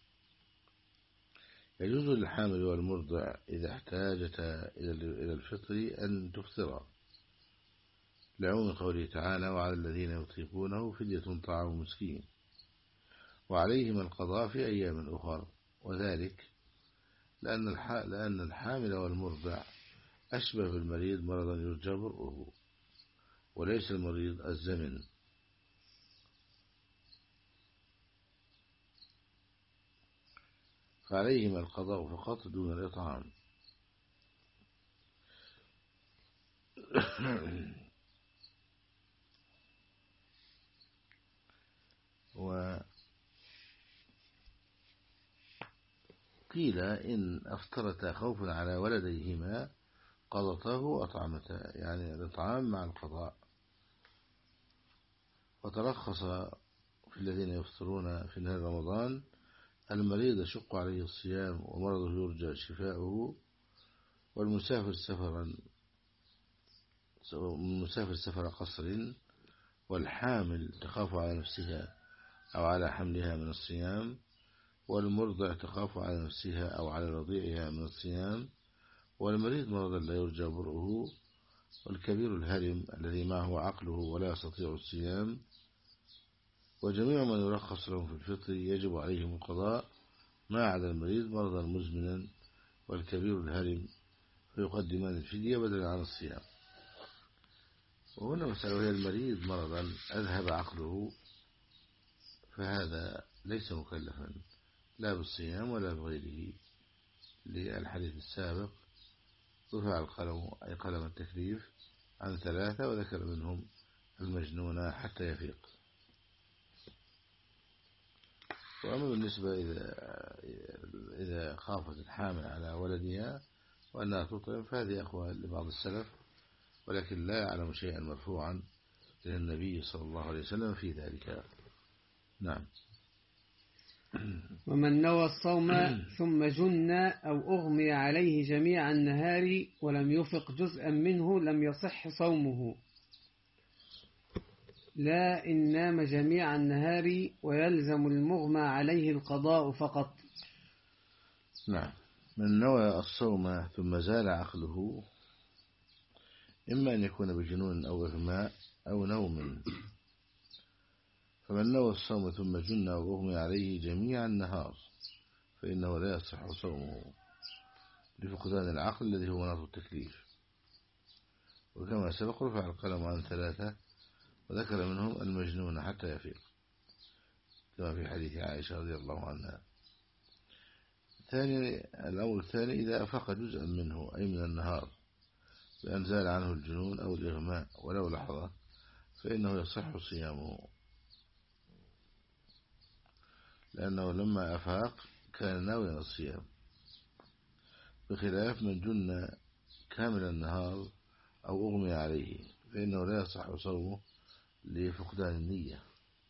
يجوز للحامل والمرضع إذا احتاجتا إلى الفطر أن تفطرا، لعموم قوله تعالى: وعلى الذين يطيقونه فدية طعام مسكين، وعليهما القضاء في أيام أخر، وذلك لأن لأن الحامل والمرضع أشبه بالمريض مرضا يرجى برؤه، وليس المريض الزمن. فعليهما القضاء فقط دون الإطعام. وقيل إن أفطرتا خوفا على ولديهما قضطاه وأطعمتا، يعني الإطعام مع القضاء. وترخص في الذين يفطرون في نهار رمضان المريض يشق عليه الصيام ومرضه يرجى شفاؤه، والمسافر سفرا المسافر سفر قصر، والحامل تخاف على نفسها أو على حملها من الصيام، والمرضع تخاف على نفسها أو على رضيعها من الصيام، والمريض مرضا لا يرجى برؤه، والكبير الهرم الذي معه عقله ولا يستطيع الصيام. وجميع من يرخص لهم في الفطر يجب عليهم القضاء ما عدا المريض مرضا مزمنا والكبير الهرم، فيقدمان الفدية بدلا عن الصيام. وهنا مسألة، وهي المريض مرضا أذهب عقله، فهذا ليس مكلفا لا بالصيام ولا بغيره، للحديث السابق: رفع القلم أي قلم التكليف عن ثلاثة وذكر منهم المجنون حتى يفيق. وأما بالنسبة إذا إذا خافت الحامل على ولدها وأنها تطعم فهذه أقوال لبعض السلف، ولكن لا يعلم شيئا مرفوعا إلى النبي صلى الله عليه وسلم في ذلك. نعم. ومن نوى الصوم ثم جن أو أغمي عليه جميع النهار ولم يفق جزءا منه لم يصح صومه، لا إن نام جميع النهار ويلزم المغمى عليه القضاء فقط. نعم. من نوى الصوم ثم زال عقله، إما أن يكون بجنون أو إغماء أو نوم. فمن نوى الصوم ثم جن أو أغمي عليه جميع النهار فإنه لا يصح صومه لفقدان العقل الذي هو مناط التكليف. وكما سبق رفع القلم عن ثلاثة وذكر منهم المجنون حتى يفيق، كما في حديث عائشة رضي الله عنها. ثاني الأمر الثاني: إذا أفاق جزءا منه أي من النهار بأن زال عنه الجنون أو الإغماء ولو لحظة فإنه يصح صيامه، لأنه لما أفاق كان ناويا الصيام، بخلاف من جن كامل النهار أو أغمي عليه فإنه لا يصح صومه لفقدان النية.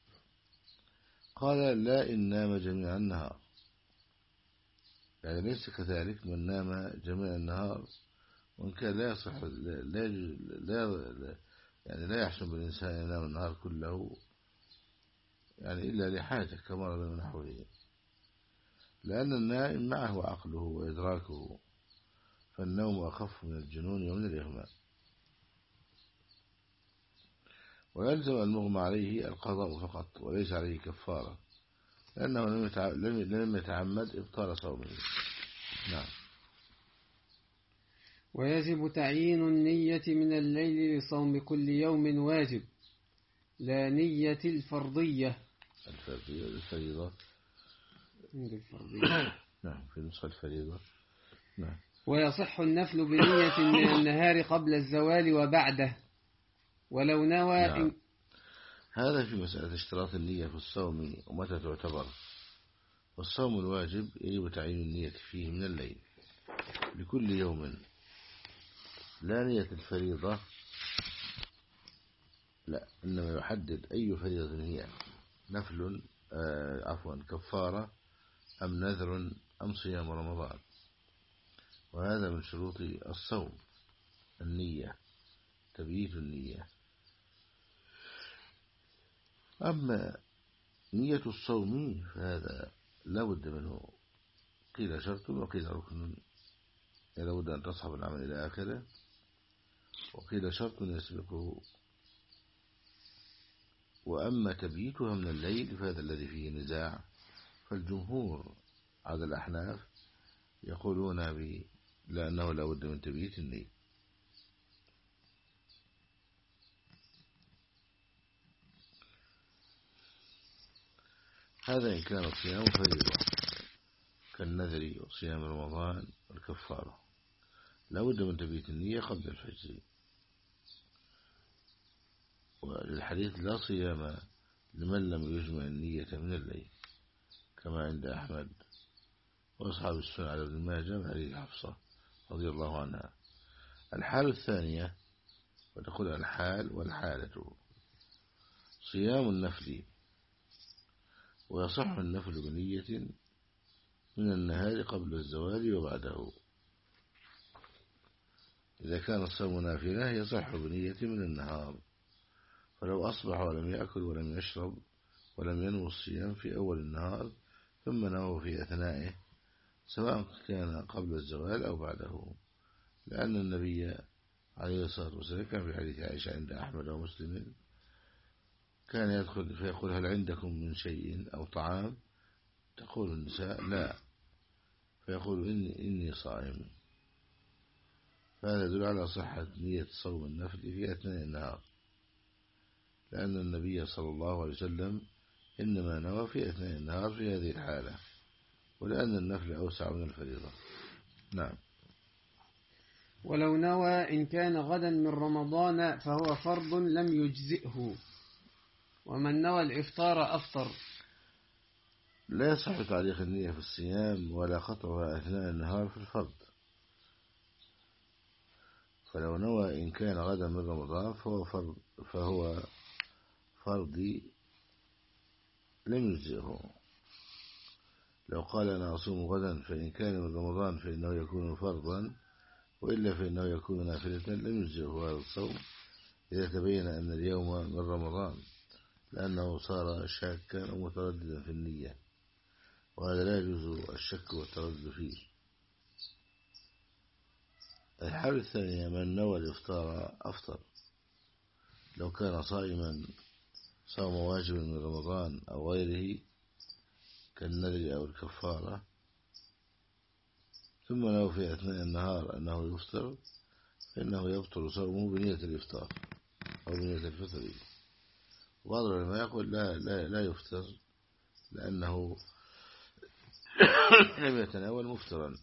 قال: لا إن نام جميع النهار، يعني ليس كذلك من نام جميع النهار وإن كان لا يصح لا, لا يعني لا يحسن بالإنسان ينام النهار كله، يعني إلا لحاجة كمرض ونحوه. لأن النائم معه عقله وإدراكه، فالنوم أخف من الجنون ومن الإغماء. ويلزم المغمى عليه القضاء فقط وليس عليه كفارة، لأنه لم يتعمد إبطال صومه. نعم. ويجب تعيين النية من الليل لصوم كل يوم واجب، لا نية الفرضية. الفرضية الفريضة. الفرضية. نعم، في نصف الفريضة. نعم. ويصح النفل بنية من النهار قبل الزوال وبعده، ولو نوى. نعم. إن... هذا في مسألة اشتراط النية في الصوم ومتى تعتبر. والصوم الواجب يجب تعيين النية فيه من الليل لكل يوم، لا نية الفريضة، لا، إنما يحدد أي فريضة هي، نفل آه عفوا كفارة أم نذر أم صيام رمضان. وهذا من شروط الصوم النية، تبييت النية. أما نية الصوم فهذا لا بد منه، قيل شرط وقيل ركن، لا بد أن تصحب العمل إلى آخره، وقيل شرط يسبقه. وأما تبييتها من الليل فهذا الذي فيه نزاع، فالجمهور على الأحناف يقولون لأنه لا بد من تبييت النية. هذا إن كان الصيام فريضة كالنذر وصيام رمضان والكفارة، لا بد من تبييت النية قبل الفجر. وللحديث لا صيام لمن لم يجمع النية من الليل، كما عند أحمد وأصحاب السنة على ابن ماجه من حديث حفصة رضي الله عنها. الحالة الثانية، وتقول الحال والحالة، صيام النفل، ويصح النفل بنية من النهار قبل الزوال وبعده. إذا كان الصوم نافلة يصح بنية من النهار، فلو أصبح ولم يأكل ولم يشرب ولم ينوي الصيام في أول النهار ثم نوى في أثنائه، سواء كان قبل الزوال أو بعده، لأن النبي عليه الصلاة والسلام كان في حديث عائشة عند أحمد ومسلم كان يدخل فيقول هل عندكم من شيء أو طعام؟ تقول النساء لا، فيقول إني, إني صائم. فهذا يدل على صحة نية صوم النفل في أثناء النهار، لأن النبي صلى الله عليه وسلم إنما نوى في أثناء النهار في هذه الحالة، ولأن النفل أوسع من الفريضة. نعم. ولو نوى إن كان غدا من رمضان فهو فرض لم يجزئه، ومن نوى الإفطار أفطر. لا يصح تعليق النية في الصيام ولا قطعها أثناء النهار في الفرض. فلو نوى إن كان غدا من رمضان فهو فرض, فهو فرضي لم يجزئه. لو قال أنا أصوم غدا فإن كان من رمضان فإنه يكون فرضا، وإلا فإنه يكون نافلة لم يجزئه هذا الصوم إذا تبين أن اليوم من رمضان، لأنه صار شاكا أو مترددا في النية، وهذا لا يجوز الشك والتردد فيه. الحالة الثانية من نوى الإفطار أفطر، لو كان صائما صوم واجب من رمضان أو غيره كالنذر أو الكفارة، ثم نوى في أثناء النهار أنه يفطر، فإنه يبطل صومه بنية الإفطار أو بنية الفطر. وبعض العلماء يقول لا, لا, لا يفطر لأنه لم يتناول مفطرا،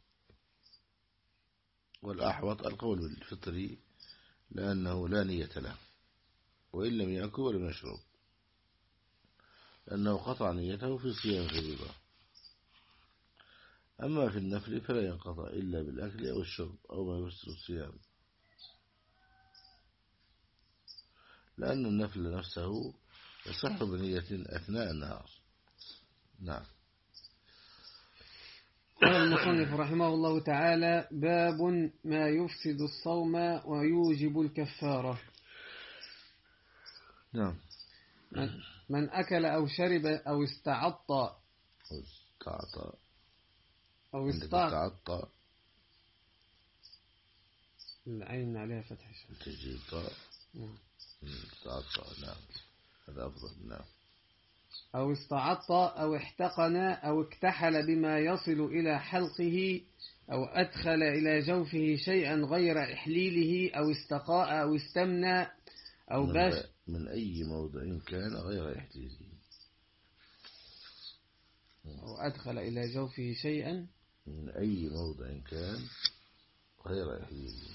والأحوط القول بالفطر لأنه لا نية له، وإن لم يأكل ولم يشرب، لأنه قطع نيته في صيام فريضة. أما في النفل فلا ينقطع إلا بالأكل أو الشرب أو ما يفسر الصيام، لأن النفل نفسه يصح بنية أثناء النهار. نعم. قال المصنف رحمه الله تعالى: باب ما يفسد الصوم ويوجب الكفارة. نعم. من, من أكل أو شرب أو استعط استعط أو عندك استعطى استعطى العين عليها فتح الشمس تجي طاء نعم. استعطى نعم هذا أفضل. نعم. أو استعطى أو احتقن أو اكتحل بما يصل إلى حلقه أو أدخل إلى جوفه شيئا غير إحليله أو استقاء أو استمنى أو من, باش من أي موضع كان غير إحليله. أو أدخل إلى جوفه شيئا من أي موضع كان غير إحليله.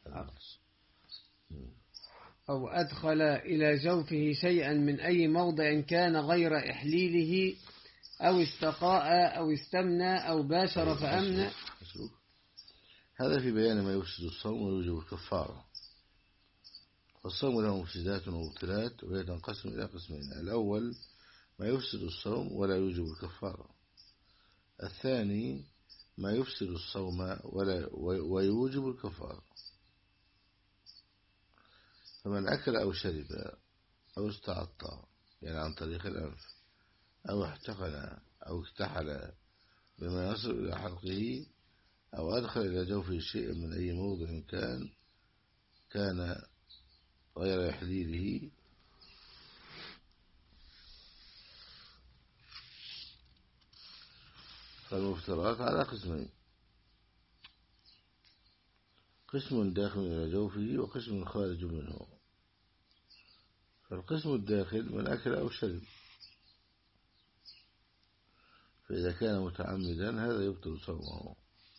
أو أدخل إلى جوفه شيئا من أي موضع كان غير إحليله أو استقاء أو استمنى أو باشر فأمنى. هذا في بيان ما يفسد الصوم ويوجب الكفارة. والصوم له مفسدات ومبطلات وهي تنقسم إلى قسمين: الأول ما يفسد الصوم ولا يوجب الكفارة، الثاني ما يفسد الصوم ولا ويوجب الكفارة. فمن أكل أو شرب أو استعطى يعني عن طريق الأنف أو احتقن أو اكتحل بما يصل إلى حلقه أو أدخل إلى جوفه شيئا من أي موضع كان كان غير إحليله فالمفترات على قسمين: قسم داخل إلى جوفه وقسم خارج منه. فالقسم الداخل من أكل أو شرب، فإذا كان متعمدا هذا يبطل صومه،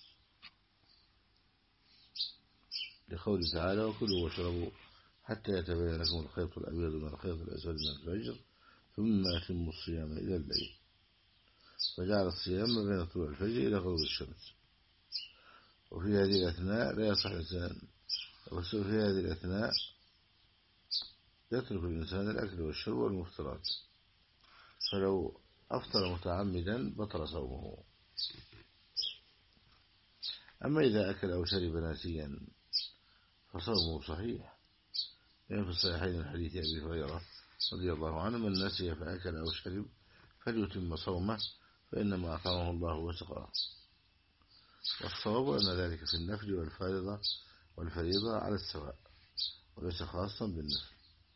لقوله تعالى: وكلوا واشربوا حتى يتبين لكم الخيط الأبيض من الخيط الأسود من الفجر ثم أتموا الصيام إلى الليل. فجعل الصيام بين طلوع الفجر إلى غروب الشمس. وفي هذه الأثناء لا يصح الإنسان وفي هذه الأثناء يترك الإنسان الأكل والشرب والمفطرات، فلو أفطر متعمدا بطل صومه. أما إذا أكل أو شرب ناسيا فصومه صحيح، يعني في الصحيحين من حديث أبي هريرة رضي الله عنه: من نسي فأكل أو شرب فليتم صومه فإنما أطعمه الله وسقاه. والصواب أن ذلك في النفل والفريضة والفريضة على السواء وليس خاصا بالنفل.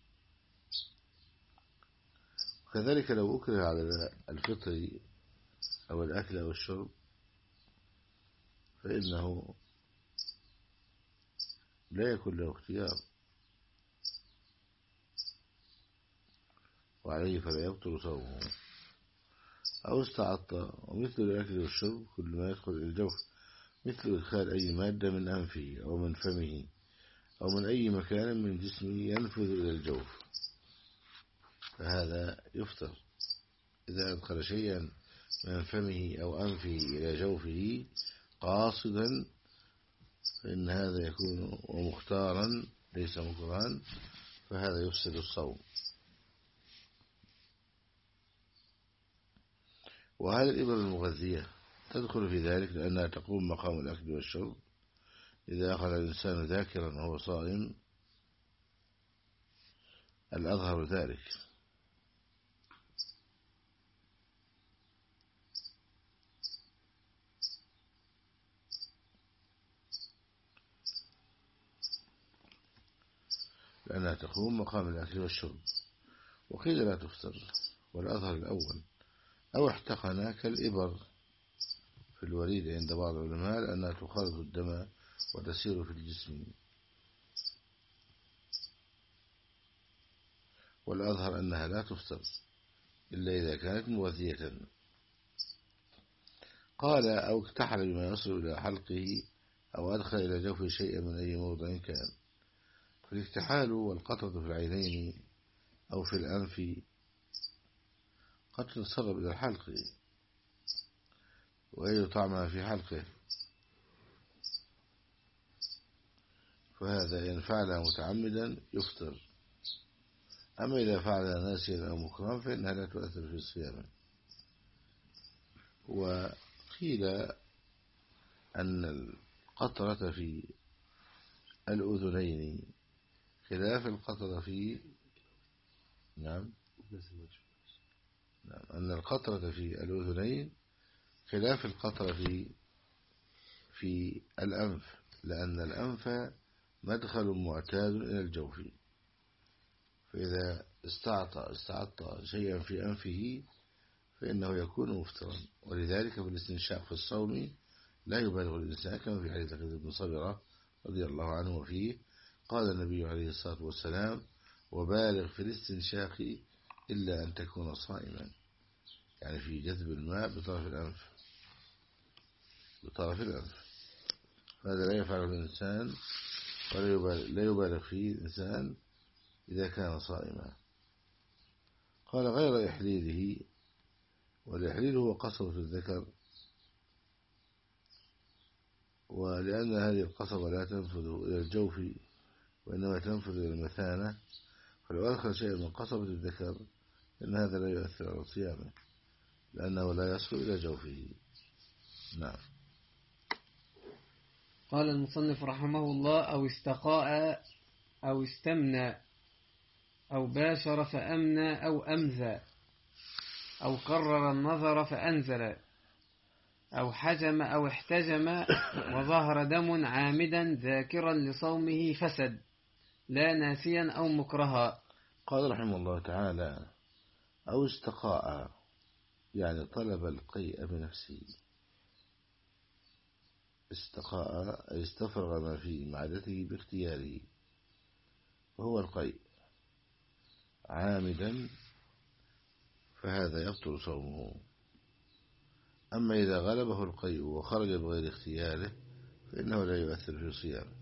وكذلك لو أكره على الفطر أو الأكل أو الشرب فإنه لا يكون له اختيار، وعليه فلا يبطل صومه. أو استعطى، ومثل الأكل والشرب كل ما يدخل إلى الجوف، مثل إدخال أي مادة من أنفه أو من فمه أو من أي مكان من جسمه ينفذ إلى الجوف، فهذا يفطر. إذا أدخل شيئا من فمه أو أنفه إلى جوفه قاصدا فإن هذا يكون ومختارا ليس مكرها، فهذا يفسد الصوم. وهذه الإبر المغذية تدخل في ذلك لأنها تقوم مقام الأكل والشرب. إذا أخذ الإنسان ذاكرا وهو صائم الأظهر ذلك. لأنها تقوم مقام الأكل والشرب. وقيل لا تفطر، والأظهر الأول. أو احتقن كالإبر في الوريد عند بعض العلماء لأنها تخالط الدم وتسير في الجسم، والأظهر أنها لا تفطر إلا إذا كانت مغذية. قال: أو اكتحل بما يصل إلى حلقه أو أدخل إلى جوفه شيئا من أي موضع كان. فالاكتحال والقطرة في العينين أو في الأنف قد تتسرب إلى الحلق وهي طعمها في حلقه، فهذا إن فعل متعمدا يفطر. أما إذا فعل ناسيا أو مكرها فإنها لا تؤثر في الصيام. وقيل أن القطرة في الأذنين خلاف القطرة في نعم نعم أن القطرة في الأذنين خلاف القطرة في في الأنف، لأن الأنف مدخل معتاد إلى الجوف، فإذا استعطى استعطى شيئا في أنفه فإنه يكون مفطرا. ولذلك في الاستنشاق في الصوم لا يبالغ الإنسان، كما في حديث ابن صبرة رضي الله عنه، وفيه قال النبي عليه الصلاة والسلام: وبالغ في الاستنشاق إلا أن تكون صائما، يعني في جذب الماء بطرف الأنف بطرف الأنف هذا لا يفعله الإنسان ولا يبالغ, لا يبالغ فيه الإنسان إذا كان صائما. قال: غير إحليله، والإحليل هو قصبة الذكر، ولأن هذه القصبة لا تنفذ إلى الجوف وإنما تنفذ إلى المثانة، فلو أدخل شيء من قصبة الذكر إن هذا لا يؤثر على صيامه لأنه لا يصل إلى جوفه. نعم. قال المصنف رحمه الله: أو استقاء أو استمنى أو باشر فأمنى أو أمذى أو قرر النظر فأنزل أو حجم أو احتجم وظهر دم عامدا ذاكرا لصومه فسد لا ناسيا أو مكرها. قال رحمه الله تعالى: أو استقاء، يعني طلب القيء بنفسه. استقاء أي استفرغ ما في معدته باختياره، وهو القيء عامدا، فهذا يبطل صومه. أما إذا غلبه القيء وخرج بغير اختياره فإنه لا يؤثر في صيامه.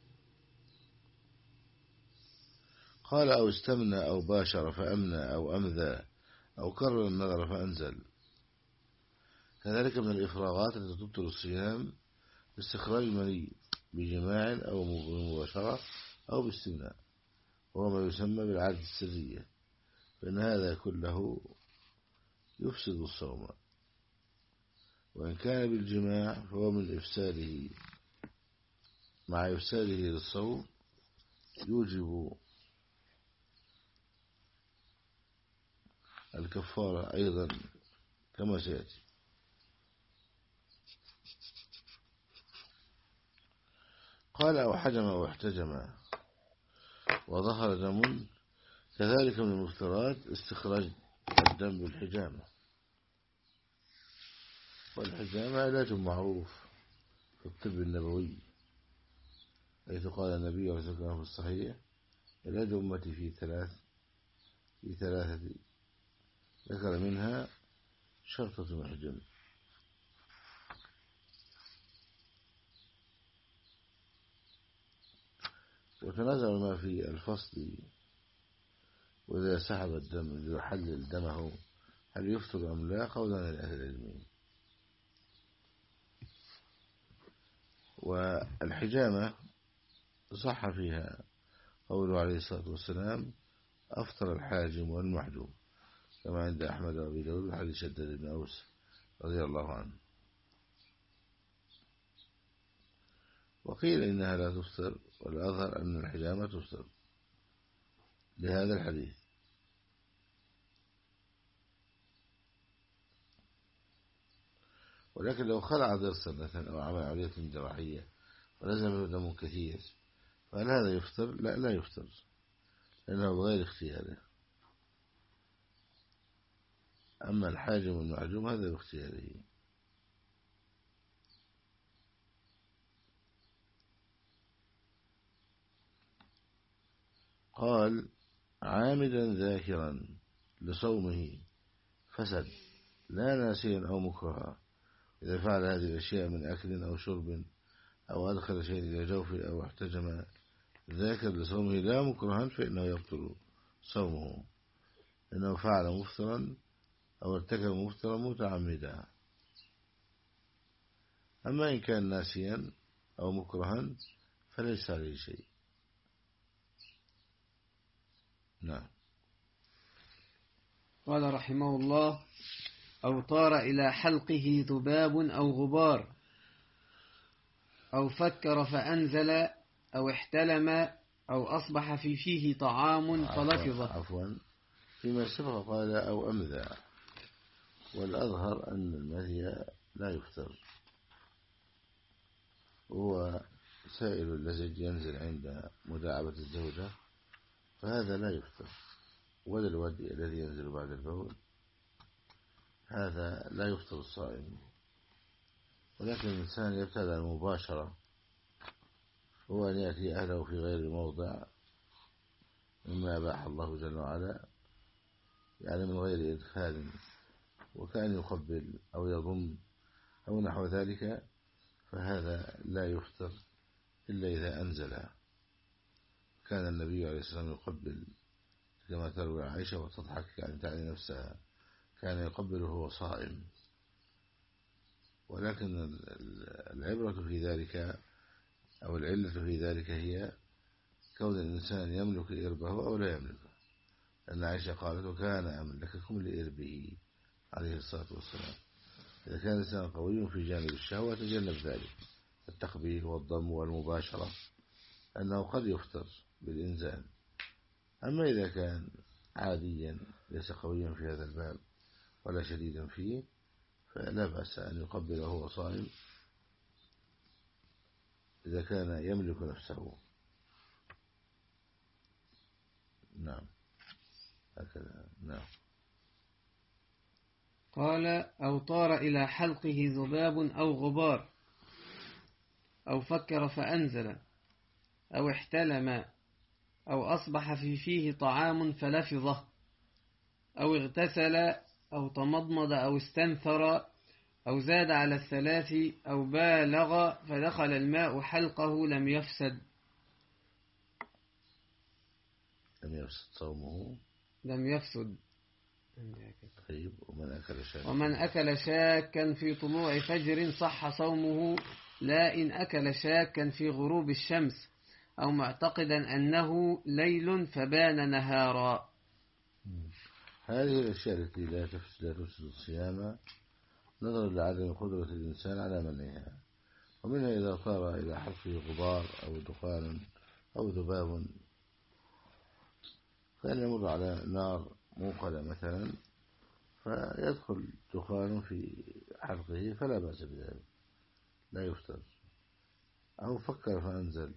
قال: أو استمنى أو باشر فأمنى أو أمذى أو كرر النظر فأنزل. كذلك من الإفراغات التي تبطل الصيام باستخراج المني بجماع أو بمباشرة أو باستمناء، وهو ما يسمى بالعادة السرية، فإن هذا كله يفسد الصوم، وإن كان بالجماع فهو من إفساده، مع إفساده للصوم يوجب الكفارة أيضا كما سيأتي. قال: أو حجم أو احتجم وظهر دم. كذلك من المفترات استخراج الدم بالحجامة، والحجامة علاج معروف في الطب النبوي، حيث قال النبي عليه الصلاة والسلام في الصحيح: علاج أمتي في ثلاث في ثلاثة، ذكر منها شرطة محجم. وتنازع ما في الفصل، وإذا سحب الدم يحلل دمه هل يفطر أم لا، قولان لأهل العلم. والحجامة صح فيها قوله عليه الصلاة والسلام: أفطر الحاجم والمحجوم، كما عند أحمد وأبي داود حديث شداد بن أوس رضي الله عنه. وقيل إنها لا تفطر، والأظهر أن الحجامة تفطر لهذا الحديث. ولكن لو خلع ضرسا مثلا أو عمل عملية جراحية ونزل منه دم كثير فهل هذا يفطر؟ لا، لا يفطر، لأنه بغير اختياره. أما الحاجم والمعجوم هذا باختياره. قال: عامدا ذاكرا لصومه فسد لا ناسيا أو مكرها، إذا فعل هذه الأشياء من أكل أو شرب أو أدخل شيء إلى جوفه أو احتجم ذاكر لصومه لا مكرها فإنه يبطل صومه، إنه فعل مفطرا أو ارتكب مفطرا متعمدا. أما إن كان ناسيا أو مكرها فليس عليه شيء. نعم. قال رحمه الله: أو طار إلى حلقه ذباب أو غبار أو فكر فأنزل أو احتلم أو أصبح في فيه طعام فلفظ. عفوا، فيما سبق قال: أو أمذى، والأظهر أن المذي لا يفطر. هو سائل اللزج ينزل عند مداعبة الزوجة فهذا لا يفطر، ولا الودي الذي ينزل بعد البول هذا لا يفطر الصائم. ولكن الإنسان يبتدأ المباشرة هو أن يأتي أهله في غير موضع مما أباح الله جل وعلا، يعني من غير إدخال، وكان يقبل أو يضم أو نحو ذلك، فهذا لا يفطر إلا إذا أنزل. كان النبي عليه الصلاة والسلام يقبل كما تروي عائشة وتضحك يعني تعني نفسها، كان يقبل وهو صائم. ولكن العبرة في ذلك أو العلة في ذلك هي كون الإنسان يملك إربه أو لا يملكه، لأن عائشة قالت وكان أملككم لإربه عليه الصلاة والسلام. إذا كان الإنسان قوي في جانب الشهوة تجنب ذلك التقبيل والضم والمباشرة، أنه قد يفطر بالإنزال. أما إذا كان عاديا ليس قويا في هذا الباب ولا شديدا فيه فلا بأس أن يقبل وهو صائم إذا كان يملك نفسه. نعم هكذا. نعم. قال أو طار إلى حلقه ذباب أو غبار، أو فكر فأنزل، أو احتلم، أو أصبح في فيه طعام فلفظه، أو اغتسل، أو تمضمض، أو استنثر، أو زاد على الثلاث، أو بالغ فدخل الماء حلقه لم يفسد. لم يفسد صومه. لم يفسد. طيب. ومن أكل شاكا ومن أكل شاكا في طلوع فجر صح صومه، لا إن أكل شاكا في غروب الشمس، أو معتقدا أنه ليل فبان نهارا. هذه الأشياء التي لا تفسد لا تفسد الصيام نظرا لعدم قدرة الإنسان على منعها. ومنها إذا طار إلى حلقه غبار أو دخان أو ذباب، فإن يمر على نار موقدة مثلا فيدخل دخان في حلقه فلا بأس بذلك، لا يفتر. أو فكر فأنزل،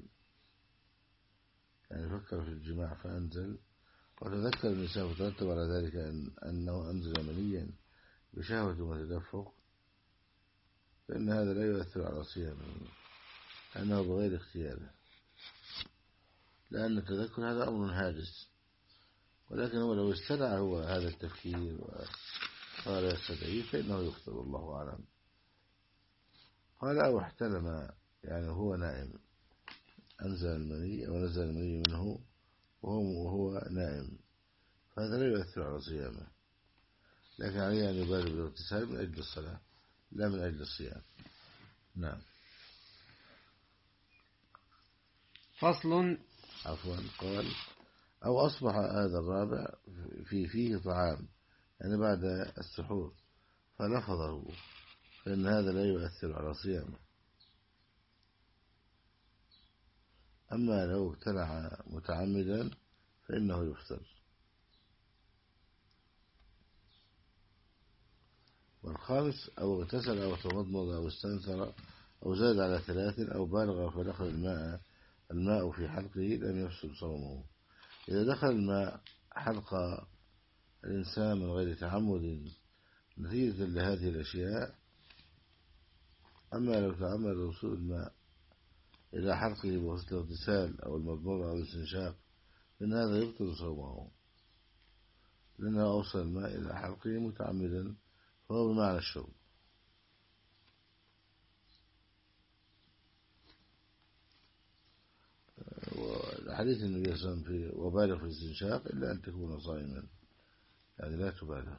يعني فكر في الجماع فأنزل، وتذكر النساء وترتب على ذلك أن أنه أنزل منيا بشهوة وتدفق، فإن هذا لا يؤثر على صيامه أنه بغير اختياره، لأن التذكر هذا أمر حادث. ولكن هو لو استدعى هو هذا التفكير وقال يستدعيه فإنه يفطر، الله أعلم. قال أو احتلم، يعني هو نائم، أنزل المني أو نزل المني منه وهو, وهو نائم، فهذا لا يؤثر على صيامه، لكن عليه أن يبالغ بالاغتسال من أجل الصلاة لا من أجل الصيام. نعم. فصل. عفوا. قال أو أصبح هذا الرابع في فيه طعام، يعني بعد السحور فلفظه، فإن هذا لا يؤثر على صيامه. أما لو ابتلع متعمدا فإنه يفطر. والخامس أو اغتسل أو تمضمض أو استنثر أو زاد على ثلاث أو بالغ فدخل الماء الماء في حلقه لم يفسد صومه. إذا دخل الماء حلق الإنسان من غير تعمد نتيجة لهذه الأشياء، أما لو تعمد وصول الماء إلى حلقه بواسطة الاغتسال أو المضمضة أو الاستنشاق فإن هذا يبطل صومه، لأنه أوصل الماء إلى حلقه متعمدا فهو بمعنى الشرب. وحديث النبي صلى الله عليه وسلم في وبالغ في الاستنشاق إلا أن تكون صائما، يعني لا تبالغ.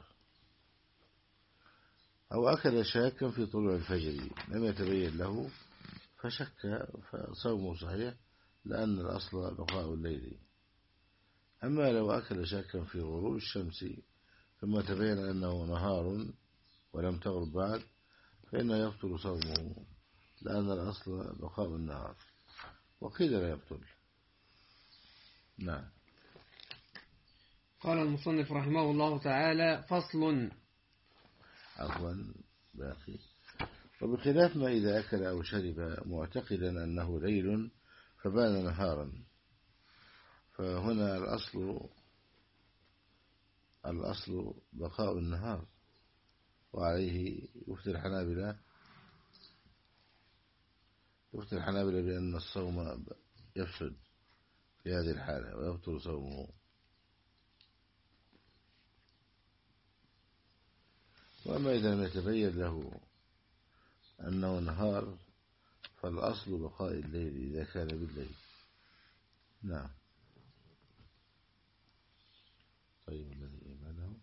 أو أكل شاكا في طلوع الفجر لم يتبين له فشك فصومه صحيح، لأن الأصل بقاء الليل. أما لو أكل شاكا في غروب الشمس ثم تبين أنه نهار ولم تغرب بعد فإنه يبطل صومه، لأن الأصل بقاء النهار، وقيل لا يبطل. نعم. قال المصنف رحمه الله تعالى: فصل. عفوا باقي. وبخلاف ما إذا أكل أو شرب معتقدا أنه ليل فبان نهارا، فهنا الأصل الأصل بقاء النهار، وعليه يفتي الحنابلة يفتي الحنابلة بأن الصوم يفسد في هذه الحالة ويبطل صومه. وأما إذا لم يتبين له أنه نهار فالأصل بقاء الليل إذا كان بالليل. نعم. طيب الذي بعده.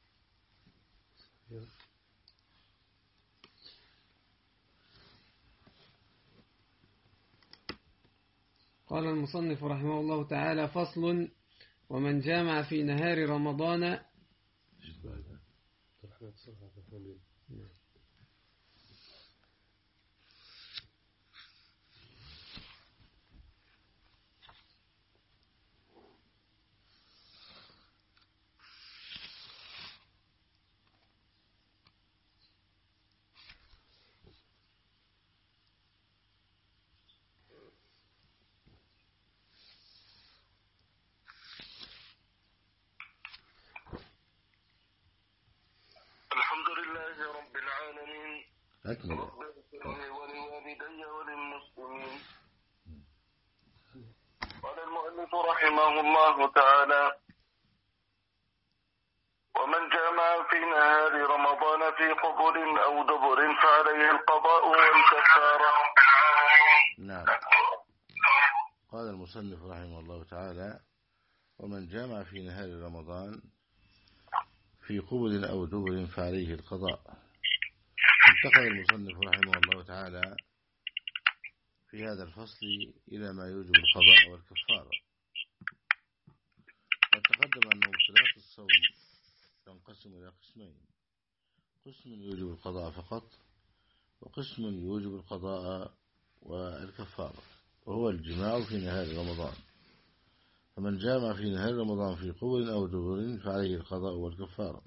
قال المصنف رحمه الله تعالى: فصل: ومن جامع في نهار رمضان أكمل. رب اغفر لي ولوالدي وللمسلمين. قال المؤلف رحمه الله تعالى: ومن جامع في نهار رمضان في قبل أو دبر فعليه القضاء والكفارة. نعم. قال المصنف رحمه الله تعالى: ومن جامع في نهار رمضان في قبل أو دبر فعليه القضاء. انتقل المصنف رحمه الله تعالى في هذا الفصل إلى ما يوجب القضاء والكفارة. وتقدم أن مبطلات الصوم تنقسم إلى قسمين: قسم يوجب القضاء فقط، وقسم يوجب القضاء والكفارة، وهو الجماع في نهار رمضان. فمن جامع في نهار رمضان في قبل أو دبر فعليه القضاء والكفارة،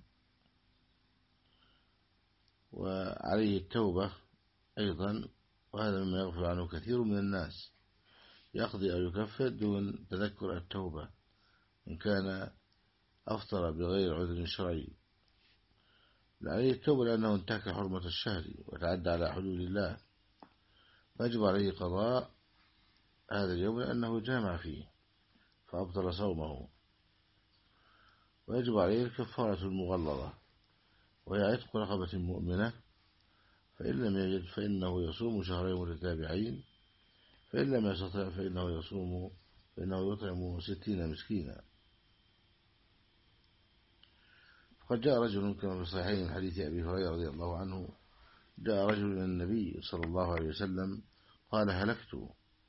وعليه التوبة أيضا، وهذا مما يغفل عنه كثير من الناس، يقضي أو يكفر دون تذكر التوبة إن كان أفطر بغير عذر شرعي. عليه التوبة لأنه انتهك حرمة الشهر وتعدى على حدود الله، فيجب عليه قضاء هذا اليوم لأنه جامع فيه فأبطل صومه. ويجب عليه الكفارة المغلظة، وهي عتق رقبة مؤمنة، فإن لم يجد فإنه يصوم شهرين متتابعين، فإن لم يستطع فإنه يصوم فإنه يطعم ستين مسكينا. فقد جاء رجل كما في الصحيحين من حديث أبي هريرة رضي الله عنه: جاء رجل إلى النبي صلى الله عليه وسلم قال: هلكت.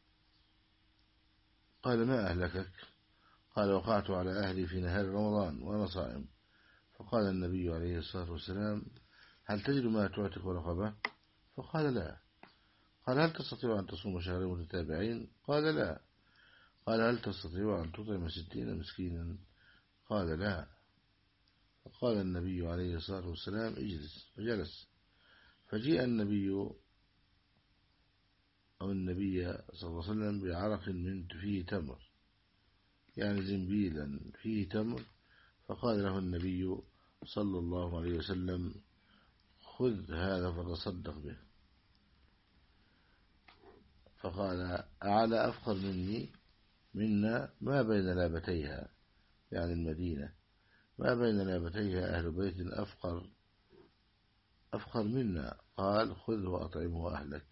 قال: ما أهلكك؟ قال: وقعت على أهلي في نهار رمضان وأنا صائم. فقال النبي عليه الصلاة والسلام: هل تجد ما تعتق رقبة؟ فقال: لا. قال: هل تستطيع أن تصوم شهرين متتابعين؟ قال: لا. قال: هل تستطيع أن تطعم ستين مسكينا؟ قال: لا. فقال النبي عليه الصلاة والسلام: اجلس. فجلس. فجيء النبي أو النبي صلى الله عليه وسلم بعرق من فيه تمر، يعني زنبيلا فيه تمر، فقال له النبي صلى الله عليه وسلم: خذ هذا فتصدق به. فقال: أعلى أفقر مني منا ما بين لابتيها، يعني المدينة، ما بين لابتيها أهل بيت أفقر أفقر منا. قال: خذ وأطعمه أهلك.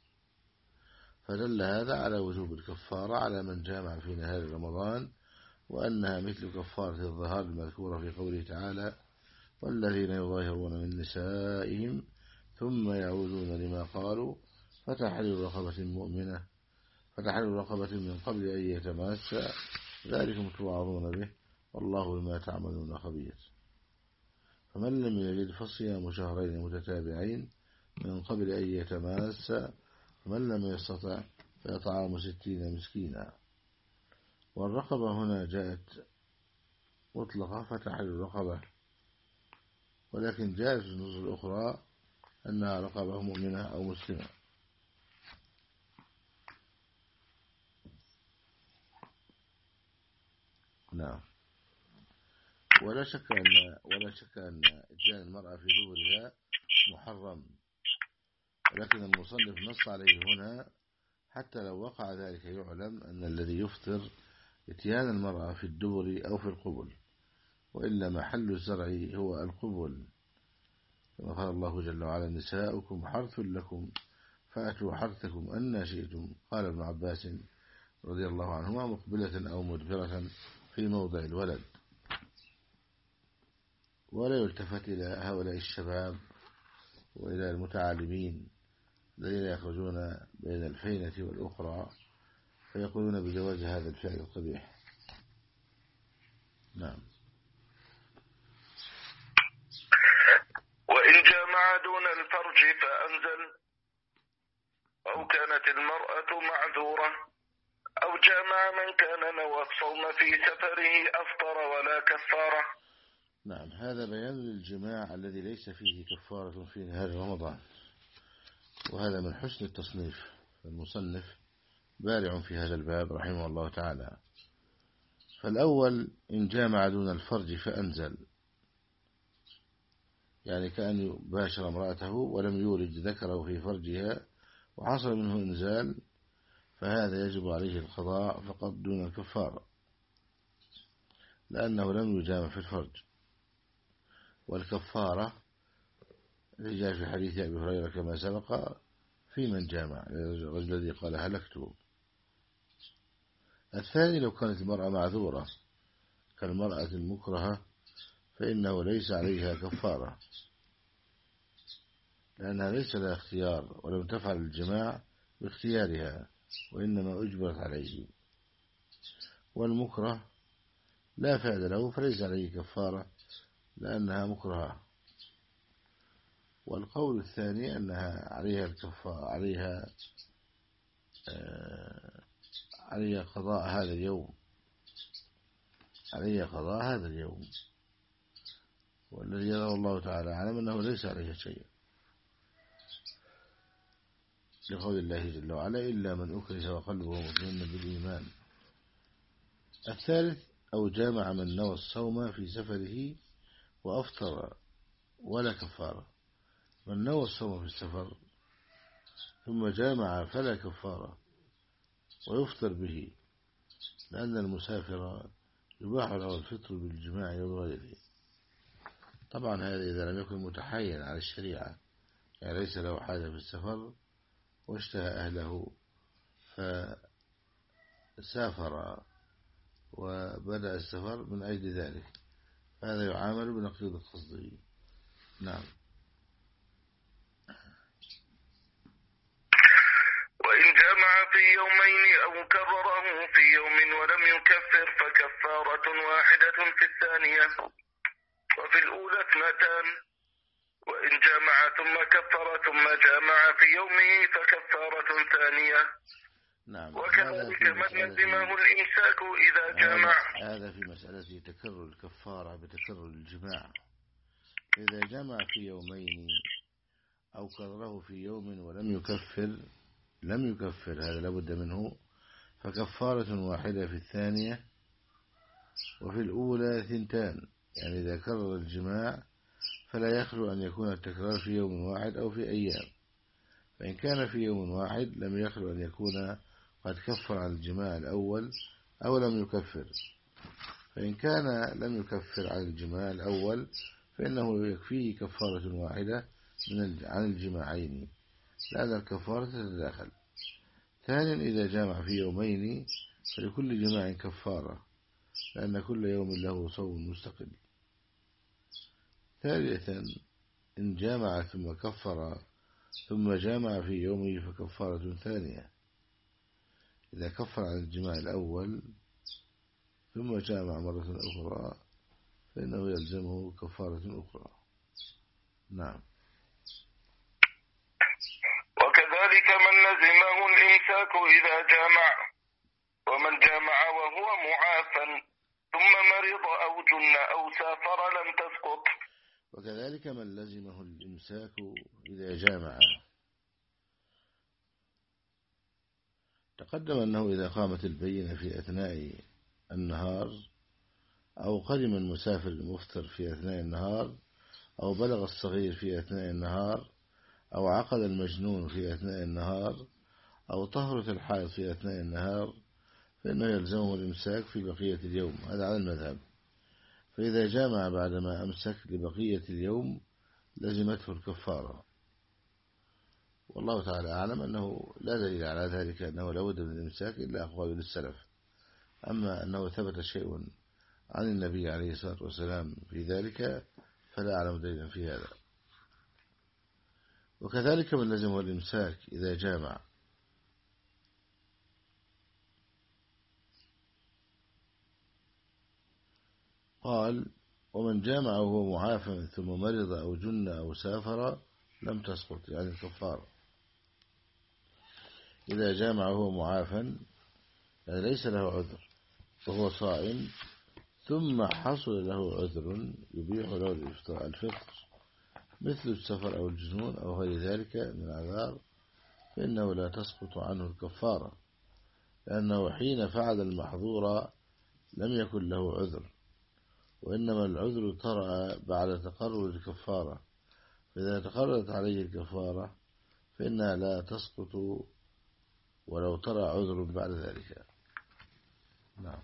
فدل هذا على وجوب الكفارة على من جامع في نهار رمضان، وأنها مثل كفارة الظهار المذكورة في قوله تعالى: والذين يظاهرون من نسائهم ثم يعودون لما قالوا فتحرير رقبة مؤمنة فتحرير رقبة من قبل أن يتماسا ذلكم توعظون به والله بما تعملون خبير. فمن لم يجد فصيام شهرين متتابعين من قبل أن يتماسا، فمن لم يستطع فيطعام ستين مسكينا. والرقبة هنا جاءت مطلقة فتحرير الرقبة، ولكن جاءت في النصوص الأخرى أنها رقبة مؤمنة أو مسلمة. نعم. ولا شك أن ولا شك أن إتيان المرأة في دبرها محرم، ولكن المصنف نص عليه هنا حتى لو وقع ذلك يعلم أن الذي يفطر إتيان المرأة في الدبر أو في القبل، وإلا محل الزرع هو القبل، كما قال الله جل وعلا: نساؤكم حرث لكم فأتوا حرثكم أن شئتم. قال ابن عباس رضي الله عنهما: مقبلة أو مدبرة في موضع الولد. ولا يلتفت إلى هؤلاء الشباب وإلى المتعالمين الذين يخرجون بين الفينة والأخرى فيقولون بجواز هذا الفعل القبيح. نعم. وإن جامع دون الفرج فأنزل، أو كانت المرأة معذورة، أو جامع من كان نوى الصوم في سفره أفطر ولا كفارة. نعم. هذا بيان للجماع الذي ليس فيه كفارة في نهار رمضان، وهذا من حسن التصنيف. المصنف بارع في هذا الباب رحمه الله تعالى. فالأول: إن جامع دون الفرج فأنزل، يعني كأن يباشر امرأته ولم يولد ذكره في فرجها وحصل منه إنزال، فهذا يجب عليه القضاء فقط دون الكفارة، لأنه لم يجامع في الفرج. والكفارة جاء في حديث أبي هريرة كما سبق في من جامع، الرجل الذي قال هلكت. الثاني: لو كانت المرأة معذورة كالمرأة المكرهة فإنه ليس عليها كفارة، لأنها ليس لها اختيار ولم تفعل الجماع باختيارها، وإنما أجبرت عليه. والمكره لا فعل له فليس عليه كفارة لأنها مكرهة. والقول الثاني أنها عليها الكفارة، عليها آه عليها قضاء هذا اليوم، عليها قضاء هذا اليوم. والذي يرى الله تعالى أعلم أنه ليس عليه شيء، لقول الله جل وعلا: إلا من أكره وقلبه مطمئن بالإيمان. الثالث: أو جامع من نوى الصوم في سفره وأفطر ولا كفارة. من نوى الصوم في السفر ثم جامع فلا كفارة ويفطر به، لأن المسافر يباح له الفطر بالجماع وغيره. طبعا هذا إذا لم يكن متحايلا على الشريعة، يعني ليس له حاجة في السفر واشتهى أهله فسافر وبدأ السفر من أجل ذلك، هذا يعامل بنقيض القصد. نعم. وإن جامع في يومين أو كرره في يوم ولم يكفر فكفارة واحدة في الثانية، وفي الأولى اثنتان. وإن جامع ثم كفر ثم جامع في يومه فكفارة ثانية. نعم. وكذلك من لزمه الإمساك إذا جامع. هذا في مسألة تكرر الكفارة بتكرر الجماع. إذا جمع في يومين أو كرره في يوم ولم يكفر لم يكفر هذا لابد منه، فكفارة واحدة في الثانية، وفي الأولى ثنتان. يعني إذا كرر الجماع فلا يخلو أن يكون التكرار في يوم واحد أو في أيام، فإن كان في يوم واحد لم يخلو أن يكون قد كفر عن الجماع الأول أو لم يكفر، فإن كان لم يكفر عن الجماع الأول فإنه يكفيه كفارة واحدة من عن الجماعين، لأن الكفارة تتداخل. ثانيا: إذا جامع في يومين فلكل جماع كفارة، لأن كل يوم له صوم مستقل. ثالثا: إن جامع ثم كفر ثم جامع في يومه فكفارة ثانية. إذا كفر عن الجماع الأول ثم جامع مرة أخرى فإنه يلزمه كفارة أخرى. نعم. وكذلك من لزمه الإمساك إذا جامع، ومن جامع وهو معافى ثم مرض أو جن أو سافر لم تسقط. وكذلك من لزمه الإمساك إذا جامع. تقدم أنه إذا قامت البينة في أثناء النهار، أو قدم المسافر المفطر في أثناء النهار، أو بلغ الصغير في أثناء النهار، أو عقد المجنون في أثناء النهار، أو طهرت الحائض في أثناء النهار، فإنه يلزمه الإمساك في بقية اليوم. هذا على المذهب. فإذا جامع بعدما أمسك لبقية اليوم لزمته الكفارة. والله تعالى أعلم أنه لا دليل على ذلك، أنه لا بد من الإمساك إلا أقوال السلف. أما أنه ثبت شيء عن النبي عليه الصلاة والسلام في ذلك فلا أعلم دليلا في هذا. وكذلك من لزمه الإمساك إذا جامع. قال: ومن جامع وهو معافى ثم مرض أو جن أو سافر لم تسقط، يعني الكفارة. إذا جامع وهو معافى يعني ليس له عذر وهو صائم، ثم حصل له عذر يبيح له الفطر مثل السفر أو الجنون أو غير ذلك من الأعذار، فإنه لا تسقط عنه الكفارة، لأنه حين فعل المحظور لم يكن له عذر، وإنما العذر طرأ بعد تقرر الكفارة. فإذا تقررت عليه الكفارة فإنها لا تسقط ولو طرأ عذر بعد ذلك. نعم.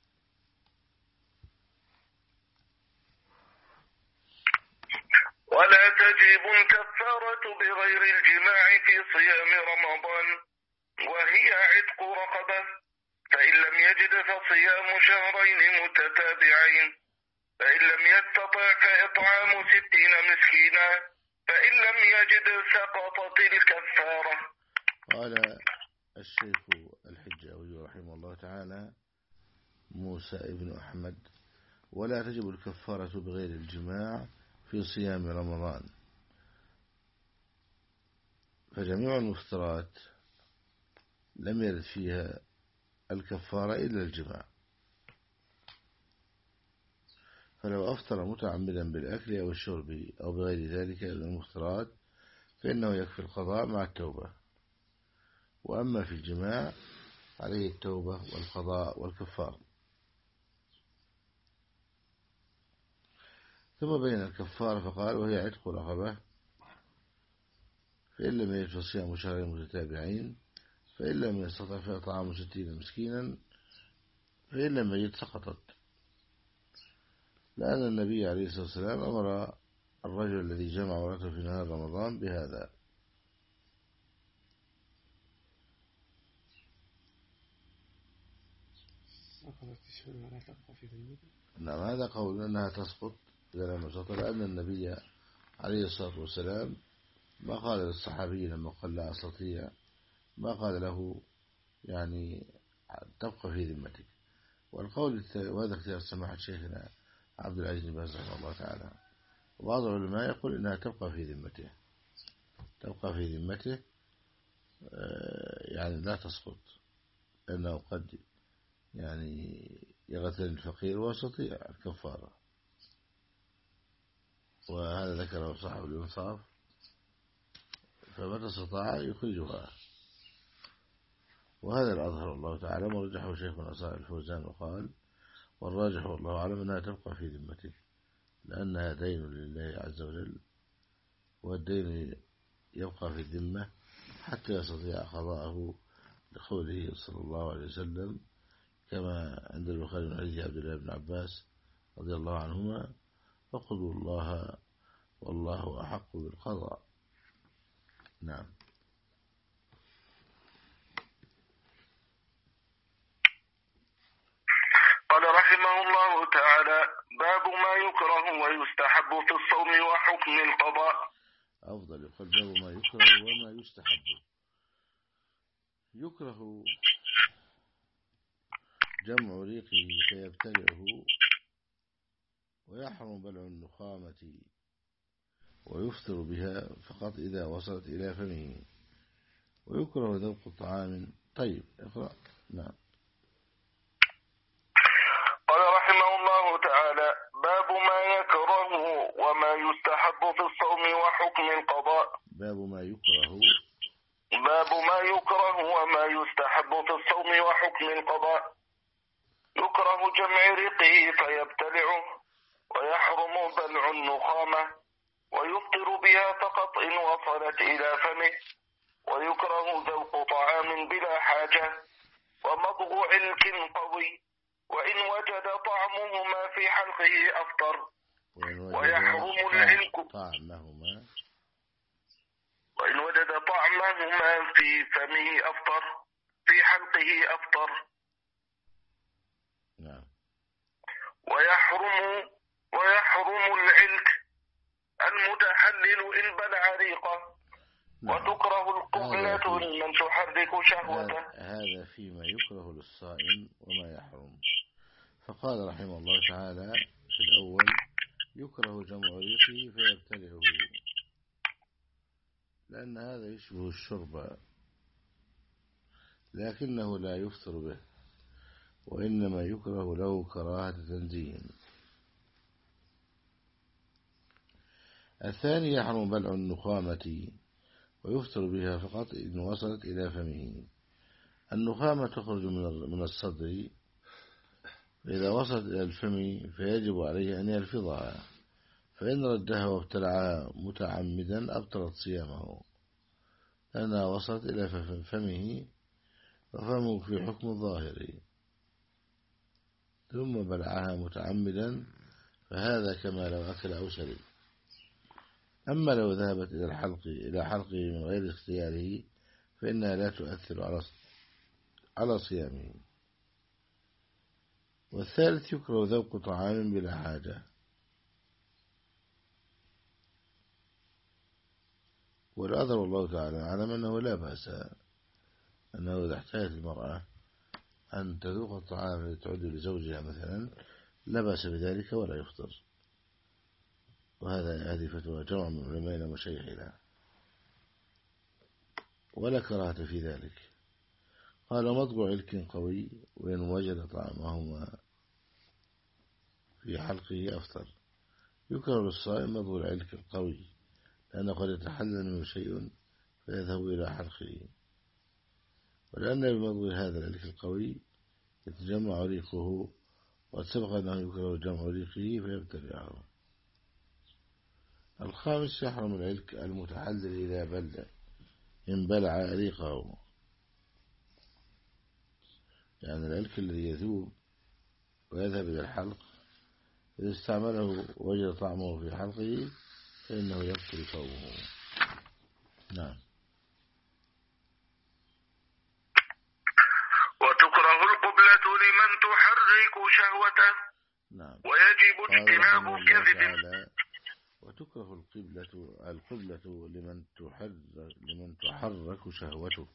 ولا تجب الكفارة بغير الجماع في صيام رمضان، وهي عتق رقبة، فإن لم يجد فصيام شهرين متتابعين، فإن لم يستطع فإطعام ستين مسكينا، فإن لم يجد سقطت الكفارة. قال الشيخ الحجاوي رحمه الله تعالى موسى ابن أحمد: ولا تجب الكفارة بغير الجماع في صيام رمضان، فجميع المفطرات لم يرد فيها الكفارة إلا الجماع. فلو أفطر متعمدا بالأكل أو الشرب أو بغير ذلك من المفطرات فإنه يكفي القضاء مع التوبة. وأما في الجماع عليه التوبة والقضاء والكفار. ثم بين الكفارة فقال: وهي عتق رقبة، فإن لم يجد فصيام شهرين متتابعين، فإن لم يستطع فإطعام ستين مسكينا، فإن لم يجد سقطت، لأن النبي عليه الصلاة والسلام أمر الرجل الذي جمع امرأته في نهار رمضان بهذا. نعم، هذا قول أنها تسقط إذا لم يستطع، لأن النبي عليه الصلاة والسلام ما قال للصحابي لما قال لا أستطيع، ما قال له يعني تبقى في ذمتك. والقول وهذا اختيار سماحة شيخنا عبد العزيز بن باز رحمه الله تعالى. وبعض العلماء يقول إنها تبقى في ذمته، تبقى في ذمته يعني لا تسقط، لأنه قد يعني يغتني الفقير ويستطيع الكفارة. وهذا ذكره صاحب الإنصاف، فمتى استطاع يخرجها. وهذا الأظهر الله تعالى، ورجحه شيخنا صالح الفوزان وقال: والراجح والله أعلم أنها تبقى في ذمته، لأنها دين لله عز وجل، والدين يبقى في الذمة حتى يستطيع قضاءه، لقوله صلى الله عليه وسلم كما عند البخاري من حديث عبد الله بن عباس رضي الله عنهما: فقضوا الله والله أحق بالقضاء. نعم. قال رحمه الله تعالى: باب ما يكره ويستحب في الصوم وحكم القضاء. أفضل يقول باب ما يكره وما يستحب. يكره جمع ريقه فيبتلعه، ويحرم بلع النخامة ويفطر بها فقط إذا وصلت إلى فمه، ويكره ذوق الطعام. طيب اقرأ. نعم. قال رحمه الله تعالى: باب ما يكره وما يستحب في الصوم وحكم القضاء. باب ما يكره. باب ما يكره وما يستحب في الصوم وحكم القضاء. يكره جمع رقه فيبتلعه، ويحرم بلع النخامة، ويفطر بها فقط إن وصلت إلى فمه، ويكره ذوق طعام بلا حاجة، ومضغ علك قوي، وإن وجد طعمهما في حلقه أفطر. ويحرم العلك طعمهما وإن وجد طعمهما في فمه أفطر، في حلقه أفطر. نعم. ويحرم ويحرم العلك المتحلل إن بلع ريقه. نعم. وتكره القبلة لمن تحرك شهوته. هذا فيما يكره للصائم وما يحرم. فقال رحمه الله تعالى في الأول: يكره جمع ريقه فيبتلعه، لأن هذا يشبه الشرب لكنه لا يفطر به، وإنما يكره له كراهة تنزيه. الثاني: يحرم بلع النخامة ويفطر بها فقط إن وصلت إلى فمه. النخامة تخرج من الصدر، فإذا وصلت إلى الفم فيجب عليه أن يلفظها، فإن ردها وابتلعها متعمدا أبطلت صيامه، لأنها وصلت إلى فمه وفمه في حكم الظاهر، ثم بلعها متعمدا فهذا كما لو أكل أو شرب. أما لو ذهبت إلى الحلق إلى حلقه من غير اختياره فإنها لا تؤثر على على صيامه. والثالث: يكره ذوق طعام بلا حاجة. والأظهر والله تعالى أعلم أنه لا بأس، أنه إذا احتاجت المرأة أن تذوق الطعام الذي تعد لزوجها مثلا لا بأس بذلك ولا يفطر. وهذا هذه فتوى جمع من علمائنا ومشايخنا، ولا كراهة في ذلك. قال: مضغ علك قوي، وإن وجد طعامهما في حلقه أفطر. يكره للصائم مضغ العلك القوي، لأنه قد يتحلل منه شيء فيذهب إلى حلقه، ولأن بمضغ هذا العلك القوي يتجمع ريقه، وقد سبق أنه يكره جمع ريقه فيبتلعه. الخامس: يحرم العلك المتحلل إذا بلع إن بلع ريقه، يعني العلك الذي يذوب ويذهب إلى الحلق إذا استعمله وجد طعمه في حلقه فإنه يبطل صومه. نعم. وتكره القبلة لمن تحرك شهوته. نعم. ويجب اجتناب كذب. وتكره القبلة القبلة لمن تحرك لمن تحرك شهوته.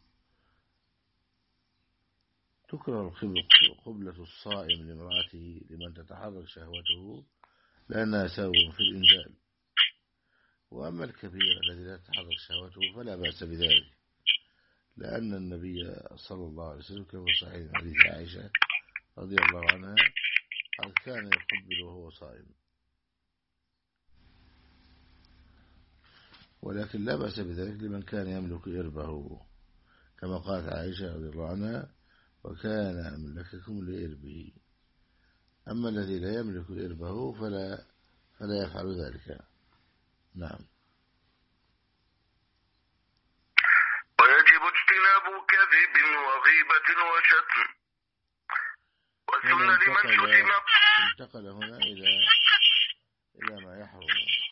تكره قبلة الصائم لامرأته لمن تتحرك شهوته، لأنها سبب في الإنزال. وأما الكبير الذي لا تتحرك شهوته فلا بأس بذلك، لأن النبي صلى الله عليه وسلم كما في صحيح حديث عائشة رضي الله عنها قد كان يقبل وهو صائم. ولكن لا بأس بذلك لمن كان يملك إربه، كما قالت عائشة رضي الله عنها: وكان أملككم لإربه. أما الذي لا يملك إربه فلا فلا يفعل ذلك. نعم. ويجب اجتناب كذب وغيبة وشتم. والسنة لمن شتم. انتقل هنا إلى إلى ما يحرم.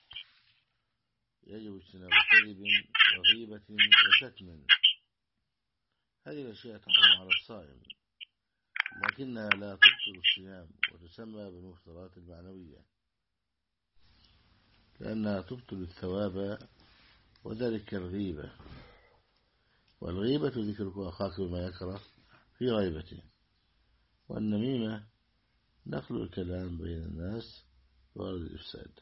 يجب اجتناب كذب وغيبة وشتم. هذه الأشياء تحرم على الصائم، لكنها لا تبطل الصيام وتسمى بالمفطرات المعنوية، لأنها تبطل الثواب، وذلك الغيبة. والغيبة ذكرك أخاك بما يكره في غيبته، والنميمة نقل الكلام بين الناس وغرض الإفساد،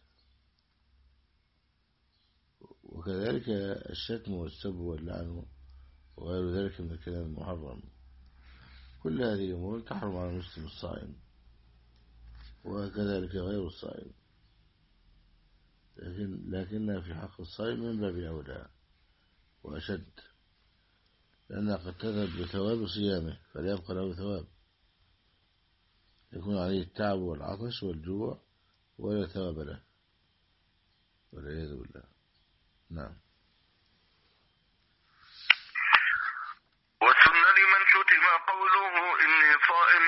وكذلك الشتم والسب واللعن وغير ذلك من الكلام المحرم. كل هذه الأمور تحرم على المسلم الصائم، وكذلك غير الصائم، لكن لكنها في حق الصائم من باب أولى، وأشد، لأنها قد تذهب بثواب صيامه فليبقى له ثواب، يكون عليه التعب والعطش والجوع ولا ثواب له والعياذ بالله. نعم. وسن لمن شتم قوله إني صائم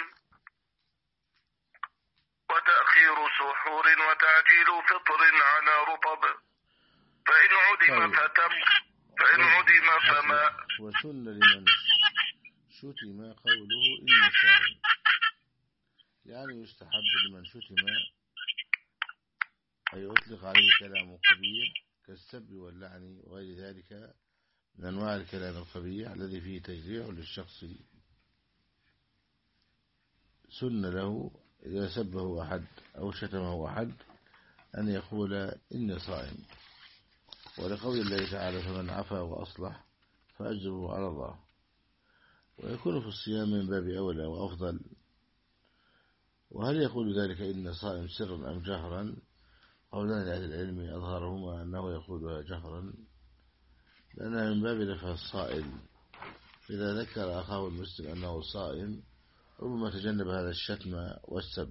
وتأخير سحور وتعجيل فطر على رطب، فإن عدم فتم فإن عدم فماء. وسن لمن شتم قوله إني صائم، يعني يستحب لمن شتم أي أطلق عليه كلام قبيح كالسب واللعن وغير ذلك من أنواع الكلام القبيح الذي فيه تجريح للشخص، سن له إذا سبه أحد أو شتمه أحد أن يقول إني صائم، ولقول الله تعالى فمن عفا وأصلح فأجره على الله، ويكون في الصيام من باب أولى وأفضل. وهل يقول ذلك إن صائم سرا أم جهرا؟ قولان لأهل العلم أظهرهما أنه يقولها جهرا، لأنها من باب دفع الصائل، إذا ذكر أخاه المسلم أنه صائم ربما تجنب هذا الشتم والسب.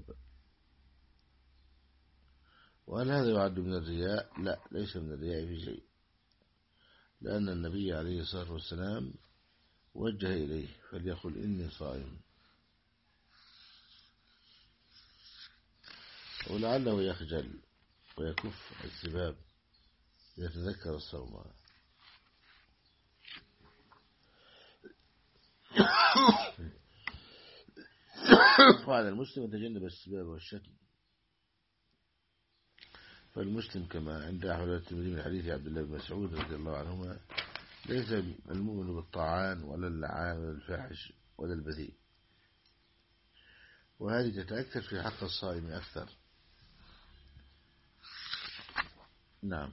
وهل هذا يعد من الرياء؟ لا، ليس من الرياء في شيء، لأن النبي عليه الصلاة والسلام وجه إليه فليقل إني صائم، ولعله يخجل ويكف السباب يتذكر الصوم. وعلى المسلم يتجنب السباب والشتم، فالمسلم كما عند أحمد الترمذي من حديث عبد الله بن مسعود رضي الله عنهما ليس المؤمن بالطعان ولا اللعان ولا الفاحش ولا البذيء، وهذه تتأكد في حق الصائم أكثر. نعم.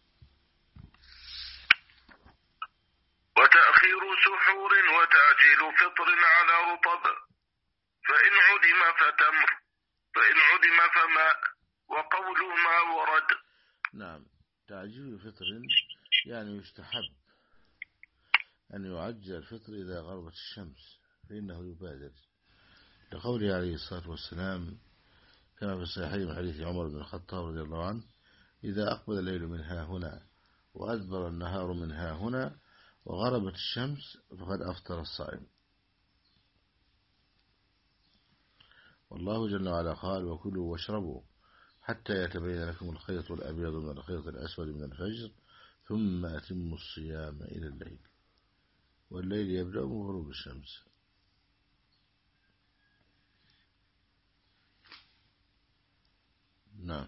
وتأخير سحور وتعجيل فطر على رطب، فإن عدم فتمر فإن عدم فماء، وقول ما ورد. نعم. تعجيل فطر يعني يستحب أن يعجل الفطر إذا غربت الشمس فإنه يبادر، لقوله عليه الصلاة والسلام كما في الصحيحين من حديث عمر بن الخطاب رضي الله عنه إذا أقبل الليل من ها هنا وأدبر النهار من ها هنا وغربت الشمس فقد أفطر الصائم. والله جل وعلا قال وكلوا واشربوا حتى يتبين لكم الخيط الأبيض من الخيط الأسود من الفجر ثم أتموا الصيام إلى الليل، والليل يبدأ من غروب الشمس. نعم.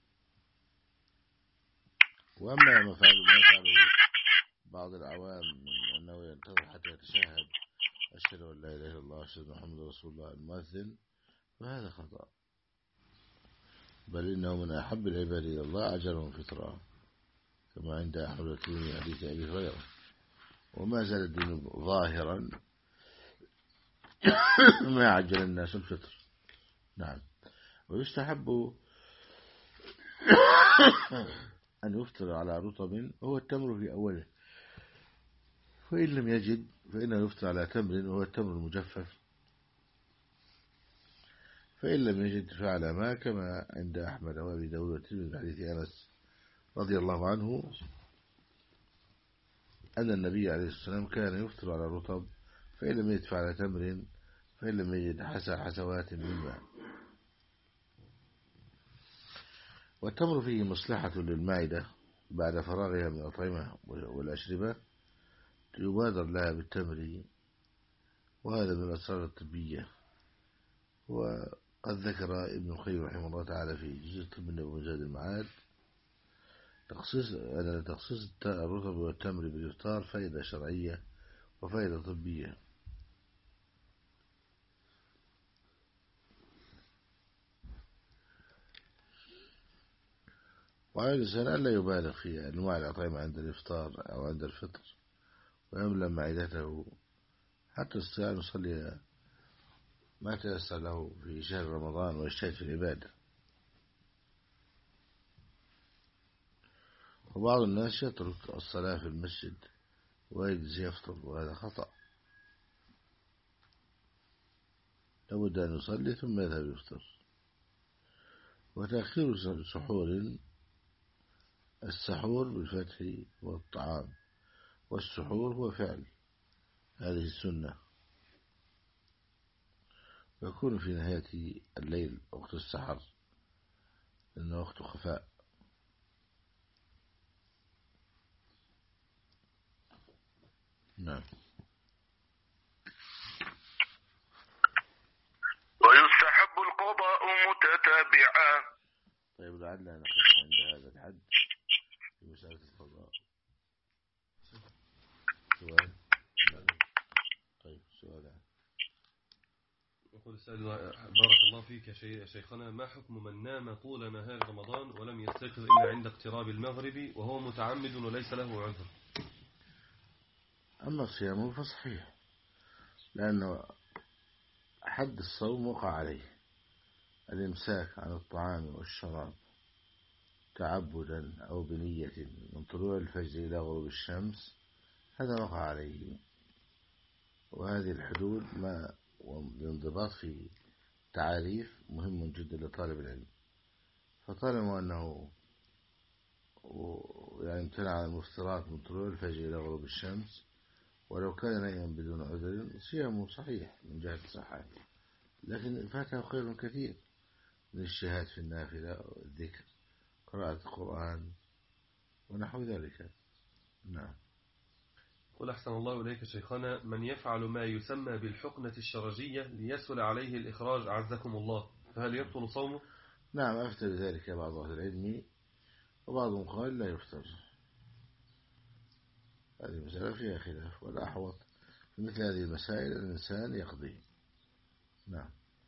وأما ما فعله ما فعله بعض العوام من أنه ينتظر حتى يتشهد أشهد أن لا إله إلا الله أشهد أن محمدا رسول الله المؤذن، فهذا خطأ، بل إنه من أحب العباد إلى الله أجرهم فطرا كما عند أحمد الترمذي حديث أبي هريرة. وما زال الدين ظاهرا ما عجل الناس الفطر. نعم. ويستحب أن يفطر على رطب وهو التمر في أوله، فإن لم يجد فإنه يفطر على تمر وهو التمر المجفف، فإن لم يجد فعلى ما كما عند أحمد وأبي داود والترمذي من حديث أنس رضي الله عنه أن النبي عليه الصلاة والسلام كان يفطر على رطب، فإن لم يجد فعلى تمر، فإن لم يجد حسى حسوات من ماء. والتمر فيه مصلحة للمعدة بعد فراغها من الأطعمة والأشربة يبادر لها بالتمر، وهذا من الأسرار الطبية. وقد ذكر ابن القيم رحمه الله تعالى في جزء الطب النبوي وزاد المعاد تخصيص أن تخصيص الرطب والتمر بالإفطار فائدة شرعية وفائدة طبية. وعلى الإنسان ألا يبالغ في أنواع الأطعمة عند الإفطار أو عند الفطر، ويملأ معدته حتى يستطيع أن يصلي ما تيسر له في شهر رمضان ويجتهد في العبادة. وبعض الناس يترك الصلاة في المسجد ويجلس يفطر، وهذا خطأ. لابد أن يصلي ثم يذهب يفطر. وتأخير سحور، السحور بالفتح والطعام، والسحور هو فعل هذه السنة، يكون في نهاية الليل وقت السحر لأنه وقت خفاء. نعم. ويستحب القضاء متتابعا. طيب لعلنا نقف عند هذا الحد في مسألة القضاء. سؤال؟ طيب سؤال. يقول السائل: بارك الله فيك يا شيخنا، ما حكم من نام طول نهار رمضان ولم يستيقظ إلا عند اقتراب المغرب وهو متعمد وليس له عذر؟ أما صيامه فصحيح، لأنه حد الصوم وقع عليه الإمساك عن الطعام والشراب تعبدا أو بنية من طلوع الفجر إلى غروب الشمس، هذا وقع عليه. وهذه الحدود ما والانضباط في تعاريف مهم جدا لطالب العلم. فطالما أنه يعني امتنع عن المفطرات من طلوع الفجر إلى غروب الشمس ولو كان نائما بدون عذر، صيامه صحيح من جهة الصحة، لكن فاته خير كثير من الاجتهاد في النافلة والذكر، قراءة القرآن ونحو ذلك. نعم. قل أحسن الله إليك شيخنا، من يفعل ما يسمى بالحقنة الشرجية ليسهل عليه الإخراج أعزكم الله، فهل يبطل صومه؟ نعم، أفتى بذلك بعض أهل العلم، وبعضهم قال لا يفطر. هذه المسألة فيها خلاف، والأحوط في مثل هذه المسائل الإنسان يقضي. نعم.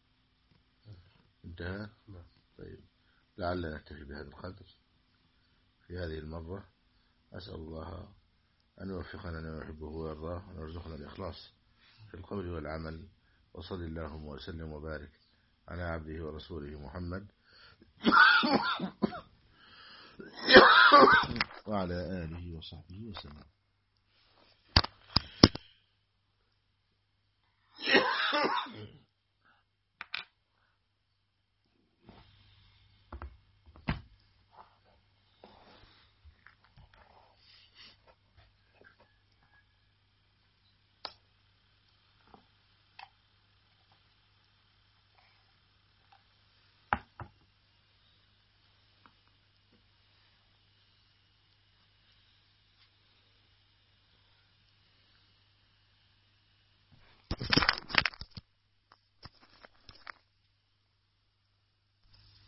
انتهى. نعم. طيب لعلنا نكتفي بهذا القدر في هذه المرة. أسأل الله أن يوفقنا لما يحبه ويرضاه، وأن يرزقنا الإخلاص في القول والعمل. وصل اللهم وسلم وبارك على عبده ورسوله محمد وعلى آله وصحبه وسلم.